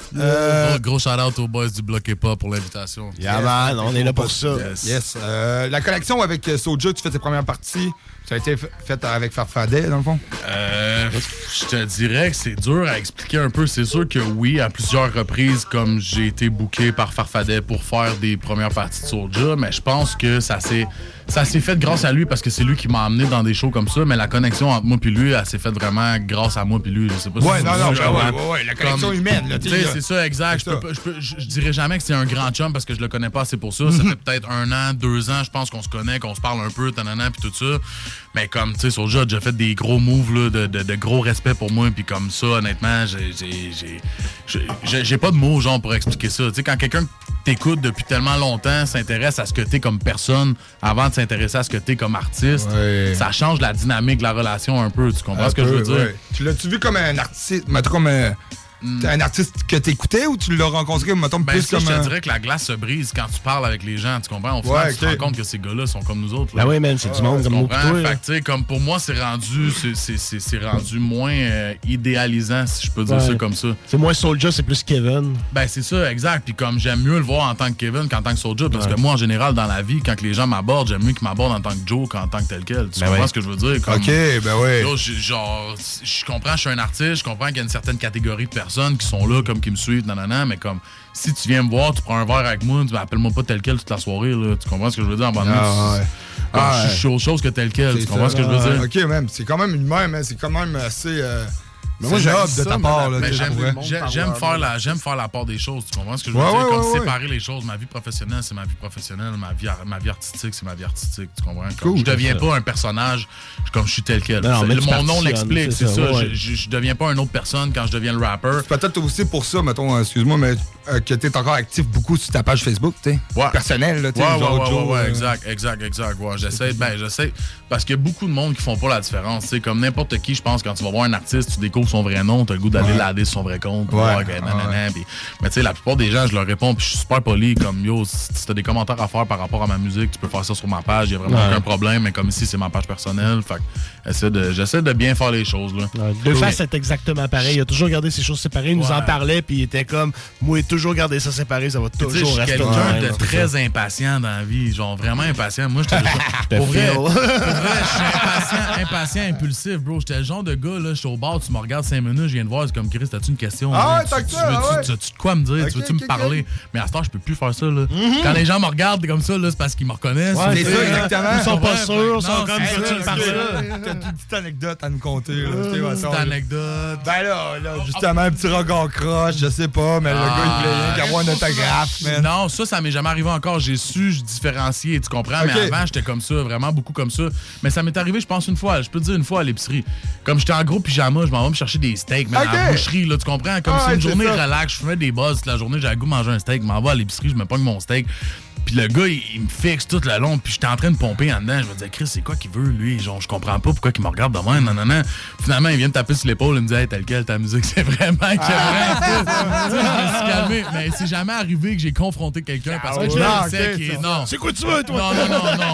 Euh... Gros, gros shout-out aux boys du Bloc Hip-Hop pour l'invitation. Yeah, yes, man, on est là pour ça. Yes. yes. Euh, la collection avec Soulja, tu fais tes premières parties. Ça a été fait avec Farfadet, dans le fond? Euh, je te dirais que c'est dur à expliquer un peu. C'est sûr que oui, à plusieurs reprises, comme j'ai été booké par Farfadet pour faire des premières parties de Soulja, mais je pense que ça s'est ça s'est fait grâce à lui parce que c'est lui qui m'a amené dans des shows comme ça, mais la connexion entre moi et lui, elle s'est faite vraiment grâce à moi et lui. Je sais pas ouais, si non, c'est non, ça, ouais, ouais, ouais, la connexion comme, humaine. Là, tu sais, c'est ça, exact. Je, peux, je, peux, je, je dirais jamais que c'est un grand chum parce que je le connais pas assez pour ça. Ça fait peut-être un an, deux ans, je pense qu'on se connaît, qu'on se parle un peu, tanana, puis tout ça. Mais comme, tu sais, Soulja a déjà fait des gros moves, là, de, de, de gros respect pour moi. Puis comme ça, honnêtement, j'ai, j'ai, j'ai, j'ai, j'ai pas de mots, genre, pour expliquer ça. Tu sais, quand quelqu'un t'écoute depuis tellement longtemps, s'intéresse à ce que t'es comme personne avant de s'intéresser à ce que t'es comme artiste, ouais. ça change la dynamique de la relation un peu. Tu comprends un ce que peu, je veux dire? Ouais. Tu l'as-tu vu comme un artiste, mettons comme un... T'es un artiste que t'écoutais ou tu l'as rencontré, mettons, ben, plus ça, comme... Je te dirais que la glace se brise quand tu parles avec les gens, tu comprends? Au final, ouais, tu okay. te rends compte que ces gars-là sont comme nous autres. Là. Ben oui, man, c'est du monde comme nous. Fait que, tu sais, comme pour moi, c'est rendu, c'est, c'est, c'est, c'est rendu moins euh, idéalisant, si je peux dire ouais. ça comme ça. C'est moins Soulja, c'est plus Kevin. Ben, c'est ça, exact. Puis comme j'aime mieux le voir en tant que Kevin qu'en tant que Soulja, parce ouais. que moi, en général, dans la vie, quand les gens m'abordent, j'aime mieux qu'ils m'abordent en tant que Joe qu'en tant que tel quel. Tu ben comprends ouais. ce que je veux dire? Comme, OK, ben oui. Genre, je comprends, je suis un artiste, je comprends qu'il y a une certaine catégorie de personnes qui sont là, comme qui me suivent, nanana, mais comme si tu viens me voir, tu prends un verre avec moi, tu m'appelles-moi pas tel quel toute la soirée, là. Tu comprends ce que je veux dire en bande ah, ouais. ah, je suis autre chose que tel quel, tu comprends ce que je veux dire? Ok, même, c'est quand même une même, hein, c'est quand même assez. Euh... Mais moi, j'aime de ta part. Là, j'aime, j'aime, j'aime, faire la, j'aime faire la part des choses. Tu comprends ce que je veux ouais, dire? Ouais, comme ouais, séparer ouais. les choses. Ma vie professionnelle, c'est ma vie professionnelle. Ma vie, ma vie artistique, c'est ma vie artistique. Tu comprends? Comme Cool, je deviens ça. pas un personnage comme je suis tel quel. Non, non, mon nom l'explique, c'est, c'est ça. ça ouais. je, je, je deviens pas une autre personne quand je deviens le rapper. C'est peut-être aussi pour ça, mettons, excuse-moi, mais euh, que t'es encore actif beaucoup sur ta page Facebook, tu sais. Ouais. Personnelle, là, tu sais. Ouais, ouais, ouais, Joe, ouais, ouais, euh... exact, exact, exact. Ouais, j'essaie, ben, j'essaie. Parce qu'il y a beaucoup de monde qui font pas la différence. Tu sais, comme n'importe qui, je pense, quand tu vas voir un artiste, tu découvres son vrai nom, t'as le goût d'aller ouais. lader sur son vrai compte. Ouais. Voir, okay, nanana, ouais. Pis, mais tu sais, la plupart des gens, je leur réponds, puis je suis super poli, comme yo, si t'as des commentaires à faire par rapport à ma musique, tu peux faire ça sur ma page, il y a vraiment ouais. aucun problème, mais comme ici, c'est ma page personnelle. Fait que de, j'essaie de bien faire les choses, là. Ouais, Deux Faces, c'est exactement pareil. Il a toujours gardé ses choses séparées, il nous ouais. en parlait, puis il était comme, moi, toujours garder ça séparé, ça va toujours rester. Je suis quelqu'un de très ça. impatient dans la vie, genre vraiment impatient. Moi, j'étais le genre. Pour vrai, pour vrai, je suis impatient, impatient, impulsif, bro. J'étais le genre de gars, là, je suis au bar, tu me regardes cinq minutes, je viens de voir, c'est comme Chris, t'as-tu une question? Ah ouais, tu, t'as tu, ça, tu, ouais. tu, tu, tu de quoi me dire? Okay, tu veux-tu okay, me parler? Okay. Mais à ce temps, je peux plus faire ça, là. Mm-hmm. Quand les gens me regardent comme ça, là, c'est parce qu'ils me reconnaissent. Ouais, c'est ça, exactement. Ils sont pas sûrs, ils sont comme ça, tu me parles. T'as une petite anecdote à nous conter, là. Une petite anecdote. Ben là, là, justement, un petit regard croche, je sais pas, mais le gars, il voulait rien qu'avoir un autographe, man. Non, ça, ça m'est jamais arrivé encore. J'ai su je différencier, tu comprends? Mais avant, j'étais comme ça, vraiment beaucoup comme ça. Mais ça m'est arrivé, je pense, une fois, je peux te dire une fois à l'épicerie. Comme j'étais en gros pyjama, je m'en vais me chercher des steaks, mais à la boucherie, là, tu comprends? Comme c'est une journée relax, je fumais des buzz toute la journée, j'avais le goût de manger un steak, je m'en vais à l'épicerie, je me pogne mon steak. Puis le gars, il, il me fixe tout le long, puis j'étais en train de pomper en dedans. Je me disais, Chris, c'est quoi qu'il veut, lui? Genre, je comprends pas pourquoi il me regarde de même. Non, non, non. Finalement, il vient me taper sur l'épaule, il me dit, hey, tel quel, ta musique, c'est vraiment que ah, je me suis calmé. Mais c'est jamais arrivé que j'ai confronté quelqu'un parce que ah, je ouais, sais qu'il est. Non. C'est quoi tu veux, toi? Non, non, non, non, non,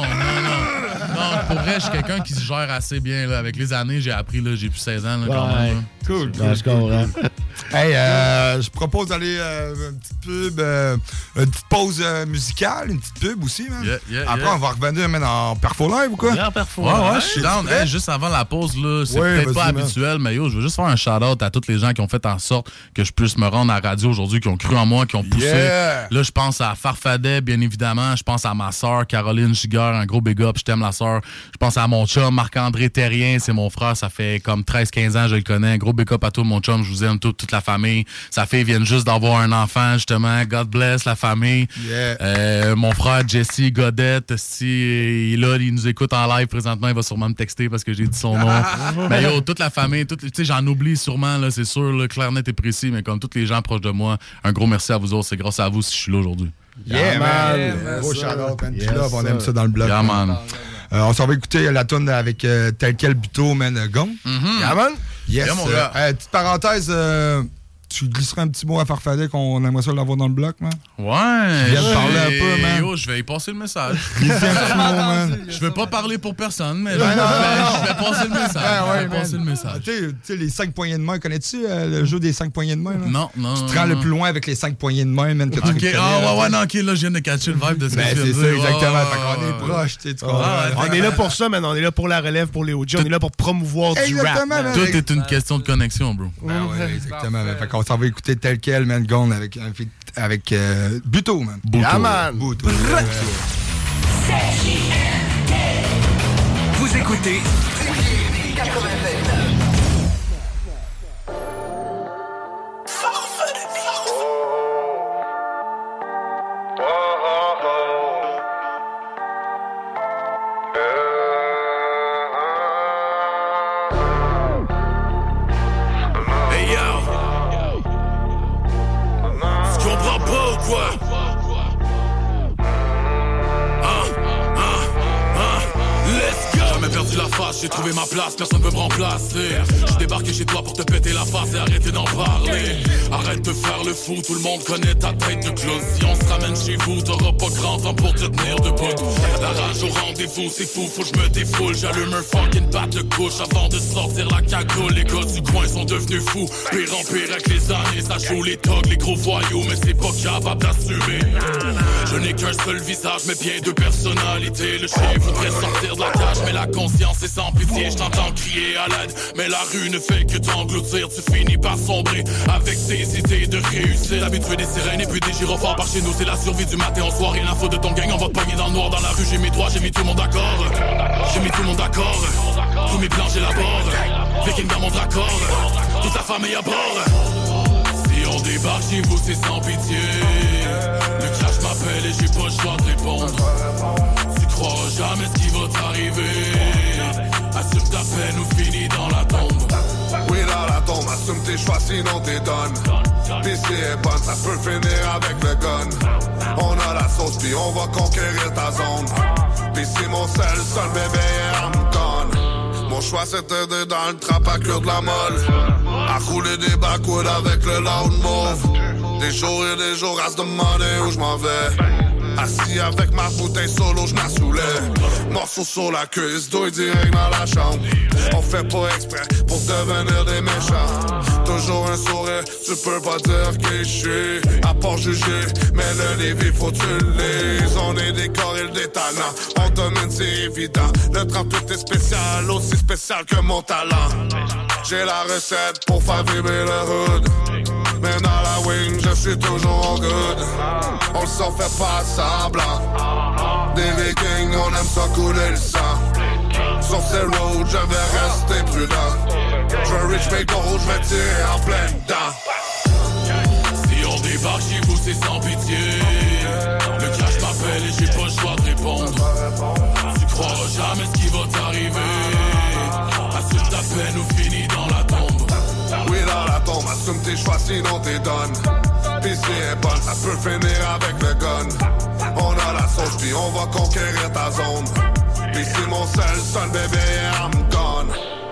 non. Non, pour vrai, je suis quelqu'un qui se gère assez bien. Là. Avec les années, j'ai appris, là, j'ai plus seize ans, là, quand ouais. même. Là. Cool, cool. Ouais, je comprends. Hey, euh, je propose d'aller euh, une petite pub, euh, une petite pause euh, musicale, une petite pub aussi, man. Yeah, yeah, Après, yeah. on va revenir man, en perfo live ou quoi? Yeah, en perfo live. Ouais, ouais, je suis down. Hey, juste avant la pause, là, c'est ouais, peut-être pas man. habituel, mais yo, je veux juste faire un shout-out à tous les gens qui ont fait en sorte que je puisse me rendre à la radio aujourd'hui, qui ont cru en moi, qui ont poussé. Yeah. Là, je pense à Farfadet, bien évidemment. Je pense à ma sœur, Caroline Giger, un gros big up, je t'aime la sœur. Je pense à mon chum, Marc-André Terrien, c'est mon frère, ça fait comme treize quinze ans, je le connais. Un gros big up à tout mon chum, je vous aime, toute, toute la famille. Sa fille vient juste d'avoir un enfant, justement. God bless la famille. Yeah. Euh, mon frère Jesse Godette, si il, là, il nous écoute en live présentement, il va sûrement me texter parce que j'ai dit son nom. Mais yo, toute la famille, tu sais, j'en oublie sûrement, là, c'est sûr, là, clair, net et précis, mais comme tous les gens proches de moi, un gros merci à vous autres. C'est grâce à vous si je suis là aujourd'hui. Yeah, yeah man! Yeah, gros shout-out, man. Yes, love, on aime ça dans le blog. Yeah, man. Euh, on s'en va écouter la tune avec euh, tel quel Buteau, man, Gong. Mm-hmm. Yeah, man? Yes. Yeah, mon gars. Euh, petite parenthèse, euh, tu glisserais un petit mot à Farfadet qu'on aimerait ça l'avoir dans le bloc, man? Ouais. Viens de parler un peu, man. Yo, je vais y passer le message. Glissez un petit mot, man. Je vais pas parler pour personne, mais je Ouais, vais, non, non, je vais passer le message. Ouais, ouais, je vais passer le message. Tu sais- tu sais, les cinq poignées de main, connais-tu euh, le jeu des cinq poignées de main? Là? Non, non. Tu te rends le plus loin avec les cinq poignées de main, man, que tu Ok, connais, ah là, ouais, ouais, tu sais. non, ok, là, je viens de catcher le vibe de ce que Ben, tu viens c'est de ça, dire. exactement. Ouais, Fait qu'on ouais, est ouais. proche, tu sais, tu Ouais, comprends? On est là pour ça, man. On est là pour la relève, pour les O G. On est là pour promouvoir du rap. Exactement, man. man. Tout est une question de connexion, bro. Ben ouais, exactement. man. Fait qu'on s'en va écouter tel quel, man, Gone avec, un feat- avec euh, Buto, man. Buto. Yeah, man. Buto. Vous écoutez Hey yo, tu comprends pas ou quoi? Hein? Hein? Hein? Let's go! Jamais perdu la face, j'ai trouvé ma place, personne peut me remplacer. J'ai débarqué chez toi pour te péter la face et arrêter d'en parler. Arrête de faire le fou, tout le monde connaît ta tête de clown. Si on se ramène chez vous, t'auras pas grand temps pour te tenir debout. La rage au rendez-vous, c'est fou, faut que je me défoule. J'allume un fucking bat de couche avant de sortir la cagoule. Les gars du coin sont devenus fous, pire en pire avec les années. Ça joue les togs, les gros voyous, mais c'est pas capable d'assumer. Je n'ai qu'un seul visage, mais bien deux personnalités. Le chien voudrait sortir de la cage, mais la conscience est sans pitié. Je t'entends crier à l'aide, mais la rue ne fait que t'engloutir. Tu finis par sombrer avec tes idées de réussir. Habitué des sirènes et puis des gyrophares par chez nous. C'est la survie du matin au soir. Rien à foutre de ton gang, on va te pogner dans le noir. Dans la rue, j'ai mis droit, j'ai mis tout le monde d'accord. J'ai mis tout le monde d'accord. Tous mes plans, j'élabore. Viking dans mon raccord. Toute la famille à bord. Si on débarque chez vous, c'est sans pitié. Le crash m'appelle et j'ai pas le choix de répondre. Tu croiras jamais ce qui va t'arriver. Assume ta peine ou finis dans la tombe. Oui, dans la tombe, assume tes choix, sinon t'es donne. Pis si est bonne, ça peut finir avec le gun. On a la sauce, pis on va conquérir ta zone. Pis si mon seul, seul bébé, I'm gone. Mon choix c'était de dans le trap à cure de la molle. À rouler des backwoods avec le loud move. Des jours et des jours à se demander où je m'en vais. Assis avec ma bouteille solo, je m'assoulais. Morceau sur la cuisse, douille direct dans la chambre. On fait pas exprès pour devenir des méchants. Toujours un sourire, tu peux pas dire qui je suis. À part juger, mais le défi faut que tu le lises. On est des corils, des talents, on domine, c'est évident. Le trente-huit est spécial, aussi spécial que mon talent. J'ai la recette pour faire vibrer le hood. Mais dans la wing, je suis toujours good. On le s'en fait pas semblant. Des vikings, on aime ça couler le sang. Sur ces roads, je vais rester prudent. Je veux reach mes goals, je vais tirer en pleine dent. Si on débarque chez vous, c'est sans pitié. Le crash m'appelle et j'ai pas le choix de répondre. Tu croiras jamais ce qui va t'arriver. Assume ta peine ou finis dans la tombe. Oui, dans la tombe, assume tes choix, sinon t'es donne. Pis si est bonne, ça peut finir avec le gun. On a la sauce, pis on va conquérir ta zone. Pis si mon seul, seul bébé, I'm gone.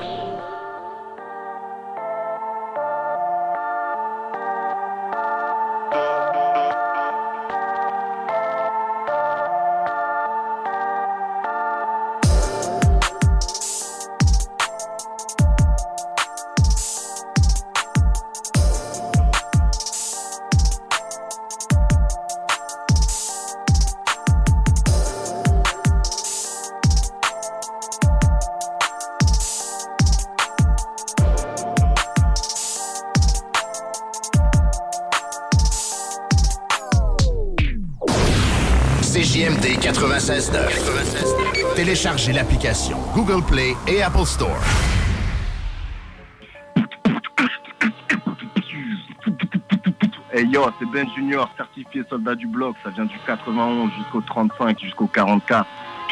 C J M D quatre-vingt-seize neuf. Téléchargez l'application Google Play et Apple Store. Hey yo, c'est Ben Junior, certifié soldat du bloc. Ça vient du quatre-vingt-onze jusqu'au trente-cinq, jusqu'au quarante-quatre.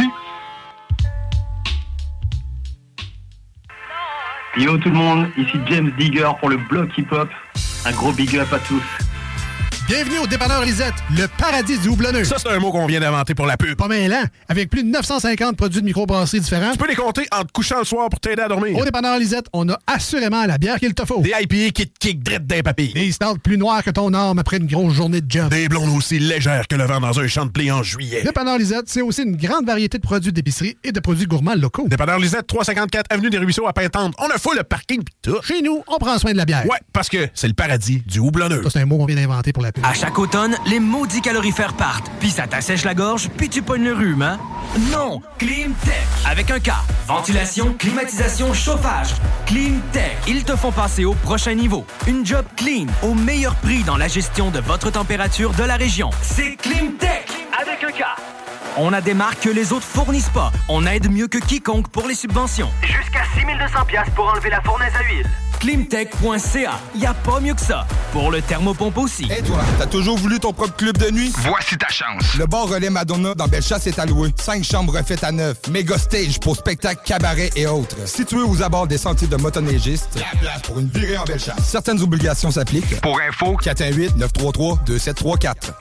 Yo tout le monde, ici James Digger pour le bloc hip-hop. Un gros big up à tous. Bienvenue au dépanneur Lisette, le paradis du houblonneux. Ça, c'est un mot qu'on vient d'inventer pour la pub. Pas mêlant. Avec plus de neuf cent cinquante produits de microbrasserie différents. Tu peux les compter en te couchant le soir pour t'aider à dormir. Au dépanneur Lisette, on a assurément la bière qu'il te faut. Des I P A qui te kick drette d'un papy. Des stouts plus noirs que ton arme après une grosse journée de job. Des blondes aussi légères que le vent dans un champ de blé en juillet. Dépanneur Lisette, c'est aussi une grande variété de produits d'épicerie et de produits gourmands locaux. Dépanneur Lisette, trois cent cinquante-quatre Avenue des Ruisseaux à Pintante. On a full le parking pis tout. Chez nous, on prend soin de la bière. Ouais, parce que c'est le paradis du houblonneux. Ça, c'est un mot qu'on vient d'inventer pour la pub. À chaque automne, les maudits calorifères partent, puis ça t'assèche la gorge, puis tu pognes le rhume, hein? Non! Climtech! Avec un K. Ventilation, climatisation, chauffage. Climtech. Ils te font passer au prochain niveau. Une job clean, au meilleur prix dans la gestion de votre température de la région. C'est Climtech! Avec un K. On a des marques que les autres fournissent pas. On aide mieux que quiconque pour les subventions. Jusqu'à six mille deux cents dollars pour enlever la fournaise à huile. Climtech point C A. Y a pas mieux que ça. Pour le thermopompe aussi. Et toi, t'as toujours voulu ton propre club de nuit? Voici ta chance. Le bar Relais Madonna dans Bellechasse est alloué. Cinq chambres refaites à neuf. Méga stage pour spectacles, cabarets et autres. Situé aux abords des sentiers de motoneigistes. La place pour une virée en Bellechasse. Certaines obligations s'appliquent. Pour info, quatre un huit neuf trois trois deux sept trois quatre.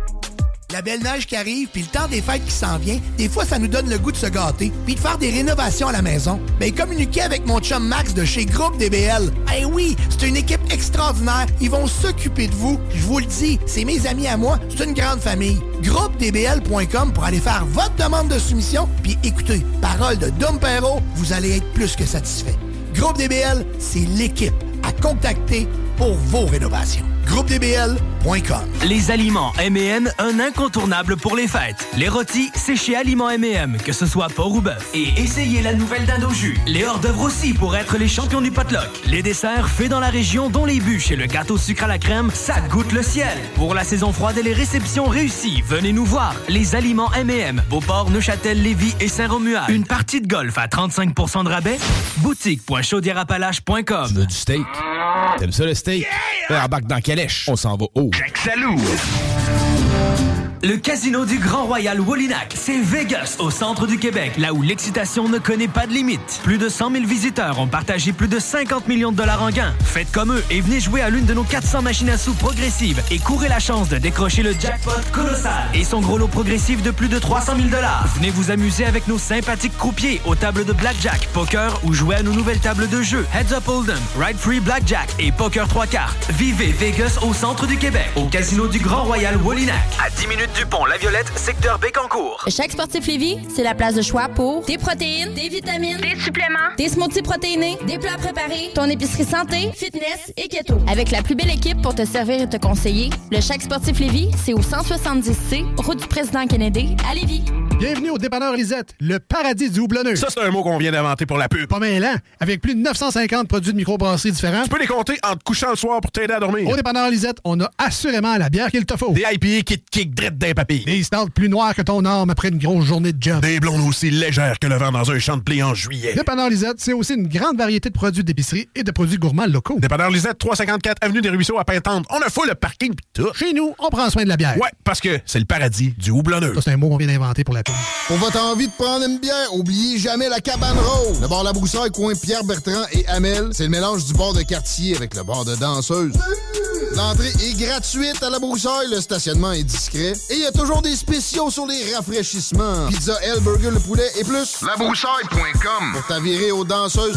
La belle neige qui arrive, puis le temps des fêtes qui s'en vient, des fois, ça nous donne le goût de se gâter, puis de faire des rénovations à la maison. Ben, communiquez avec mon chum Max de chez Groupe D B L. Eh oui, c'est une équipe extraordinaire. Ils vont s'occuper de vous. Je vous le dis, c'est mes amis à moi. C'est une grande famille. groupe d b l point com pour aller faire votre demande de soumission. Puis écoutez, parole de Dom Perrault, vous allez être plus que satisfait. Groupe D B L, c'est l'équipe à contacter pour vos rénovations. groupe d b l point com. Les aliments M et M, un incontournable pour les fêtes. Les rôtis, c'est chez Aliments M et M, que ce soit porc ou bœuf. Et essayez la nouvelle dinde au jus. Les hors-d'œuvre aussi pour être les champions du potluck. Les desserts faits dans la région, dont les bûches et le gâteau sucre à la crème, ça goûte le ciel. Pour la saison froide et les réceptions réussies, venez nous voir. Les aliments M et M, Beauport, Neuchâtel, Lévis et Saint-Romuald. Une partie de golf à trente-cinq pour cent de rabais. boutique point chaudière appalaches point com. Tu veux du steak? T'aimes ça le steak? Yeah. Embarque dans Calèche. On s'en va haut. Jacques Salou. Le Casino du Grand Royal Wallinac, c'est Vegas, au centre du Québec, là où l'excitation ne connaît pas de limite. Plus de cent mille visiteurs ont partagé plus de cinquante millions de dollars en gains. Faites comme eux et venez jouer à l'une de nos quatre cents machines à sous progressives et courez la chance de décrocher le jackpot colossal et son gros lot progressif de plus de trois cent mille dollars. Venez vous amuser avec nos sympathiques croupiers aux tables de blackjack, poker ou jouer à nos nouvelles tables de jeu Heads Up Hold'em, Ride Free Blackjack et Poker trois cartes. Vivez Vegas au centre du Québec, au Casino du Grand Royal Wallinac. À dix minutes du pont La Violette, secteur Bécancour. Chaque Sportif Lévis, c'est la place de choix pour des protéines, des vitamines, des suppléments, des smoothies protéinés, des plats préparés, ton épicerie santé, fitness et keto. Avec la plus belle équipe pour te servir et te conseiller, le Chaque Sportif Lévis, c'est au cent soixante-dix C, route du président Kennedy, à Lévis. Bienvenue au dépanneur Lisette, le paradis du houblonneux. Ça, c'est un mot qu'on vient d'inventer pour la pub. Pas mêlant. Avec plus de neuf cent cinquante produits de microbrasserie différents. Tu peux les compter en te couchant le soir pour t'aider à dormir. Au dépanneur Lisette, on a assurément la bière qu'il te faut. Des I P A qui te kick drette d'un papy. Des stouts plus noirs que ton arme après une grosse journée de job. Des blondes aussi légères que le vent dans un champ de blé en juillet. Dépanneur Lisette, c'est aussi une grande variété de produits d'épicerie et de produits gourmands locaux. Dépanneur Lisette, trois cent cinquante-quatre Avenue des Ruisseaux à Pintante. On a full le parking pis tout. Chez nous, on prend soin de la bière. Ouais, parce que c'est le paradis du houblonneux. Ça, c'est un mot qu'on vient d'inventer pour la pub. Pour votre envie de prendre une bière, oubliez jamais la Cabane Rose. Le bar La Broussaille, coin Pierre-Bertrand et Hamel, c'est le mélange du bar de quartier avec le bar de danseuse. L'entrée est gratuite à La Broussaille, le stationnement est discret et il y a toujours des spéciaux sur les rafraîchissements. Pizza, L, burger, le poulet et plus. labroussaille point com pour t'avirer aux danseuses.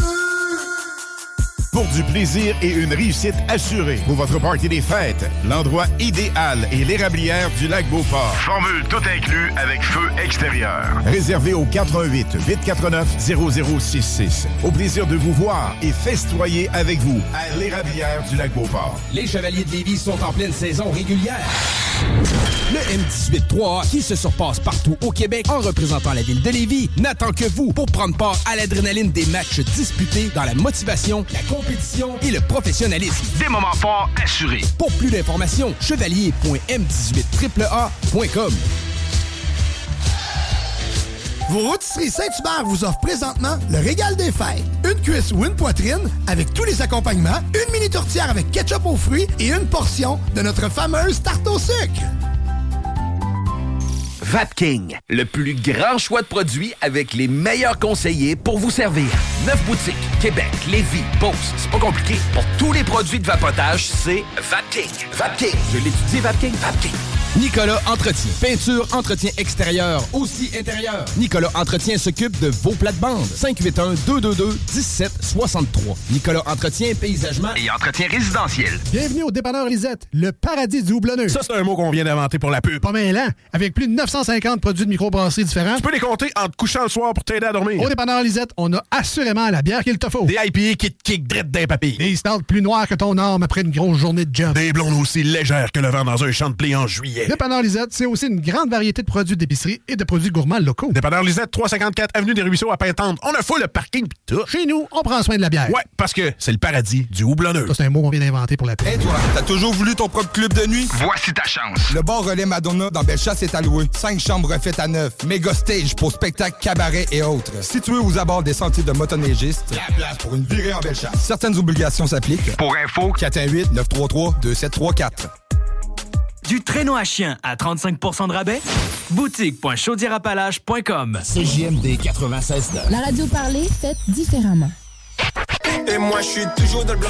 Pour du plaisir et une réussite assurée. Pour votre party des fêtes, l'endroit idéal est l'érablière du lac Beauport. Formule tout inclus avec feu extérieur. Réservé au quatre un huit, huit quatre neuf, zéro zéro six six. Au plaisir de vous voir et festoyer avec vous à l'érablière du lac Beauport. Les Chevaliers de Lévis sont en pleine saison régulière. Le M dix-huit trois A, qui se surpasse partout au Québec en représentant la ville de Lévis, n'attend que vous pour prendre part à l'adrénaline des matchs disputés dans la motivation, la compétition et le professionnalisme. Des moments forts assurés. Pour plus d'informations, chevalier point m dix-huit a a point com. Vos rôtisseries Saint-Hubert vous offrent présentement le régal des fêtes. Une cuisse ou une poitrine avec tous les accompagnements, une mini tourtière avec ketchup aux fruits et une portion de notre fameuse tarte au sucre. Vapking, le plus grand choix de produits avec les meilleurs conseillers pour vous servir. Neuf boutiques, Québec, Lévis, Beauce, c'est pas compliqué. Pour tous les produits de vapotage, c'est Vapking. Vapking, je l'étudie, Vapking, Vapking. Nicolas Entretien. Peinture, entretien extérieur, aussi intérieur. Nicolas Entretien s'occupe de vos plates-bandes. cinq huit un, deux deux deux, un sept six trois. Nicolas Entretien, paysagement et entretien résidentiel. Bienvenue au dépanneur Lisette, le paradis du houblonneux. Ça, c'est un mot qu'on vient d'inventer pour la pub. Pas mêlant. Avec plus de neuf cent cinquante produits de microbrasserie différents. Tu peux les compter en te couchant le soir pour t'aider à dormir. Au dépanneur Lisette, on a assurément la bière qu'il te faut. Des I P A qui te kick drette d'un papier. Des stouts plus noirs que ton arme après une grosse journée de job. Des blondes aussi légères que le vent dans un champ de blé en juillet. Dépanneur Lisette, c'est aussi une grande variété de produits d'épicerie et de produits gourmands locaux. Dépanneur Lisette, trois cent cinquante-quatre Avenue des Ruisseaux à Pintante. On a full le parking pis tout. Chez nous, on prend soin de la bière. Ouais, parce que c'est le paradis du houblonneux. Ça, c'est un mot qu'on vient d'inventer pour la paix. Hey toi, t'as toujours voulu ton propre club de nuit? Voici ta chance. Le bar Relais Madonna dans Bellechasse est alloué. Cinq chambres refaites à neuf. Méga stage pour spectacles, cabarets et autres. Situé aux abords des sentiers de motoneigistes. La place pour une virée en Bellechasse. Certaines obligations s'appliquent. Pour info, quatre un huit, neuf trois trois, deux sept trois quatre. Du traîneau à chien à trente-cinq pour cent de rabais? boutique point chaudière appalaches point com. C J M D quatre-vingt-seize neuf. La radio parlée, faite différemment. Et moi, je suis toujours dans le bloc.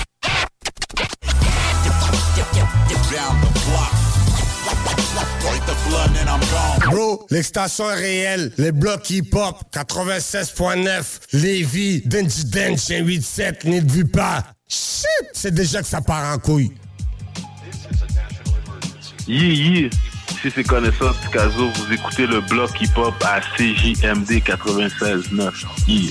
Bro, l'extension est réelle. Les blocs hip-hop, quatre-vingt-seize neuf, Lévis, Denji Dench, un huit sept, n'y vu pas. Shit, c'est déjà que ça part en couille. Yeah, yeah. Si c'est connaissance Picasso, vous écoutez le bloc hip-hop à C J M D quatre-vingt-seize neuf. Yeah.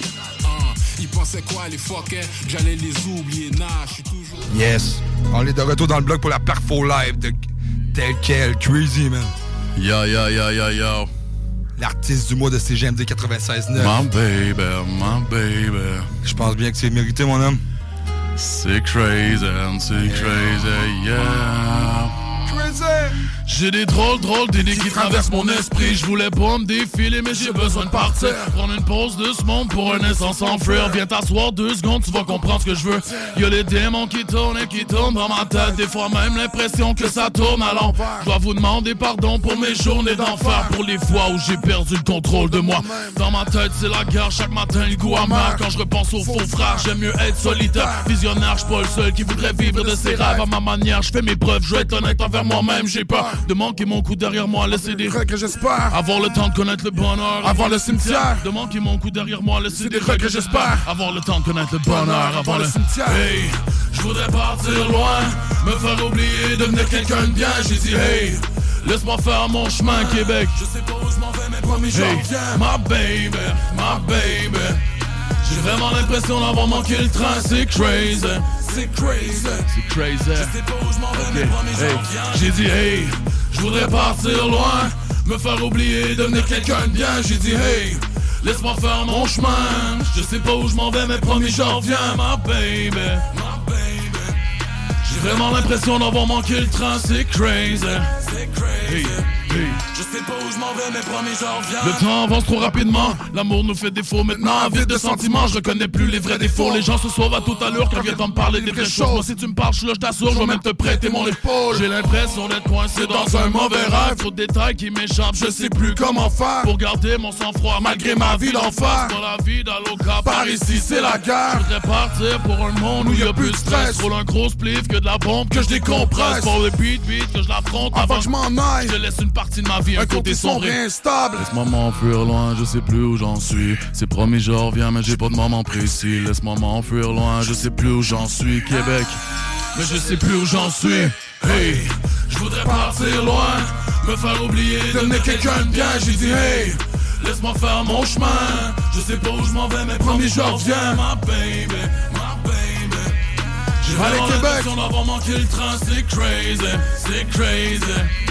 Ils pensaient quoi les fuckers, que j'allais les oublier. Nah, je suis toujours... Yes. On est de retour dans le bloc pour la Perfo Live de tel quel. Crazy, man. Yo, yo, yo, yo, yo. L'artiste du mois de C G M D quatre-vingt-seize neuf. My baby, my baby. Je pense bien que c'est mérité, mon homme. C'est crazy, c'est yeah. crazy, yeah. Crazy. J'ai des drôles, drôles d'idées qui traversent mon esprit. Je voulais pas me défiler, mais j'ai besoin de partir. Prendre une pause de ce monde pour un instant sans fuir. Viens t'asseoir deux secondes, tu vas comprendre ce que je veux. Y'a les démons qui tournent et qui tournent dans ma tête. Des fois même l'impression que ça tourne à l'envers. Je dois vous demander pardon pour mes journées d'enfer. Pour les fois où j'ai perdu le contrôle de moi. Dans ma tête c'est la guerre, chaque matin le goût amer. Quand je repense aux faux frères, j'aime mieux être solitaire. Visionnaire, j'suis pas le seul qui voudrait vivre de ses rêves. À ma manière, je fais mes preuves, je vais être honnête envers moi-même. J'ai peur de manquer mon coup derrière moi, laisser des regrets, j'espère. Avoir le temps de connaître le bonheur avant le cimetière. De manquer mon coup derrière moi, laisser des regrets, j'espère. Avoir le temps de connaître le bonheur avant le cimetière. Hey, je voudrais partir loin, me faire oublier, devenir quelqu'un de bien. J'ai dit hey, laisse-moi faire mon chemin Québec. Je sais pas où je m'en vais, mais promis j'en reviens. My baby, my baby. J'ai vraiment l'impression d'avoir manqué le train, c'est crazy. C'est crazy, c'est crazy. Je sais pas où je m'en vais, mais promis j'en reviens. J'ai dit hey, je voudrais partir loin, me faire oublier, devenir quelqu'un de bien. J'ai dit hey, laisse-moi faire mon chemin. Je sais pas où je m'en vais, mais promis j'en reviens. My baby, my baby. J'ai vraiment l'impression d'avoir manqué le train, c'est crazy. C'est crazy. Hey. Hey. Je sais pas où je m'en vais, mais promis j'en reviens. Le temps avance trop rapidement, l'amour nous fait défaut maintenant. Vide de sentiments, je reconnais plus les vrais défauts. Les gens se sauvent à toute allure quand viennent me parler des vraies choses. Moi si tu me parles, je suis là, je t'assure, je vais même te prêter mon épaule. J'ai l'impression d'être coincé dans un mauvais rêve. Trop de détails qui m'échappent, je sais plus comment faire pour garder mon sang-froid malgré ma vie d'enfer. C'est pas la vie d'Aloca, par ici c'est la guerre. Je voudrais partir pour un monde où y'a plus de stress. Roule un gros spliff que de la bombe que je décompresse. Pour le beat beat que je l'affronte avant que je m'en aille. Je laisse une partie de ma vie, un, un côté sombre et instable. Laisse-moi m'enfuir loin, je sais plus où j'en suis. C'est promis, je reviens, mais j'ai pas de moment précis. Laisse-moi m'enfuir loin, je sais plus où j'en suis. Québec, mais je sais plus où j'en suis. Hey, je voudrais partir loin, me faire oublier, devenir quelqu'un de bien. J'ai dit hey, laisse-moi faire mon chemin. Je sais pas où je m'en vais, mais promis, je reviens. My baby, my baby. J'ai vraiment l'impression d'avoir manqué le train, c'est crazy, c'est crazy.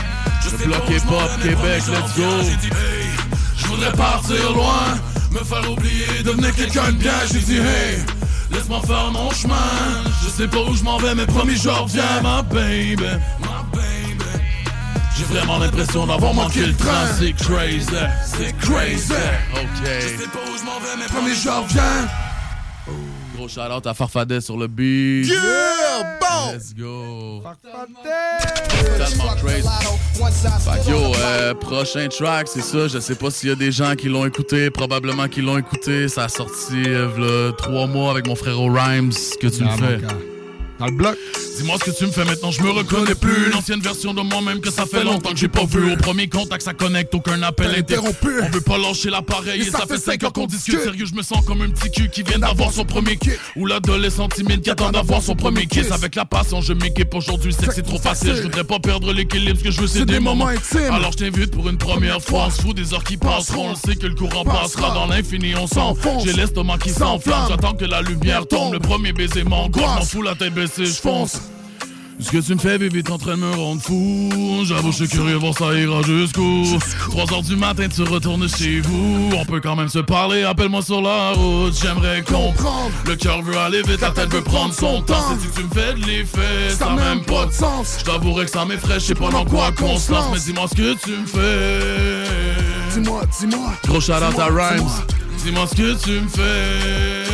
Le bloc hip-hop Québec, let's go. Hey, je voudrais partir loin, me faire oublier, devenir quelqu'un de bien. J'ai dit hey, laisse-moi faire mon chemin. Je sais pas où je m'en vais, mais promis je reviens. My baby, my baby. J'ai vraiment l'impression d'avoir manqué le train. C'est crazy, c'est crazy. Ok. Je sais pas où je m'en vais, mais promis je reviens. Gros shout-out à Farfadet sur le beat. Yeah! bon! Let's go! Tellement Tellement crazy. Fait que yo, euh, prochain track, c'est ça. Je sais pas s'il y a des gens qui l'ont écouté. Probablement qu'ils l'ont écouté. Ça a sorti euh, v'là trois mois avec mon frère Rhymes. Ce que tu me fais. Dans le bloc. Dis-moi ce que tu me fais maintenant, je me reconnais plus. L'ancienne version de moi-même que ça fait longtemps que j'ai pas vu. Au premier contact, ça connecte, aucun appel interrompu. On veut pas lâcher l'appareil et, et ça, ça fait cinq heures qu'on discute. Sérieux, je me sens comme un petit cul qui vient d'avoir son premier kick. Ou l'adolescent timide qui attend d'avoir son premier kiss. Avec la passion, je m'équipe aujourd'hui, c'est que c'est trop facile. Je voudrais pas perdre l'équilibre, ce que je veux c'est des moments intimes. Alors je t'invite pour une première fois, on se fout des heures qui passeront. On sait que le courant passera dans l'infini, on s'enfonce. J'ai l'estomac qui s'enflamme, j'attends que la lumière tombe. Le premier baiser m'angoisse, m'en fous la tête baissée, je fonce. Ce que tu me fais, bébé, t'es en train de me rendre fou. J'avoue, je suis curieux, voir ça ira jusqu'où. trois heures du matin, tu retournes chez vous. On peut quand même se parler, appelle-moi sur la route. J'aimerais comprendre. Le cœur veut aller vite, la tête veut prendre son temps. Si tu me fais de l'effet, ça n'a même pas de sens. Je t'avouerai que ça m'effraie, je sais pas dans quoi qu'on se lance. Mais dis-moi ce que tu me fais. Dis-moi, dis-moi. Gros shout-out à Rhymes. Dis-moi ce que tu me fais.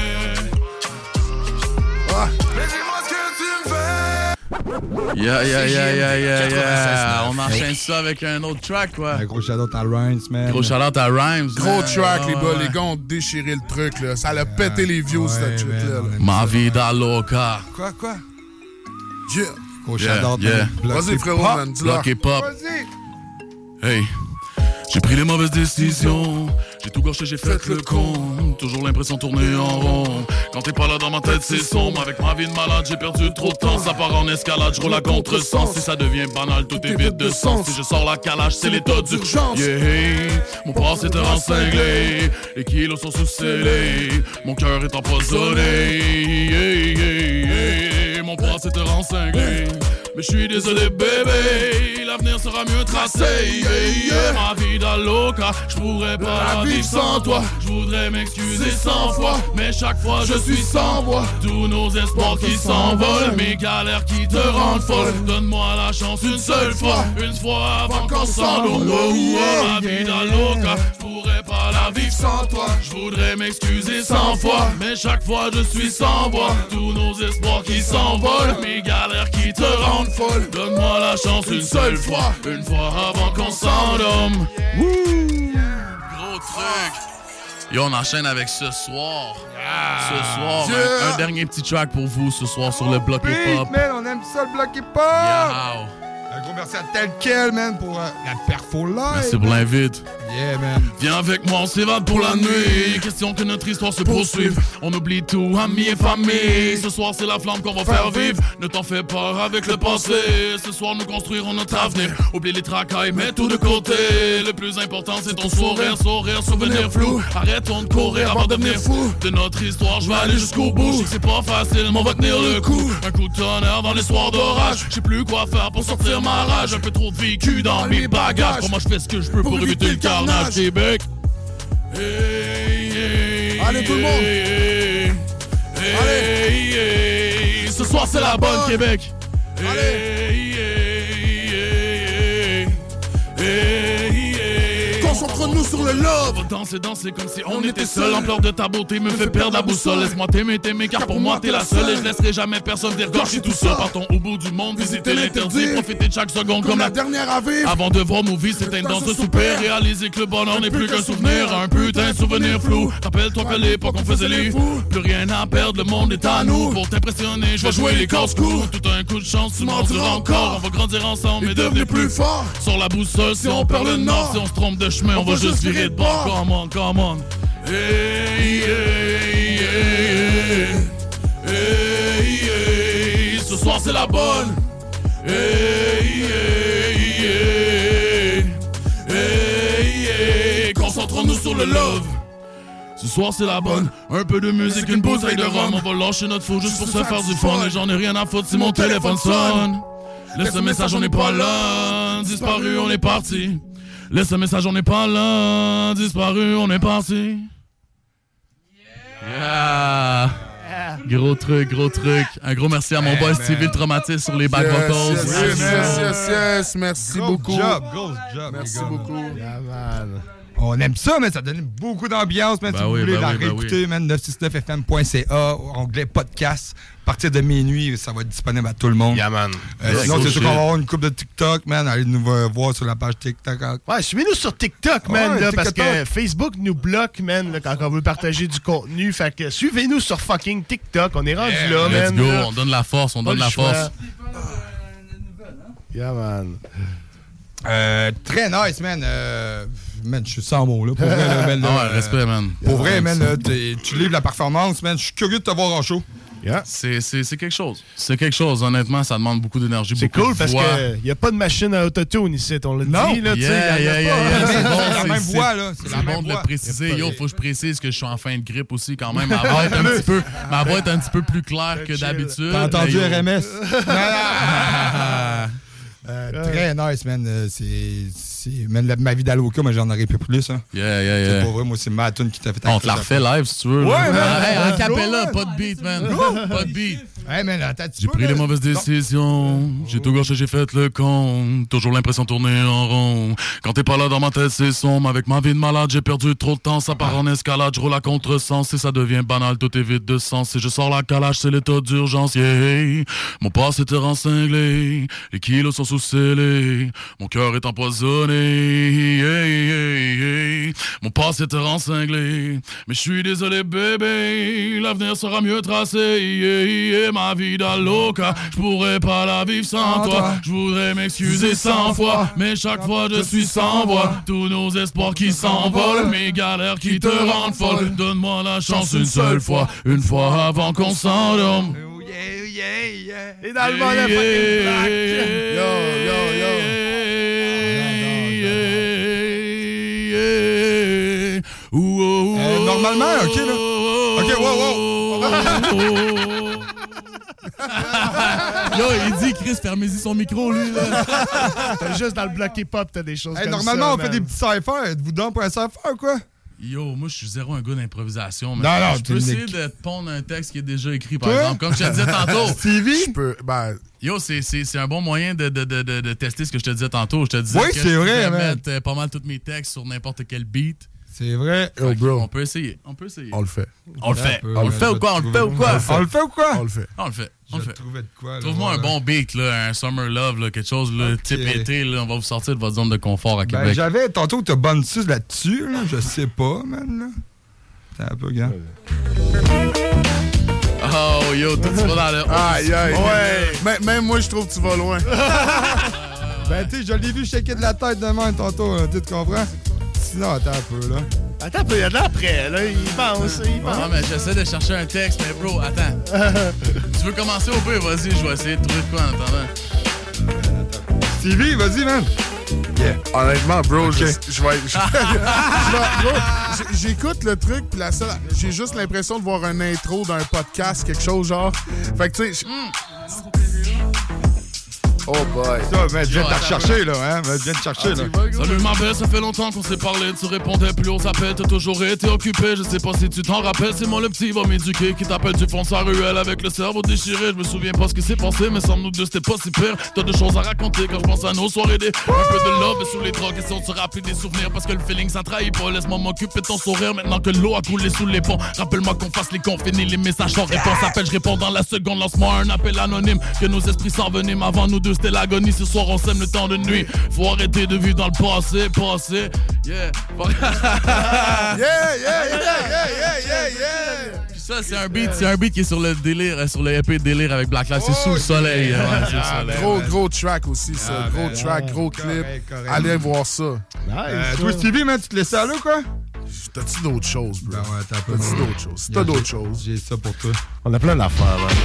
Ah. Yeah, yeah, yeah, yeah, yeah, yeah. On enchaîne ça avec un autre track, quoi. Un gros shout-out à Rhymes, man. Gros shout-out à Rhymes. Gros man. track, oh, les gars. ouais. Les gars ont déchiré le truc, là. Ça a pété les views, ouais, cette shit-là. Ma vida loca. Quoi, quoi? Yeah. Gros Yeah, shout-out, yeah. man. Vas-y, frérot, man. Dis-leur. Bloc hip-hop. Vas-y. Hey. J'ai pris les mauvaises décisions, j'ai tout gâché, j'ai fait le con. Toujours l'impression de tourner en rond. Quand t'es pas là dans ma tête, c'est sombre. Avec ma vie de malade, j'ai perdu trop de temps. Ça part en escalade, je roule à contre-sens. Si ça devient banal, tout est vide de sens. Si je sors la calage, c'est l'état d'urgence. Yeah, mon passé est encinglé, les kilos sont sous-scellés, mon cœur est empoisonné. Yeah, yeah, yeah. Mon passé est encinglé, mais je suis désolé bébé, l'avenir sera mieux tracé. Yeah, yeah. Ma vida loca, je pourrais pas la vivre sans toi. Je voudrais m'excuser cent fois, mais chaque fois je suis sans voix. Tous nos espoirs qui s'envolent, mes galères qui te rendent folle. Donne-moi la chance une seule fois, une fois avant qu'on s'enlève. Oh, oh, ma vida loca, je pourrais pas la vivre sans toi. Je voudrais m'excuser cent fois, mais chaque fois je suis sans voix. Tous nos espoirs qui s'envolent, mes galères qui te rendent folle. Donne-moi la chance une seule fois, une fois avant qu'on s'endorme. Gros truc. Et on enchaîne avec ce soir. Yeah. Ce soir, yeah. un, un dernier petit track pour vous ce soir sur le bloc hip-hop. Man, on aime ça le bloc hip-hop. Yeah. Un gros merci à Tel Quel, man, pour euh, la perfo live. Merci pour l'invite. Yeah, man. Viens avec moi, on s'évade pour la nuit. Question que notre histoire se poursuive. On oublie tout, amis et famille. Ce soir, c'est la flamme qu'on va faire vivre. Ne t'en fais pas avec le passé. Ce soir, nous construirons notre avenir. Oublie les tracailles, mets tout de côté. Le plus important, c'est ton sourire, sourire, souvenir flou. Arrêtons de courir avant de devenir fou. De notre histoire, je vais aller jusqu'au bout. Je sais que c'est pas facile, mais on va tenir le coup. Un coup de tonnerre dans les soirs d'orage. Je sais plus quoi faire pour sortir ma rage. Un peu trop de vécu dans mes bagages. Comment je fais ce que je peux pour, pour éviter le carnage, Québec. Hey, hey, allez tout le monde. Hey, hey, Allez hey, hey, ce soir c'est la bonne Québec. Allez hey, hey, hey, hey, hey. Concentre-nous sur le love. On va danser, danser comme si on était seul. L'ampleur de ta beauté me fait perdre la boussole. Laisse-moi t'aimer, t'aimer car pour moi t'es la seule. Et je laisserai jamais personne dire gorger tout ça. Partons au bout du monde, visiter l'interdit. Profiter de chaque seconde comme la dernière à vivre. Avant de voir nos vies s'éteindre dans un soupir. Réaliser que le bonheur n'est plus qu'un souvenir. Un putain de souvenir flou. Rappelle-toi que l'époque on faisait les fous. Plus rien à perdre, le monde est à nous. Pour t'impressionner, je vais jouer les casse-coups. Tout un coup de chance, tu m'en diras encore. On va grandir ensemble et devenir plus fort. Sur la boussole, si on perd le nord. Si on se trompe de chemin, on va juste virer de bord. Come on, come on. Hey, hey, hey, hey, hey, ce soir c'est la bonne. Hey, hey, hey, hey, hey, concentrons-nous sur le love. Ce soir c'est la bonne, un peu de musique, une bouteille de rhum. On va lâcher notre fou juste pour se faire du fun. Et j'en ai rien à foutre si mon téléphone sonne. Laisse un message, on n'est pas là. Disparu, on est parti. Laisse un message, on n'est pas là. Disparu, on est parti. Yeah! Gros truc, gros truc. Un gros merci à mon boy Stevie le traumatiste sur les back vocals. Yes, yes, yes, yes, yes. Merci Gros beaucoup. job, gros job. Merci beaucoup. Yeah, man. On aime ça, mais ça donne beaucoup d'ambiance, man. Ben si oui, vous voulez ben la oui, ben réécouter, oui. man, neuf cent soixante-neuf F M point C A, onglet podcast. À partir de minuit, ça va être disponible à tout le monde. Yeah, man. Euh, Yeah, sinon, cool c'est sûr shit. qu'on va avoir une coupe de TikTok, man. Allez nous voir sur la page TikTok. Ouais, suivez-nous sur TikTok, man, Ouais, là, parce TikTok. que Facebook nous bloque, man, là, quand on veut partager du contenu. Fait que suivez-nous sur fucking TikTok. On est rendu là, Let's man. go, là. on donne la force, on Pas donne le la choix. force. Yeah, man. Euh, très nice, man. Euh, man, je suis sans mots, là. Pour vrai, là, man, là, Ah ouais, euh, respect, man. Pour vrai, Yeah, man, man. là, t'es- tu livres la performance, man. Je suis curieux de te voir en show. Yeah. C'est, c'est, c'est quelque chose. C'est quelque chose, honnêtement, ça demande beaucoup d'énergie, C'est beaucoup cool de parce voix. qu'il n'y a pas de machine à autotune ici, on l'a Non. dit. Là, tu sais, Yeah, y en a yeah, yeah, pas. yeah. C'est bon, la c'est- même c'est- voix, là. C'est C'est la bon même de le voix. préciser. Y a pas- Yo, faut que je précise que je suis en fin de grippe aussi, quand même. Ma voix est un petit peu, ma voix est un petit peu plus claire que d'habitude. T'as entendu mais yo- R M S? Euh, très nice, man. Euh, c'est, c'est, man, la- ma vie d'Aloca, moi, j'en aurais pu plus. Hein. Yeah, yeah, yeah. C'est pas vrai, moi, c'est ma tune qui t'a fait On te la refait live si tu veux. Ouais, là. man. Hey, Let's en capella, go, pas de beat, man. Pas de beat. Hey, man, attends, tu J'ai peux, pris là? les mauvaises décisions, j'ai tout gâché, j'ai fait le con. Toujours l'impression de tourner en rond. Quand t'es pas là dans ma tête, c'est sombre. Avec ma vie de malade, j'ai perdu trop de temps. Ça part en escalade, je roule à contresens. Et ça devient banal, tout est vide de sens. Et je sors la calage, c'est l'état d'urgence. Yeah. Mon passé était rencinglé, les kilos sont sous-scellés. Mon cœur est empoisonné. Yeah, yeah, yeah. Mon passé était rencinglé, mais je suis désolé, bébé. L'avenir sera mieux tracé. Yeah, yeah. Ma vie d'Aloca, je pourrais pas la vivre sans toi. Je voudrais m'excuser cent fois, mais chaque fois je suis sans voix. Tous nos espoirs qui s'envolent, mes galères qui te rendent folle. Donne-moi la chance une seule fois, une fois avant qu'on s'endorme. Yeah, yeah, yeah. Et dans le monde, la fucking black. Yo, yo, yo. Euh, normalement, ok, là. Ok, wow, wow. Yo, il dit, Chris, fermez-y son micro, lui, là. T'as juste dans le bloc hip-hop, t'as des choses Hey, comme normalement, ça. on fait man. des petits cyphers. Êtes-vous dans pour un cypher ou quoi? Yo, moi, je suis zéro un gars d'improvisation. Mais Non, non, je t'es peux une- essayer de te pondre un texte qui est déjà écrit, par Toi? exemple. Comme je te disais tantôt. Stevie? Je peux. Ben, Yo, c'est, c'est, c'est un bon moyen de, de, de, de, de tester ce que je te disais tantôt. Je te disais Oui, que c'est je vrai, pouvais man. mettre euh, pas mal tous mes textes sur n'importe quel beat. C'est vrai. yo, Fait que bro, On peut essayer. On peut essayer. on le fait. On le fait. peu, On le man, fait je ou quoi? On vais le fait ou trouver- quoi? On le fait ou quoi? On le fait. On le fait. On Je le vais fait. trouver de quoi, là. Trouve-moi un ouais. bon beat, là, un Summer Love, là, quelque chose, là, Ok. type été, là, on va vous sortir de votre zone de confort à Ben, Québec. j'avais tantôt que t'as bonne suce là-dessus, là. Je sais pas, man, là. T'es un peu, gars. Oh, yo, toi, tu vas dans le... Aïe, aïe. Ouais. Même, même moi, je trouve que tu vas loin. Ben, tu sais, je l'ai vu shaker de la tête de même tantôt, là. Tu te comprends? Sinon, attends un peu, là. Attends un peu, il y a de l'après, là. Il pense, il pense. Non, mais j'essaie de chercher un texte, mais bro, attends. Tu veux commencer au peu? Vas-y, je vais essayer de trouver de quoi en attendant. Stevie, vas-y, man. Yeah. Honnêtement, bro, je, je vais. je- je vais- bro, j'- j'écoute le truc, puis la seule. J'ai juste l'impression de voir un intro d'un podcast, quelque chose genre. Fait que, tu sais. j'- Oh boy. Ça, mais je viens de te attends, rechercher, là, hein. Ben, je viens de te chercher, là. Salut ma belle, ça fait longtemps qu'on s'est parlé, tu répondais plus aux appels, t'as toujours été occupé, je sais pas si tu t'en rappelles, c'est moi le petit va m'éduquer qui t'appelle du fond de sa ruelle avec le cerveau déchiré, je me souviens pas ce qui s'est passé, mais sans nous deux c'était pas si pire, t'as des choses à raconter quand je pense à nos soirées des, un peu de love et sous les drogues, question de se rappeler des souvenirs parce que le feeling ça trahit pas, laisse-moi m'occuper de ton sourire maintenant que l'eau a coulé sous les ponts, rappelle-moi qu'on fasse les confinés, les messages sans réponse, appelle, je réponds dans la seconde, lance-moi un appel anonyme, que nos esprits s'enveniment, avant nous deux c'était l'agonie, ce soir on s'aime le temps de nuit, faut arrêter de vivre dans le passé, passé, yeah. Yeah, yeah, yeah, yeah, yeah, yeah, yeah. Puis ça, c'est un beat, c'est un beat qui est sur le délire, euh, sur le E P Délire avec Black Lives. C'est sous le soleil. Ouais, c'est le soleil. Gros, gros track aussi, ça. Ah, gros ben, track, ouais, gros correct, clip. correct. Allez voir ça. Euh, toi, Stevie, man, tu te laissais aller ou quoi? T'as-tu d'autres choses, bro? Ben ouais, t'as pas T'as-tu d'autres choses? Si t'as Yeah, d'autres j'ai- choses. J'ai ça pour toi. On a plein d'affaires, man.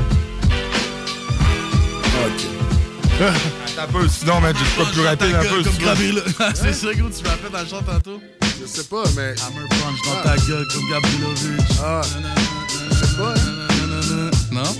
Ok. Attends un peu, sinon, man, je peux plus rapide un peu. Comme si tu veux. Gabi, là. C'est ça, gros, tu rappelles dans le chant tantôt? Je sais pas, mais. Hammer punch dans ta gueule comme Gabrilovic. Ah. Je sais pas. Non?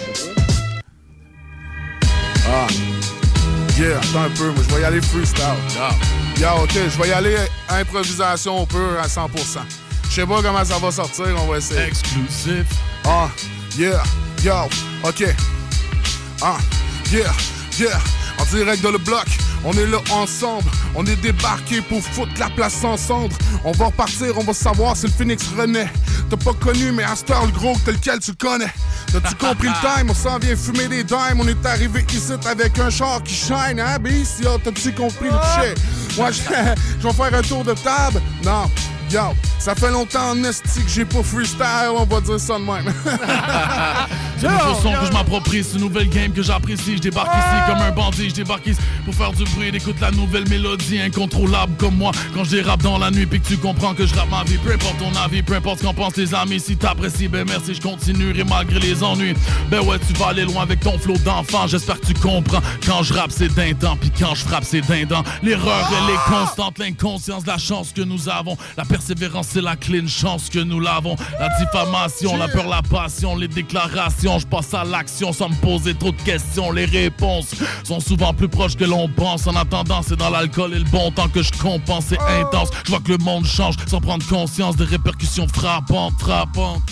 Ah. Yeah, attends un peu. Moi, je vais y aller freestyle. Yeah, ok, je vais y aller improvisation pure à cent pour cent. Je sais pas comment ça va sortir, on va essayer. Exclusif. Ah, yeah, yo, ok. Ah, yeah, yeah. En direct de le bloc, On est là ensemble, on est débarqué pour foutre la place en cendre. On va repartir, on va savoir si le Phoenix renaît. T'as pas connu, mais à cette heure, le gros tel quel tu connais. T'as-tu compris le time? On s'en vient fumer des dimes. On est arrivé ici avec un char qui shine, hein, Bis? Yo, t'as-tu compris le shit? Moi, je vais faire un tour de table. Non. Yo, ça fait longtemps en esti que j'ai pas freestyle, on va dire ça de même. C'est une nouveau son que je m'approprie, c'est une nouvelle game que j'apprécie. Je débarque ici comme un bandit, je débarque ici pour faire du bruit. Écoute la nouvelle mélodie, incontrôlable comme moi. Quand je dérape dans la nuit, puis que tu comprends que je rappe ma vie. Peu importe ton avis, peu importe ce qu'en pensent tes amis. Si t'apprécies, ben merci, je continuerai malgré les ennuis. Ben ouais, tu vas aller loin avec ton flow d'enfant. J'espère que tu comprends. Quand je rappe, c'est dindant, puis quand je frappe, c'est dindant. L'erreur, elle est constante, l'inconscience, la chance que nous avons. La persévérance, c'est la clé, une chance que nous l'avons. La diffamation, la peur, la passion, les déclarations. Je passe à l'action sans me poser trop de questions. Les réponses sont souvent plus proches que l'on pense. En attendant, c'est dans l'alcool et le bon temps que je compense. C'est intense, je vois que le monde change sans prendre conscience des répercussions frappantes, frappantes.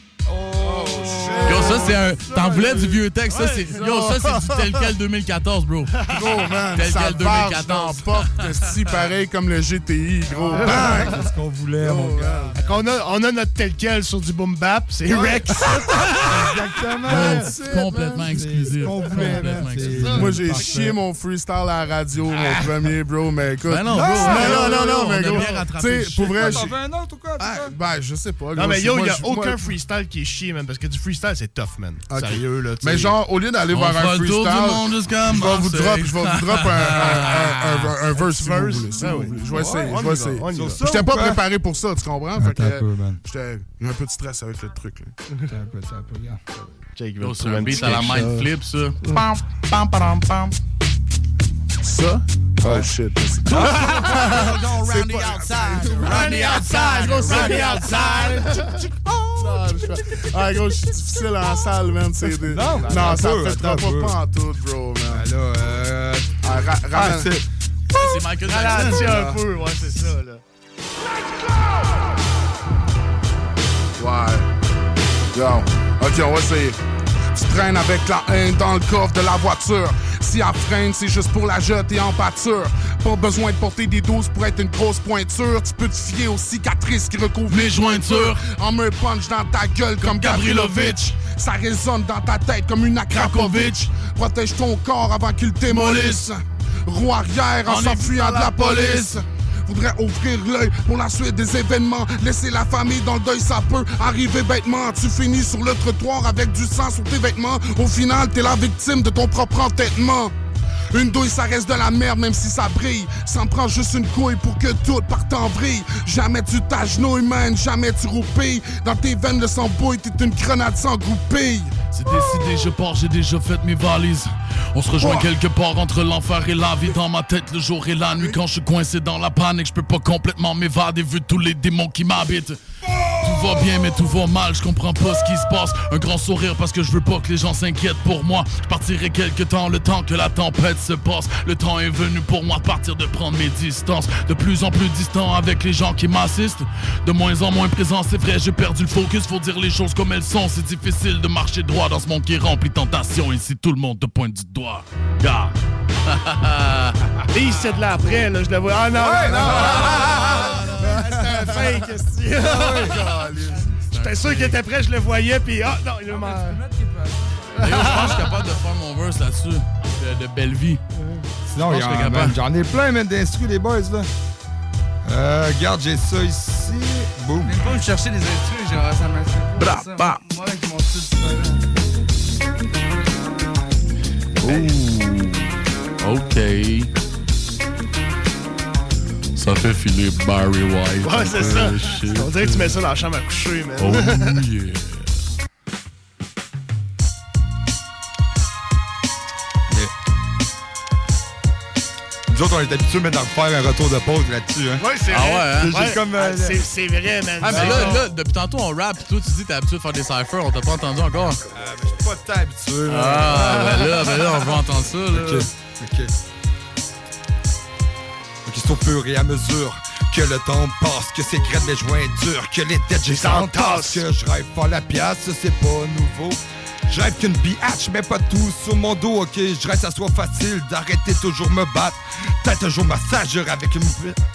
Yo, ça c'est un. T'en voulais du vieux texte, ça c'est. Yo, ça c'est du tel quel deux mille quatorze, bro. Gros, man, tel ça quel deux mille quatorze. porte, si pareil comme le G T I, gros. Bang! C'est ce qu'on voulait, mon gars. On a, on a notre tel quel sur du boom bap, c'est Rex. Exactement. Ouais, complètement exclusif. Complètement exclusif. Moi, j'ai chié mon freestyle à la radio, mon premier, bro, mais écoute. Ben non, bro. Non, non, non, non, mais gros. Tu sais, pour vrai. T'en veux un autre ou quoi? Ben, je sais pas. Non, mais yo, il y a aucun freestyle qui est chié, man, parce que du freestyle, c'est tough, man. Okay. Sérieux, là. Mais genre, au lieu d'aller vers un freestyle, je vais vous drop, je vais vous drop un, un, un, un, un verse si vous voulez. Si vous voulez. Je vais essayer, je vais essayer. J'étais pas préparé pour ça, tu comprends? Fait que j'étais un peu de stress avec le truc. T'es un peu, t'es un peu, gars. Jake, c'est un beat à la mind flip, ça. Pam, pam, pam, pam. Ça? Oh shit. Go round the outside, round the outside, go round the outside. Ah, gros, je suis difficile en salle, man. C'est des... Non, non ça me fait pas pas en tout, bro, man. Ben là, euh. Ah, ra- ah, ramène... c'est. C'est Michael Jackson. un peu, ouais, c'est ça, là. Ouais. Yo. Ok, on va essayer. Tu traînes avec la haine dans le coffre de la voiture. Si elle freine, c'est juste pour la jeter en pâture. Pas besoin de porter des doses pour être une grosse pointure. Tu peux te fier aux cicatrices qui recouvrent les jointures. En me punch dans ta gueule comme Gavrilovic. Ça résonne dans ta tête comme une Akrapovic. Protège ton corps avant qu'il démolisse. Roue arrière en s'enfuyant de la police. Voudrais ouvrir l'œil pour la suite des événements. Laisser la famille dans le deuil, ça peut arriver bêtement. Tu finis sur le trottoir avec du sang sur tes vêtements. Au final, t'es la victime de ton propre entêtement. Une douille, ça reste de la merde, même si ça brille. Ça me prend juste une couille pour que tout parte en vrille. Jamais tu t'agenouilles, man, jamais tu roupilles. Dans tes veines, le sang bouille, t'es une grenade sans goupille. C'est décidé, je pars, j'ai déjà fait mes valises. On se rejoint oh. quelque part entre l'enfer et la vie. Dans ma tête, le jour et la nuit. Quand je suis coincé dans la panique, je peux pas complètement m'évader vu tous les démons qui m'habitent. Tout va bien mais tout va mal, je comprends pas ce qui se passe. Un grand sourire parce que je veux pas que les gens s'inquiètent pour moi. Je partirai quelque temps, le temps que la tempête se passe. Le temps est venu pour moi de partir, de prendre mes distances. De plus en plus distant avec les gens qui m'assistent. De moins en moins présent, c'est vrai, j'ai perdu le focus. Faut dire les choses comme elles sont, c'est difficile de marcher droit dans ce monde qui est rempli de tentations. Ici tout le monde te pointe du doigt. Gars. Et c'est de là après, là, je le vois. Ah non, ouais, non, non, non, non, c'était un fake, est-ce j'étais sûr qu'il était prêt, je le voyais, puis ah non, il m'a... Je pense que je suis capable de faire mon verse là-dessus, de, de belle vie. Sinon, il y a, man, j'en ai plein, man, d'instrus, les boys, là. Euh, regarde, j'ai ça ici. Boum. Même pas me chercher des instrus, genre, ça m'a Bra, bra. Moi, avec mon style Ouh. OK. Ça fait filer Barry White. Ouais, c'est ça. Shit. On dirait que tu mets ça dans la chambre à coucher, man. Oh yeah. Nous autres, on est habitués de faire un retour de pause là-dessus. Hein? Oui, c'est ah vrai. Ouais, hein? Ouais. Comme, euh, ah, c'est, c'est vrai, man. Ah, mais là, là, depuis tantôt, on rap, pis toi, tu dis que t'es habitué de faire des cyphers. On t'a pas entendu encore? Euh, mais je suis pas tant habitué. Là. Ah, ben là, ben là, on veut entendre ça, là. OK. OK. OK, c'est au fur et à mesure que le temps passe, que ces graines de jointures, que les têtes j'ai s'entassent, que je rêve pas la pièce, c'est pas nouveau. Je rêve qu'une biatch, mais pas tout sur mon dos, ok. Je reste à soi facile d'arrêter toujours me battre. Peut-être un jour massageur avec une.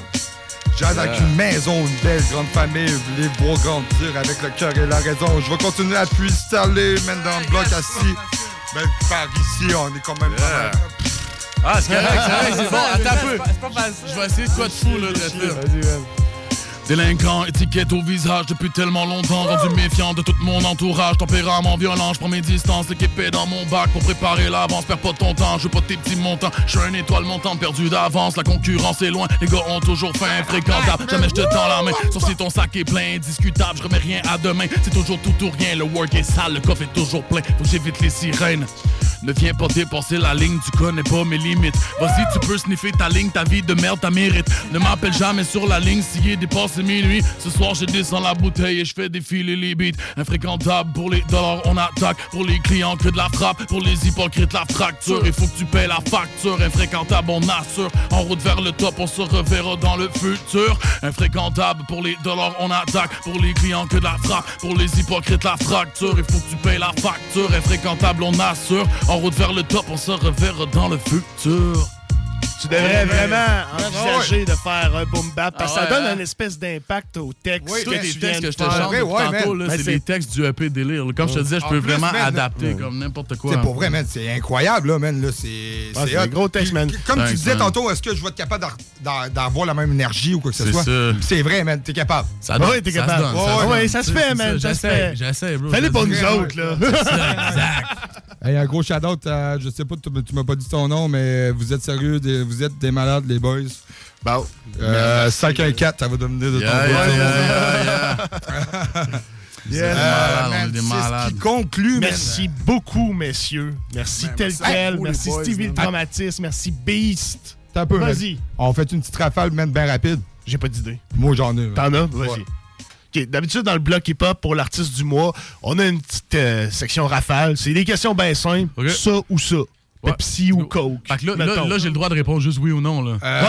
Je rêve avec une maison, une belle grande famille. Les voir grandir avec le cœur et la raison. Je vais continuer à puis installer, même dans le bloc assis. Ben, par ici, on est quand même pas mal. Ah, c'est correct, c'est correct, c'est bon. Attends un peu. C'est pas facile. Je vais essayer de quoi de fou, là, de là. Délinquant, étiquette au visage depuis tellement longtemps, rendu méfiant de tout mon entourage, tempérament violent, je prends mes distances, équipé dans mon bac pour préparer l'avance, perds pas ton temps, je veux pas tes petits montants, je suis un étoile montante perdu d'avance, la concurrence est loin, les gars ont toujours faim, infréquentable, jamais je te tends la main, sauf si ton sac est plein, indiscutable, je remets rien à demain, c'est toujours tout ou rien, le work est sale, le coffre est toujours plein, faut que j'évite les sirènes. Ne viens pas dépasser la ligne, tu connais pas mes limites. Vas-y, tu peux sniffer ta ligne, ta vie de merde, ta mérite. Ne m'appelle jamais sur la ligne, s'il est dépassé minuit. Ce soir, je descends la bouteille et je fais défiler les beats. Infréquentable, pour les dollars, on attaque. Pour les clients, que de la frappe. Pour les hypocrites, la fracture. Il faut que tu paies la facture. Infréquentable, on assure. En route vers le top, on se reverra dans le futur. Infréquentable, pour les dollars, on attaque. Pour les clients, que de la frappe. Pour les hypocrites, la fracture. Il faut que tu payes la facture. Infréquentable, on assure. En route vers le top, on se reverra dans le futur. Tu devrais Ouais, vraiment mais... envisager ouais. de faire un boom bap parce que Ah ouais, ça donne hein? une espèce d'impact au texte. Oui, que tous tu les viens textes de que je te faire. chante ouais, tantôt, man. là, c'est c'est- les textes du E P Délire. Comme je te disais, je En peux plus, vraiment man, adapter ouais. comme n'importe quoi. C'est pour vrai, man. C'est incroyable, là, man. Là, c'est Ah, c'est c'est un hot. gros texte, man. Puis, Comme Thanks, tu disais man. tantôt, est-ce que je vais être capable d'ar- d'ar- d'avoir la même énergie ou quoi que ce C'est soit? ça. C'est vrai, man. T'es capable. Ça donne, Ouais, t'es ça se capable. donne, Ouais, se ouais, donne. ça se C'est- fait, c'est man, ça se J'essaie, fait. j'essaie, bro. Fallait pour nous j'essaie. autres, là. Exact. Hey, un gros shout-out, à- je sais pas, tu, tu m'as pas dit ton nom, mais vous êtes sérieux, des- vous êtes des malades, les boys. Bon. Euh, cinq un quatre, ça va devenir de ton Yeah, côté. yeah, yeah, yeah. Yeah. Euh, Euh, on man, est des c'est ce malades. qui conclut, man. Merci beaucoup, messieurs. Merci Ben, tel merci quel. beaucoup, Merci les boys, Stevie le man. traumatisme. Merci Beast. T'as un peu, man. Vas-y. On fait une petite rafale, man, bien rapide. J'ai pas d'idée. Moi, j'en ai. man. T'en as? Vas-y. Ouais. OK, d'habitude, dans le bloc hip-hop, pour l'artiste du mois, on a une petite euh, section rafale. C'est des questions bien simples. OK. Ça ou ça. Ouais. Pepsi ou Coke. Fait que là, là, mettons. là, j'ai le droit de répondre juste oui ou non, là. Euh,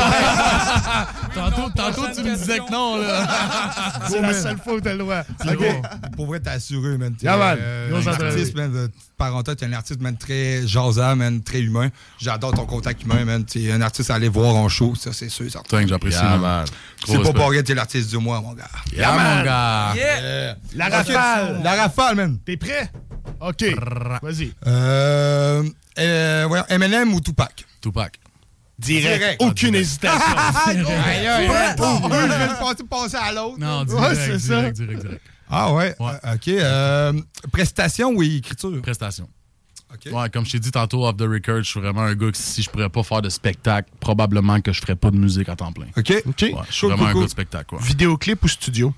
tantôt, tantôt, tu me disais que non, là. C'est la seule fois où t'as le droit. OK. Pour vrai, t'es assuré, man. T'es, Yeah, man. euh, Grosse un entraînée. artiste, man, de parental, t'es un artiste, man, très jasant, man, très humain. J'adore ton contact humain, man. T'es un artiste à aller voir en show, ça, c'est sûr, certain. Putain, que j'apprécie, Yeah, man. man. Gros C'est pas respect. pour rien, t'es l'artiste du mois, mon gars. Yeah, mon gars. Yeah. La Ok, rafale. La rafale, man. T'es prêt? OK. Vas-y. Euh, euh, voyons, Eminem ou Tupac? Tupac. Direct. Direct. Aucune hésitation. Aïe, aïe, aïe. Ouais. Oh, je vais le passer, passer à l'autre. Non, Ouais, direct, c'est direct, ça. direct, direct. Ah ouais? Ouais. Euh, OK. Euh, prestation ou écriture? Prestation. OK. Ouais, comme je t'ai dit tantôt, off the record, je suis vraiment un gars que si je pourrais pas faire de spectacle, probablement que je ferais pas de musique à temps plein. OK. OK. Ouais, je suis Cool, vraiment cool, un cool. gars de spectacle, ouais. Vidéoclip ou studio?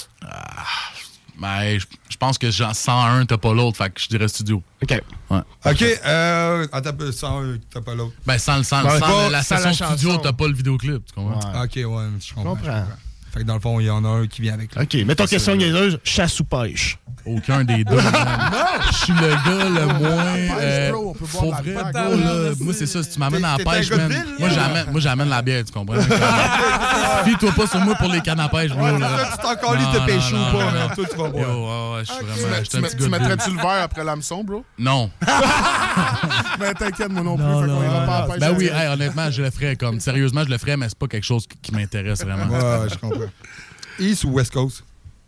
Mais je, je pense que genre, sans un, t'as pas l'autre, fait que je dirais studio. OK. Ouais. OK. Euh, attends un peu, sans un, t'as pas l'autre. Ben, sans, sans, Ouais, sans pas- la sans session la studio, chanson. t'as pas le vidéoclip, tu comprends? Ouais. OK, ouais, je comprends. comprends. je comprends. Fait que dans le fond, il y en a un qui vient avec. Là. OK. Mettons question niaiseuse. Chasse ou pêche? Aucun des deux. man. Je suis le gars le moins. euh, bro, on peut boire Faut de la vrai, bière, gros, gros, là. Moi, c'est ça. Si tu m'amènes à la T'es- pêche, t'es un man. gars de ville, Moi, là. j'amène, moi, j'amène la bière, tu comprends? Fie-toi pas sur moi pour les cannes à pêche, bro. Ouais, là. c'est ça, tu t'en calisses de Non, pêcher non, ou pas, non, man. non. Toi, tu vas Yo, boire. ouais, ouais, je suis Tu, vraiment. mets- Je tu suis un mets- petit tu gars de ville. mettrais-tu le verre après l'hameçon, bro? Non. Mais t'inquiète, moi non plus. Non, fait qu'on non, ira pas à la non. pêche Ben oui, direct. hey, honnêtement, je le ferais comme. Sérieusement, je le ferais, mais c'est pas quelque chose qui, qui m'intéresse vraiment. Ouais, je comprends. East ou West Coast?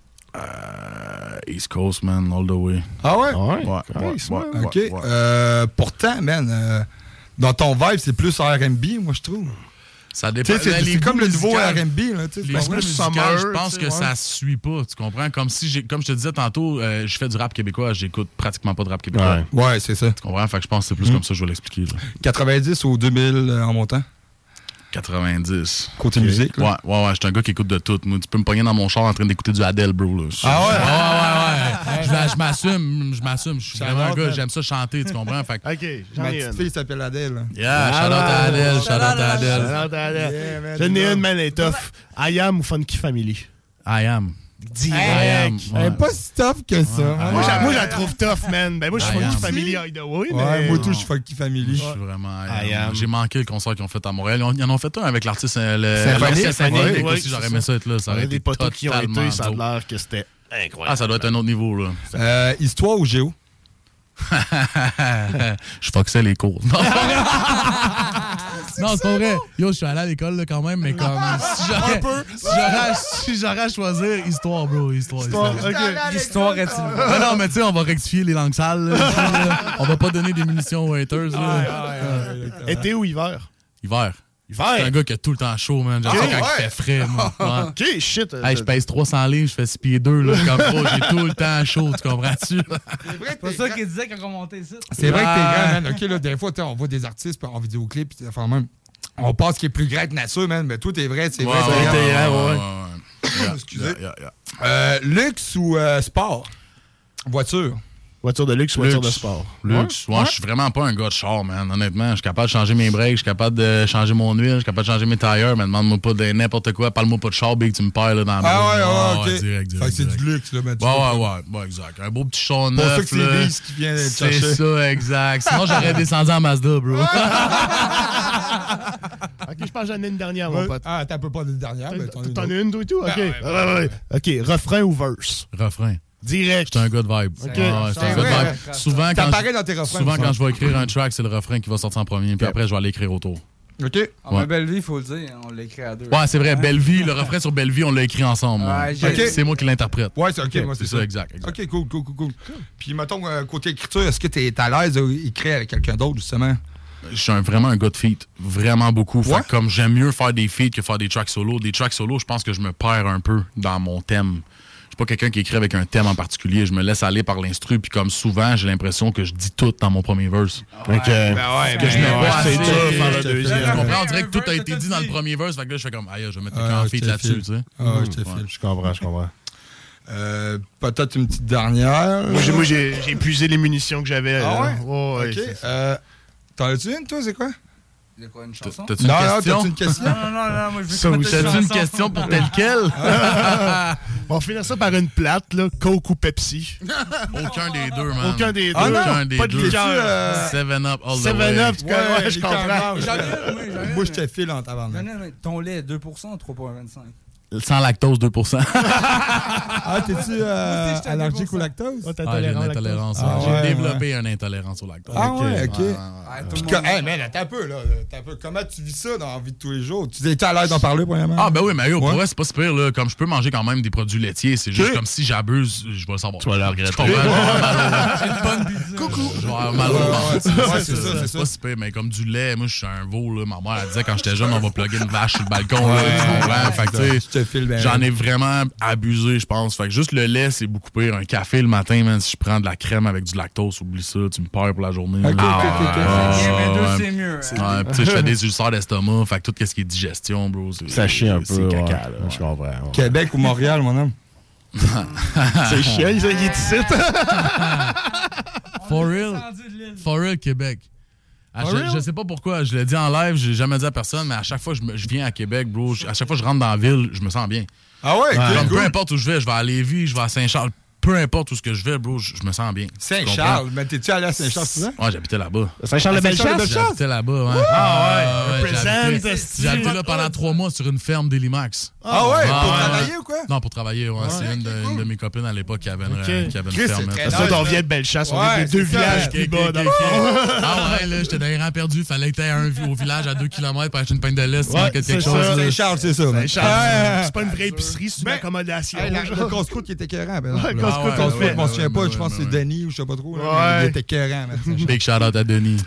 Euh, East Coast, man, all the way. Ah ouais? Ouais. Ouais, ouais, Nice, ouais, man. OK. ouais, ouais. Euh, pourtant, man, euh, dans ton vibe, c'est plus R and B, moi, je trouve. Ça Tu dépend. sais, c'est Ben, les c'est comme goûts le nouveau R musicaux- and B, là. tu sais, Les c'est goûts pas vrai? musicaux, summer, je pense tu que sais, ça ouais. se suit pas, tu comprends? Comme si, j'ai, comme je te disais tantôt, euh, je fais du rap québécois, j'écoute pratiquement pas de rap québécois. Ouais. Ouais, c'est ça. Tu comprends? Fait que je pense que c'est plus comme ça que je vais l'expliquer. Là. quatre-vingt-dix ou deux mille euh, en montant? quatre-vingt-dix. Côté musique, Ouais, là. ouais, ouais, je suis un gars qui écoute de tout. Moi, tu peux me pogner dans mon char en train d'écouter du Adele, bro. Là. Ah ouais? Ouais, ouais, ouais. Je, vais- je m'assume, je m'assume. Je suis vraiment un Shout-out, gars, man. j'aime ça chanter, tu comprends? Fait que, OK. J'en Ma ai petite une. fille s'appelle Adèle. là. yeah, shout out à Adele, shout out à Adele. Shout-out à Adele. Yeah, man, J'en ai dis-moi. une, man, elle est tough. I Am ou Funky Family? I am. Direct. I am. Elle Ouais. est pas si tough que ça. hein? Moi, j'a- moi, je la trouve tough, man. Ben, moi, je suis I Funky Am. Family all the way, Ouais, mais... moi tout, je suis Funky Family. Je suis vraiment. I I am. am. J'ai manqué le concert qu'ils ont fait à Montréal. Ils en- Ils en ont fait un avec l'artiste. euh, le- Symphonique, l'orchestre Symphonique, symphonique ouais, aussi. c'est J'aurais ça. aimé ça être là. Ça Il y aurait a été des poteaux qui ont totalement été, ça a dope. l'air que c'était incroyable. Ah, ça doit être un autre niveau, là. Euh, histoire ou géo? Je foxais les cours. Non, non c'est pas vrai. Yo, je suis allé à l'école là, quand même, mais comme si j'aurais, si j'aurais, si j'aurais à choisir, histoire, bro, histoire. Histoire, histoire. Okay. L'histoire est-il. Non, non, mais tu sais, on va rectifier les langues sales. Là, là. On va pas donner des munitions aux haters. Là. Ouais, ouais, ouais, ouais. Été ou hiver? Hiver. Hiver? C'est un gars qui a tout le temps chaud, man. J'aime okay, ça quand ouais. il fait frais, moi. Ouais. OK, shit. Hey, je pèse trois cents livres, je fais six pieds deux, là. Comme gros, j'ai tout le temps chaud, tu comprends-tu? C'est pas ça qu'il disait quand on montait ici. C'est vrai que t'es grand, man. OK, là, des fois, on voit des artistes en vidéoclip, pis enfin, même, on pense qu'il est plus grand que nature, man. Mais tout est vrai, c'est ouais, vrai. Ouais, c'est ouais, vrai. ouais, ouais, ouais. yeah, Excusez. Yeah, yeah, yeah. Euh, luxe ou euh, sport? Voiture. Voiture de luxe ou voiture de sport? Luxe. Ouais, ouais. Je suis vraiment pas un gars de char, man. Honnêtement, je suis capable de changer mes breaks, je suis capable de changer mon huile, je suis capable de changer mes tires, mais demande-moi pas de n'importe quoi, parle-moi pas de char, big, tu me perds là, dans la Ah ouais, ouais, ouais, ok. ouais, direct, direct, fait que c'est direct. du luxe, là, mais Ouais, ouais, ouais, ouais, exact. Un beau petit char neuf. Pour ça que c'est là. Lise qui vient de chercher. C'est ça, exact. Sinon, j'aurais descendu en Mazda, bro. OK, je pense que j'en ai une dernière, mon pote. Ah, t'as peu pas une dernière. T'en as une, toi et tout? OK. Ouais, ouais, ouais. OK, refrain ou verse? Refrain. Direct. J'étais un gars de vibe. OK. Ouais, ouais, j'étais un gars de vibe. Souvent, quand, T'apparais dans tes refrains. souvent quand je vais écrire un track, c'est le refrain qui va sortir en premier, puis après, je vais aller écrire autour. OK. Ah, mais Belle Vie, il faut le dire, on l'a écrit à deux. Ouais, c'est vrai. Belle Vie, le refrain sur Belle Vie, on l'a écrit ensemble. Ouais, okay. C'est moi qui l'interprète. Ouais, c'est OK. Moi, c'est ça, ça, exact, exact. OK, cool, cool, cool, cool. Puis, mettons, euh, côté écriture, est-ce que t'es à l'aise d'écrire avec quelqu'un d'autre, justement? Je suis un, vraiment un gars de feat. Vraiment beaucoup. Fait ouais? que comme j'aime mieux faire des feats que faire des tracks solo. Des tracks solo, je pense que je me perds un peu dans mon thème. Je suis pas quelqu'un qui écrit avec un thème en particulier. Je me laisse aller par l'instru. Puis comme souvent, j'ai l'impression que je dis tout dans mon premier verse. Ouais. OK. Ben ouais, que je mets ouais, pas assez. C'est dur faire le deuxième. Je comprends. On dirait que tout a été dit dans le premier verse. Fait que là, je fais comme, aïe, je vais mettre quelqu'un en feat là-dessus. Tu sais. Ah, je te file. Je comprends, je comprends. Euh, peut-être une petite dernière. Moi, j'ai, moi, j'ai, j'ai épuisé les munitions que j'avais. Ah ouais? Oh, ouais OK. c'est euh, t'en as-tu une, toi? C'est quoi? De quoi, une chanson? T'as-tu une non, question? non, t'as-tu une question? non, non, non, non, moi, je veux ça, que t'as-tu une, une question pour tel quel? On va finir ça par une plate, là. Coke ou Pepsi? Aucun des deux, man. Aucun des deux. Ah, non, Aucun des pas deux. de liqueur. Euh... Seven Up all the Seven way. Up, tu connais, ouais, ouais, je comprends. Moi, je te file en tabarnak. Ton lait, deux pour cent ou trois virgule vingt-cinq? Sans lactose, deux pour cent. Ah, t'es-tu euh, allergique au lactose? Oh, ah, j'ai une intolérance. Ah, j'ai ouais, développé ouais. une intolérance au lactose. Ah ouais, OK. Ouais, Puis, que, hey, man, attends un peu, là. Attends un peu. Comment tu vis ça dans la vie de tous les jours? Tu étais à l'aise d'en parler, premièrement? Ah, ben oui, mais yo, ouais. pour vrai, c'est pas super, là. Comme je peux manger quand même des produits laitiers, c'est juste okay. comme si j'abuse, je vais le savoir. Tu vas le regretter. Je comprends. Coucou. Je vais avoir mal au ventre. Ouais, c'est ça, c'est pas super, mais comme du lait, moi, je suis un veau, là. Ma mère, elle disait quand j'étais jeune, on va plugger une vache sur le balcon, là. Fait que, tu sais, j'en ai vraiment abusé, je pense. Fait que juste le lait, c'est beaucoup pire. Un café le matin, man, si je prends de la crème avec du lactose, oublie ça, tu me perds pour la journée. Ok, ok, ok. Mais deux, c'est mieux. Ouais, tu sais, je fais des ulcères d'estomac, fait que tout ce qui est digestion, bro, c'est... Ça chie un peu, c'est caca, ouais, là. Ouais. Je comprends. Ouais. Québec ou Montréal, mon homme? C'est chiant, il est ici. For real? For real, Québec. À For je, real? je sais pas pourquoi, je l'ai dit en live, j'ai jamais dit à personne, mais à chaque fois que je, me, je viens à Québec, bro, je, à chaque fois que je rentre dans la ville, je me sens bien. Ah ouais? Comme, Cool, peu cool. importe où je vais, je vais à Lévis, je vais à Saint-Charles, peu importe où ce que je vais, bro, je, je me sens bien. Saint-Charles? Mais t'es-tu allé à Saint-Charles souvent? Ouais, j'habitais là-bas. Saint-Charles-de-Bellechasse? J'habitais là-bas, ouais. Ah ouais, ouais, represent. J'habitais là pendant trois mois sur une ferme d'Elimax. Ah ouais? Ah, Pour ouais. travailler ou quoi? Non, pour travailler, ouais. Ouais. C'est une de, une de mes copines à l'époque qui avait une, Ok. qui avait une Chris, ferme. c'est très Ça, nice, on man. vient de Bellechasse, on Ouais, est des deux c'est ça. villages Ok, plus ok, bas. ok, dans- ok. Ah ouais, là, j'étais dans les rangs perdus. Fallait que t'aies un au village à deux kilomètres pour acheter une pinte de lait si tu Ouais, manquais de quelque c'est chose. ça. là. Saint-Charles, c'est ça. man. Saint-Charles, c'est pas une vraie épicerie, c'est une Ben, accommodation. Hey, la- genre. le casse-croûte qui était écœurant. Ben, Ouais, le casse-croûte, casse-croûte, on je fait. m'en souviens Ouais, pas. ouais, Je pense que c'est ouais. Denis ou je sais pas trop. là, Ouais. mais Il était écœurant. man. Big shout out à Denis.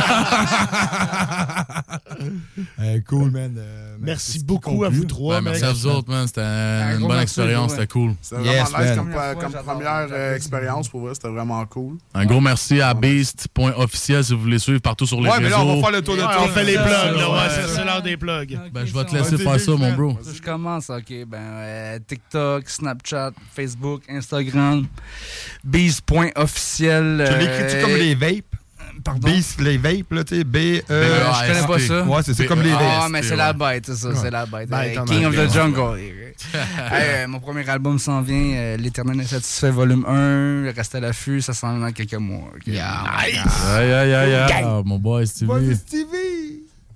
Euh, Cool, man. Euh, Merci beaucoup à vous trois. Ouais, merci mec. à vous autres, man. C'était une gros bonne merci, expérience. ouais. C'était cool. C'était Yes, vraiment nice man. comme, Première fois, comme j'adore. première euh, J'apprécie. expérience pour vrai. C'était vraiment cool. Un gros merci à beast point officiel si vous voulez suivre partout sur les Ouais, mais là, on réseaux. va faire le tour de Ouais, tout. on fait les ça, plugs, ça, là. Ouais, ouais. c'est c'est l'heure des plugs. Ben, je vais te Ouais, laisser c'est faire ça, vite, mon man. bro. Je commence, ok. Ben, euh, TikTok, Snapchat, Facebook, Instagram, beast point officiel. Tu l'écris-tu comme les vapes? Pardon? Beast, les vapes, là, tu sais. B, E. Je connais pas ça. Ouais, c'est ça, comme les vapes. Ah, mais c'est la bête, c'est ça, c'est la bête. Bête Euh, en King of anglais. the Jungle. Hey, euh, mon premier album s'en vient, euh, L'Éternel Insatisfait, volume un. Reste à l'affût, ça s'en vient dans quelques mois. Okay? Nice! Aïe, aïe, aïe, aïe. Mon boy, Stevie. Stevie!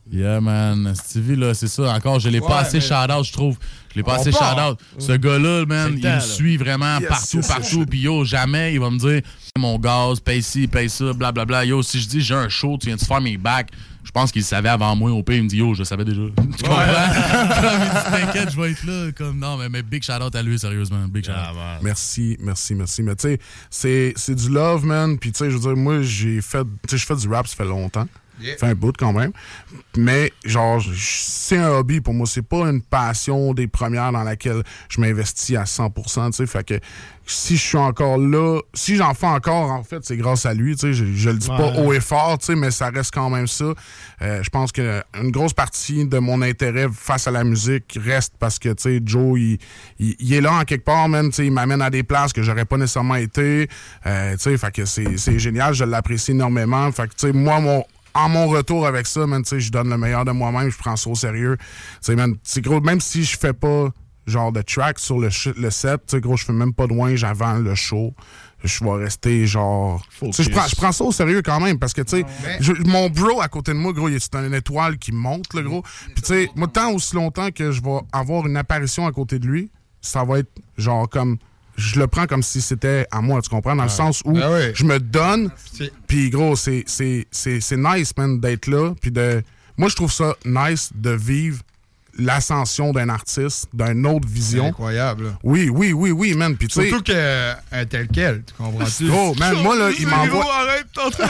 Yeah, man. Stevie, là, c'est ça. Encore, je l'ai Ouais, pas assez mais- shout-out, je trouve. Je l'ai pas On assez part. shout-out. Ce gars-là, man, il temps, me là. suit vraiment Yes, partout, yes, partout. yes. Puis yo, jamais il va me dire mon gaz, paye ci, paye ça, blablabla. Yo, si je dis j'ai un show, tu viens de faire mes bacs, je pense qu'il savait avant moi. Au pire, il me dit yo, je le savais déjà. Tu comprends? Comme il dit t'inquiète, je vais être là. Comme non, mais, mais big shout-out à lui, sérieusement. Big shout-out. Merci, merci, merci. Mais tu sais, c'est, c'est du love, man. Puis tu sais, je veux dire, moi, j'ai fait, tu sais, je fais du rap, ça fait longtemps. Yeah. Ça fait un bout quand même. Mais genre, je- c'est un hobby pour moi. C'est pas une passion des premières dans laquelle je m'investis à cent pour cent, tu sais. Fait que si je suis encore là, si j'en fais encore, en fait, c'est grâce à lui, tu sais. Je, je le dis pas Ouais. haut et fort, tu sais, mais ça reste quand même ça. Euh, je pense que une grosse partie de mon intérêt face à la musique reste parce que, tu sais, Joe, il, il, il est là en quelque part, man, tu sais, il m'amène à des places que j'aurais pas nécessairement été. Euh, tu sais, fait que c'est, c'est génial, je l'apprécie énormément. Fait que, tu sais, moi, mon en mon retour avec ça, man, tu sais, je donne le meilleur de moi-même, je prends ça au sérieux. Tu sais, man, c'est gros, même si je fais pas genre de track sur le, ch- le set, tu sais, gros, je fais même pas de winge avant le show. Je vais rester genre. Tu sais, je prends, je prends ça au sérieux quand même parce que, tu sais, je- mon bro à côté de moi, gros, il est une étoile qui monte, le gros. Puis, tu sais, moi, tant aussi longtemps que je vais avoir une apparition à côté de lui, ça va être genre comme. Je le prends comme si c'était à moi, tu comprends? Dans le sens où Ben oui. je me donne, C'est- puis gros, c'est, c'est, c'est, c'est nice, man, d'être là. Puis de. Moi, je trouve ça nice de vivre l'ascension d'un artiste, d'une autre vision. C'est incroyable, là. Oui, oui, oui, oui, man. Puis tu sais. Surtout qu'un tel quel, tu comprends-tu? Gros, man, moi, là, il m'envoie. Arrête, t'es en train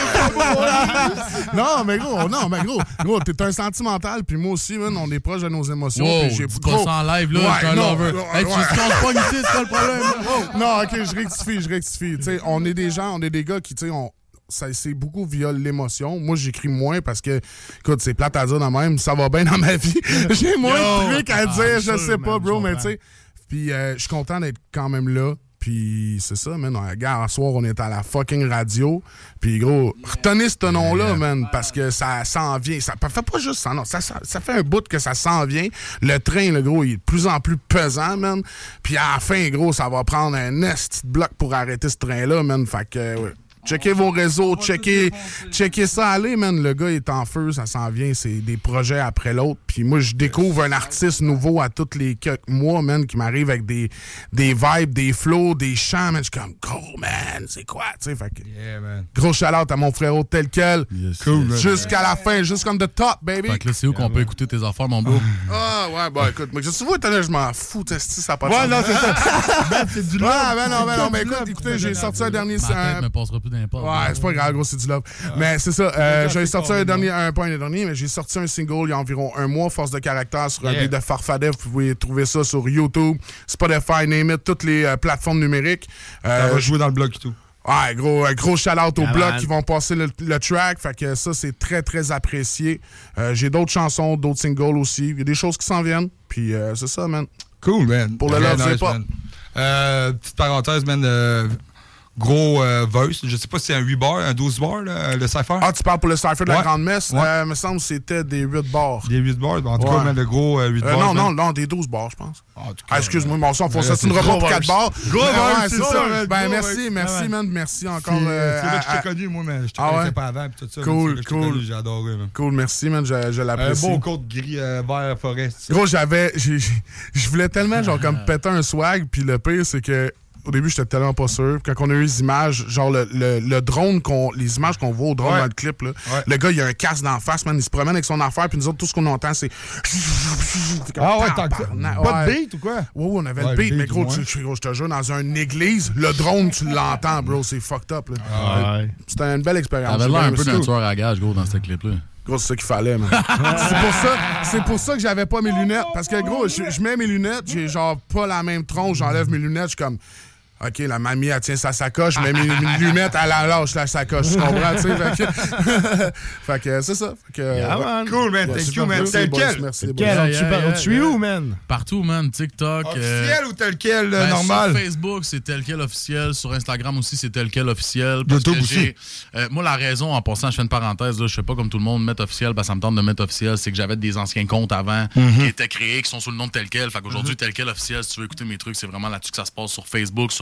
de non, mais gros, non, mais gros, gros, t'es un sentimental, puis moi aussi, man, on est proche de nos émotions. Wow, puis j'ai dis pas ça en live, là, je suis un non, lover. non, Hey, tu ouais. veux qu'on se pogne ici, c'est pas le problème. Oh. Non, ok, je rectifie, je rectifie. Tu sais, on est des gens, on est des gars qui, tu sais, on. Ça, c'est beaucoup via l'émotion. Moi, j'écris moins parce que, écoute, c'est plate à dire de même, ça va bien dans ma vie. J'ai moins Yo! de trucs à Ah, dire, je sûr, sais pas, man, bro, je mais tu comprends. sais. Puis, euh, je suis content d'être quand même là. Puis, c'est ça, man. Regarde, ce soir, on est à la fucking radio. Puis, gros, retenez ce nom-là, man, parce que ça s'en vient. Ça fait pas juste ça, non. Ça, ça, ça fait un bout que ça s'en vient. Le train, le gros, il est de plus en plus pesant, man. Puis, à la fin, gros, ça va prendre un esti de bloc pour arrêter ce train-là, man. Fait que, euh, ouais. Checkez vos réseaux, checkez, checkez ça, allez, man. Le gars est en feu, ça s'en vient. C'est des projets après l'autre. Puis moi, je découvre un artiste nouveau à tous les quelques mois, man, qui m'arrive avec des, des vibes, des flows, des chants, man. Je suis comme, gros, man, c'est quoi, tu sais? Fait que, Yeah, man. gros shout-out à mon frérot tel quel. Cool, man. Jusqu'à la fin, jusqu'on the top, baby. Fait que là, c'est où qu'on peut écouter tes affaires, mon bro? Ah, ouais, bah écoute, moi, tu vois, t'as là, je m'en fous, t'esti, ça a pas de Ouais, sens. non, c'est ça. Ben, c'est du love. Ouais, ben non, ben non, C'est mais du écoute, love. écoutez, j'ai sorti un dernier. Ma tête un- me passera plus d'importe. Ouais, c'est pas grave, gros, c'est du love. Mais c'est ça, euh, j'avais sorti un dernier, un point dernier, mais j'ai sorti un single il y a environ un mois, Force de caractère, sur un Yeah. beat de Farfadet. Vous pouvez trouver ça sur YouTube, Spotify, name it, toutes les euh, plateformes numériques. Ça Euh, va jouer dans le bloc et tout. Ouais, gros, un gros shout-out au Ah, bloc man. qui vont passer le, le track. Fait que ça, c'est très, très apprécié. Euh, j'ai d'autres chansons, d'autres singles aussi. Il y a des choses qui s'en viennent. Puis euh, c'est ça, man. Cool, man. Pour le Très love, c'est nice, pas. man. Euh, petite parenthèse, man. euh, gros euh, verse. Je sais pas si c'est un huit bars, un douze bars, là, le cypher. Ah, tu parles pour le cypher de la Ouais. Grande Messe? Ouais. Euh, me semble que c'était des huit bars. Des huit bars. En tout Ouais. cas, man, le gros euh, huit Euh, bars. non, man. non, non, des douze bars, je pense. Ah, en tout cas, Ah, excuse-moi, mon sang, faut Mais ça, là, c'est une c'est repas gros pour quatre verse. bars. Gros Ouais, verse, ouais, c'est c'est ça, ça. man, Ben, gros merci, verse. merci, Ouais. man. Merci encore. C'est euh, c'est là que je à- t'ai connu, moi, mais je te Ah connaissais ouais? pas avant. Puis tout ça, Cool, mais c'est là que je t'ai cool. connu, j'ai adoré, man. Cool, merci, man. Je, je Un l'apprécie. beau côte gris euh, vert forêt. c'est ça? Gros, j'avais. j'ai- j'ai- Je voulais tellement, genre, comme péter un swag, puis le pire, c'est que. Au début, j'étais tellement pas sûr. Puis quand on a eu les images, genre le, le, le drone, qu'on, les images qu'on voit au drone Ouais. dans le clip, là, Ouais. le gars, il a un casque d'en face, man. Il se promène avec son affaire, puis nous autres, tout ce qu'on entend, c'est. C'est comme, Ah ouais, tant que ça. tabarnak. Pas de Ouais. beat ou quoi? Ouais, ouais, on avait Ouais, le beat, le mais beat, gros, du tu- tu- gros, je te jure, dans une église, le drone, tu l'entends, bro. C'est fucked up, là. Ouais. C'était une belle expérience. T'avais l'air un peu J'ai bien d'un aimé ça. tueur à gage, gros, dans ce clip-là. Gros, c'est ça qu'il fallait, man. c'est pour ça, c'est pour ça que j'avais pas mes lunettes. Parce que, gros, je, je mets mes lunettes, j'ai genre pas la même tronche, j'enlève mes lunettes, je suis comme. OK, la mamie, elle tient sa sacoche, je mets mes, mes lunettes, elle lâche la sacoche. Tu comprends, tu sais? Fait que, fait que c'est ça. Fait que, Yeah, ouais. man. Cool, man. Ouais, Thank super you, man. merci, Tel boys, quel. Merci, Tel boys. quel. Yeah, On te suit yeah, par- on te yeah, suit yeah. où, man? Partout, man. TikTok. euh, Officiel ou tel quel, euh, ben, normal? Sur Facebook, c'est tel quel officiel. Sur Instagram aussi, c'est tel quel officiel. Parce YouTube que aussi. j'ai- euh, moi, la raison, en passant, je fais une parenthèse, là, je fais pas comme tout le monde mettre officiel parce que ça me tente de mettre officiel. C'est que j'avais des anciens comptes avant Mhm. qui étaient créés, qui sont sous le nom de tel quel. Fait qu'aujourd'hui, tel quel officiel, si tu veux écouter mes trucs, c'est vraiment là-dessus que ça se passe sur Facebook, sur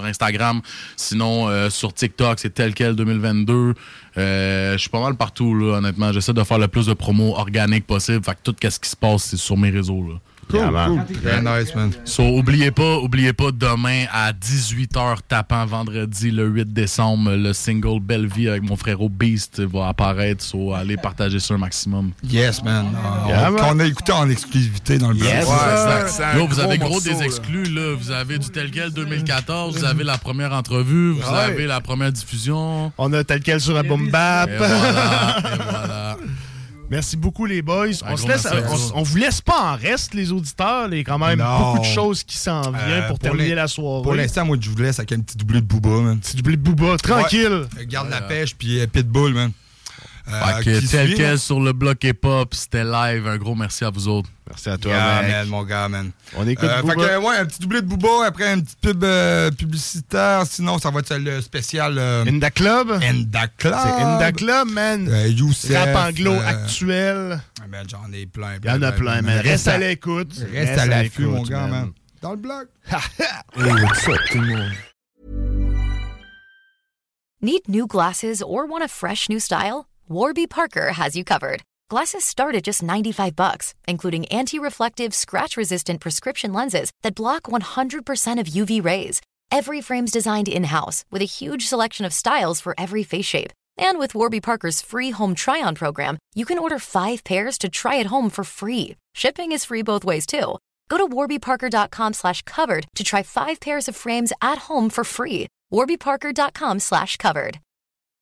Instagram. Sinon, euh, sur TikTok, c'est tel quel deux mille vingt-deux. Euh, je suis pas mal partout, là, honnêtement. J'essaie de faire le plus de promos organiques possible. Fait que tout ce qui se passe, c'est sur mes réseaux, là. Cool, yeah, cool. Very nice, man. So, oubliez pas, oubliez pas, demain à dix-huit heures tapant, vendredi le huit décembre, le single Belle Vie avec mon frérot Beast va apparaître. So, allez partager ça un maximum. Yes, man. Uh, yeah, on, man. On a écouté en exclusivité dans le yes, blog. Ouais, exact. Yo, vous avez gros morceau, des exclus, là. Vous avez du tel quel deux mille quatorze, vous avez la première entrevue, vous ouais. avez la première diffusion. On a tel quel sur la boom bap. Et voilà, et voilà. Merci beaucoup, les boys. On, se laisse, on, on vous laisse pas en reste, les auditeurs. Il y a quand même non. beaucoup de choses qui s'en viennent euh, pour, pour terminer la soirée. Pour l'instant, moi, je vous laisse avec un petit doublé de Booba, man. Petit doublé de Booba, tranquille. Ouais. Garde voilà. la pêche, puis euh, Pitbull, man. Euh, que tel quel hein? Sur le bloc hip-hop, c'était live. Un gros merci à vous autres. Merci à toi, yeah, mec. Man, mon gars, man. On écoute euh, Booba. Fait que, ouais, un petit doublé de Booba, après un petit pub euh, publicitaire. Sinon, ça va être le spécial... Euh, Inda Club. Inda Club. C'est Inda Club, man. Euh, Youssef, Rap anglo euh, actuel. Ben, j'en ai plein. Il y en a plein, man. Reste, Reste à l'écoute. Reste, Reste à l'affût, mon gars, man. man. Dans le blog. Hey, what's up, tout le monde? Need new glasses or want a fresh new style? Warby Parker has you covered. Glasses start at just ninety-five bucks, including anti-reflective, scratch-resistant prescription lenses that block one hundred percent of U V rays. Every frame's designed in-house with a huge selection of styles for every face shape. And with Warby Parker's free home try-on program, you can order five pairs to try at home for free. Shipping is free both ways, too. Go to warbyparker.com slash covered to try five pairs of frames at home for free. warbyparker.com slash covered.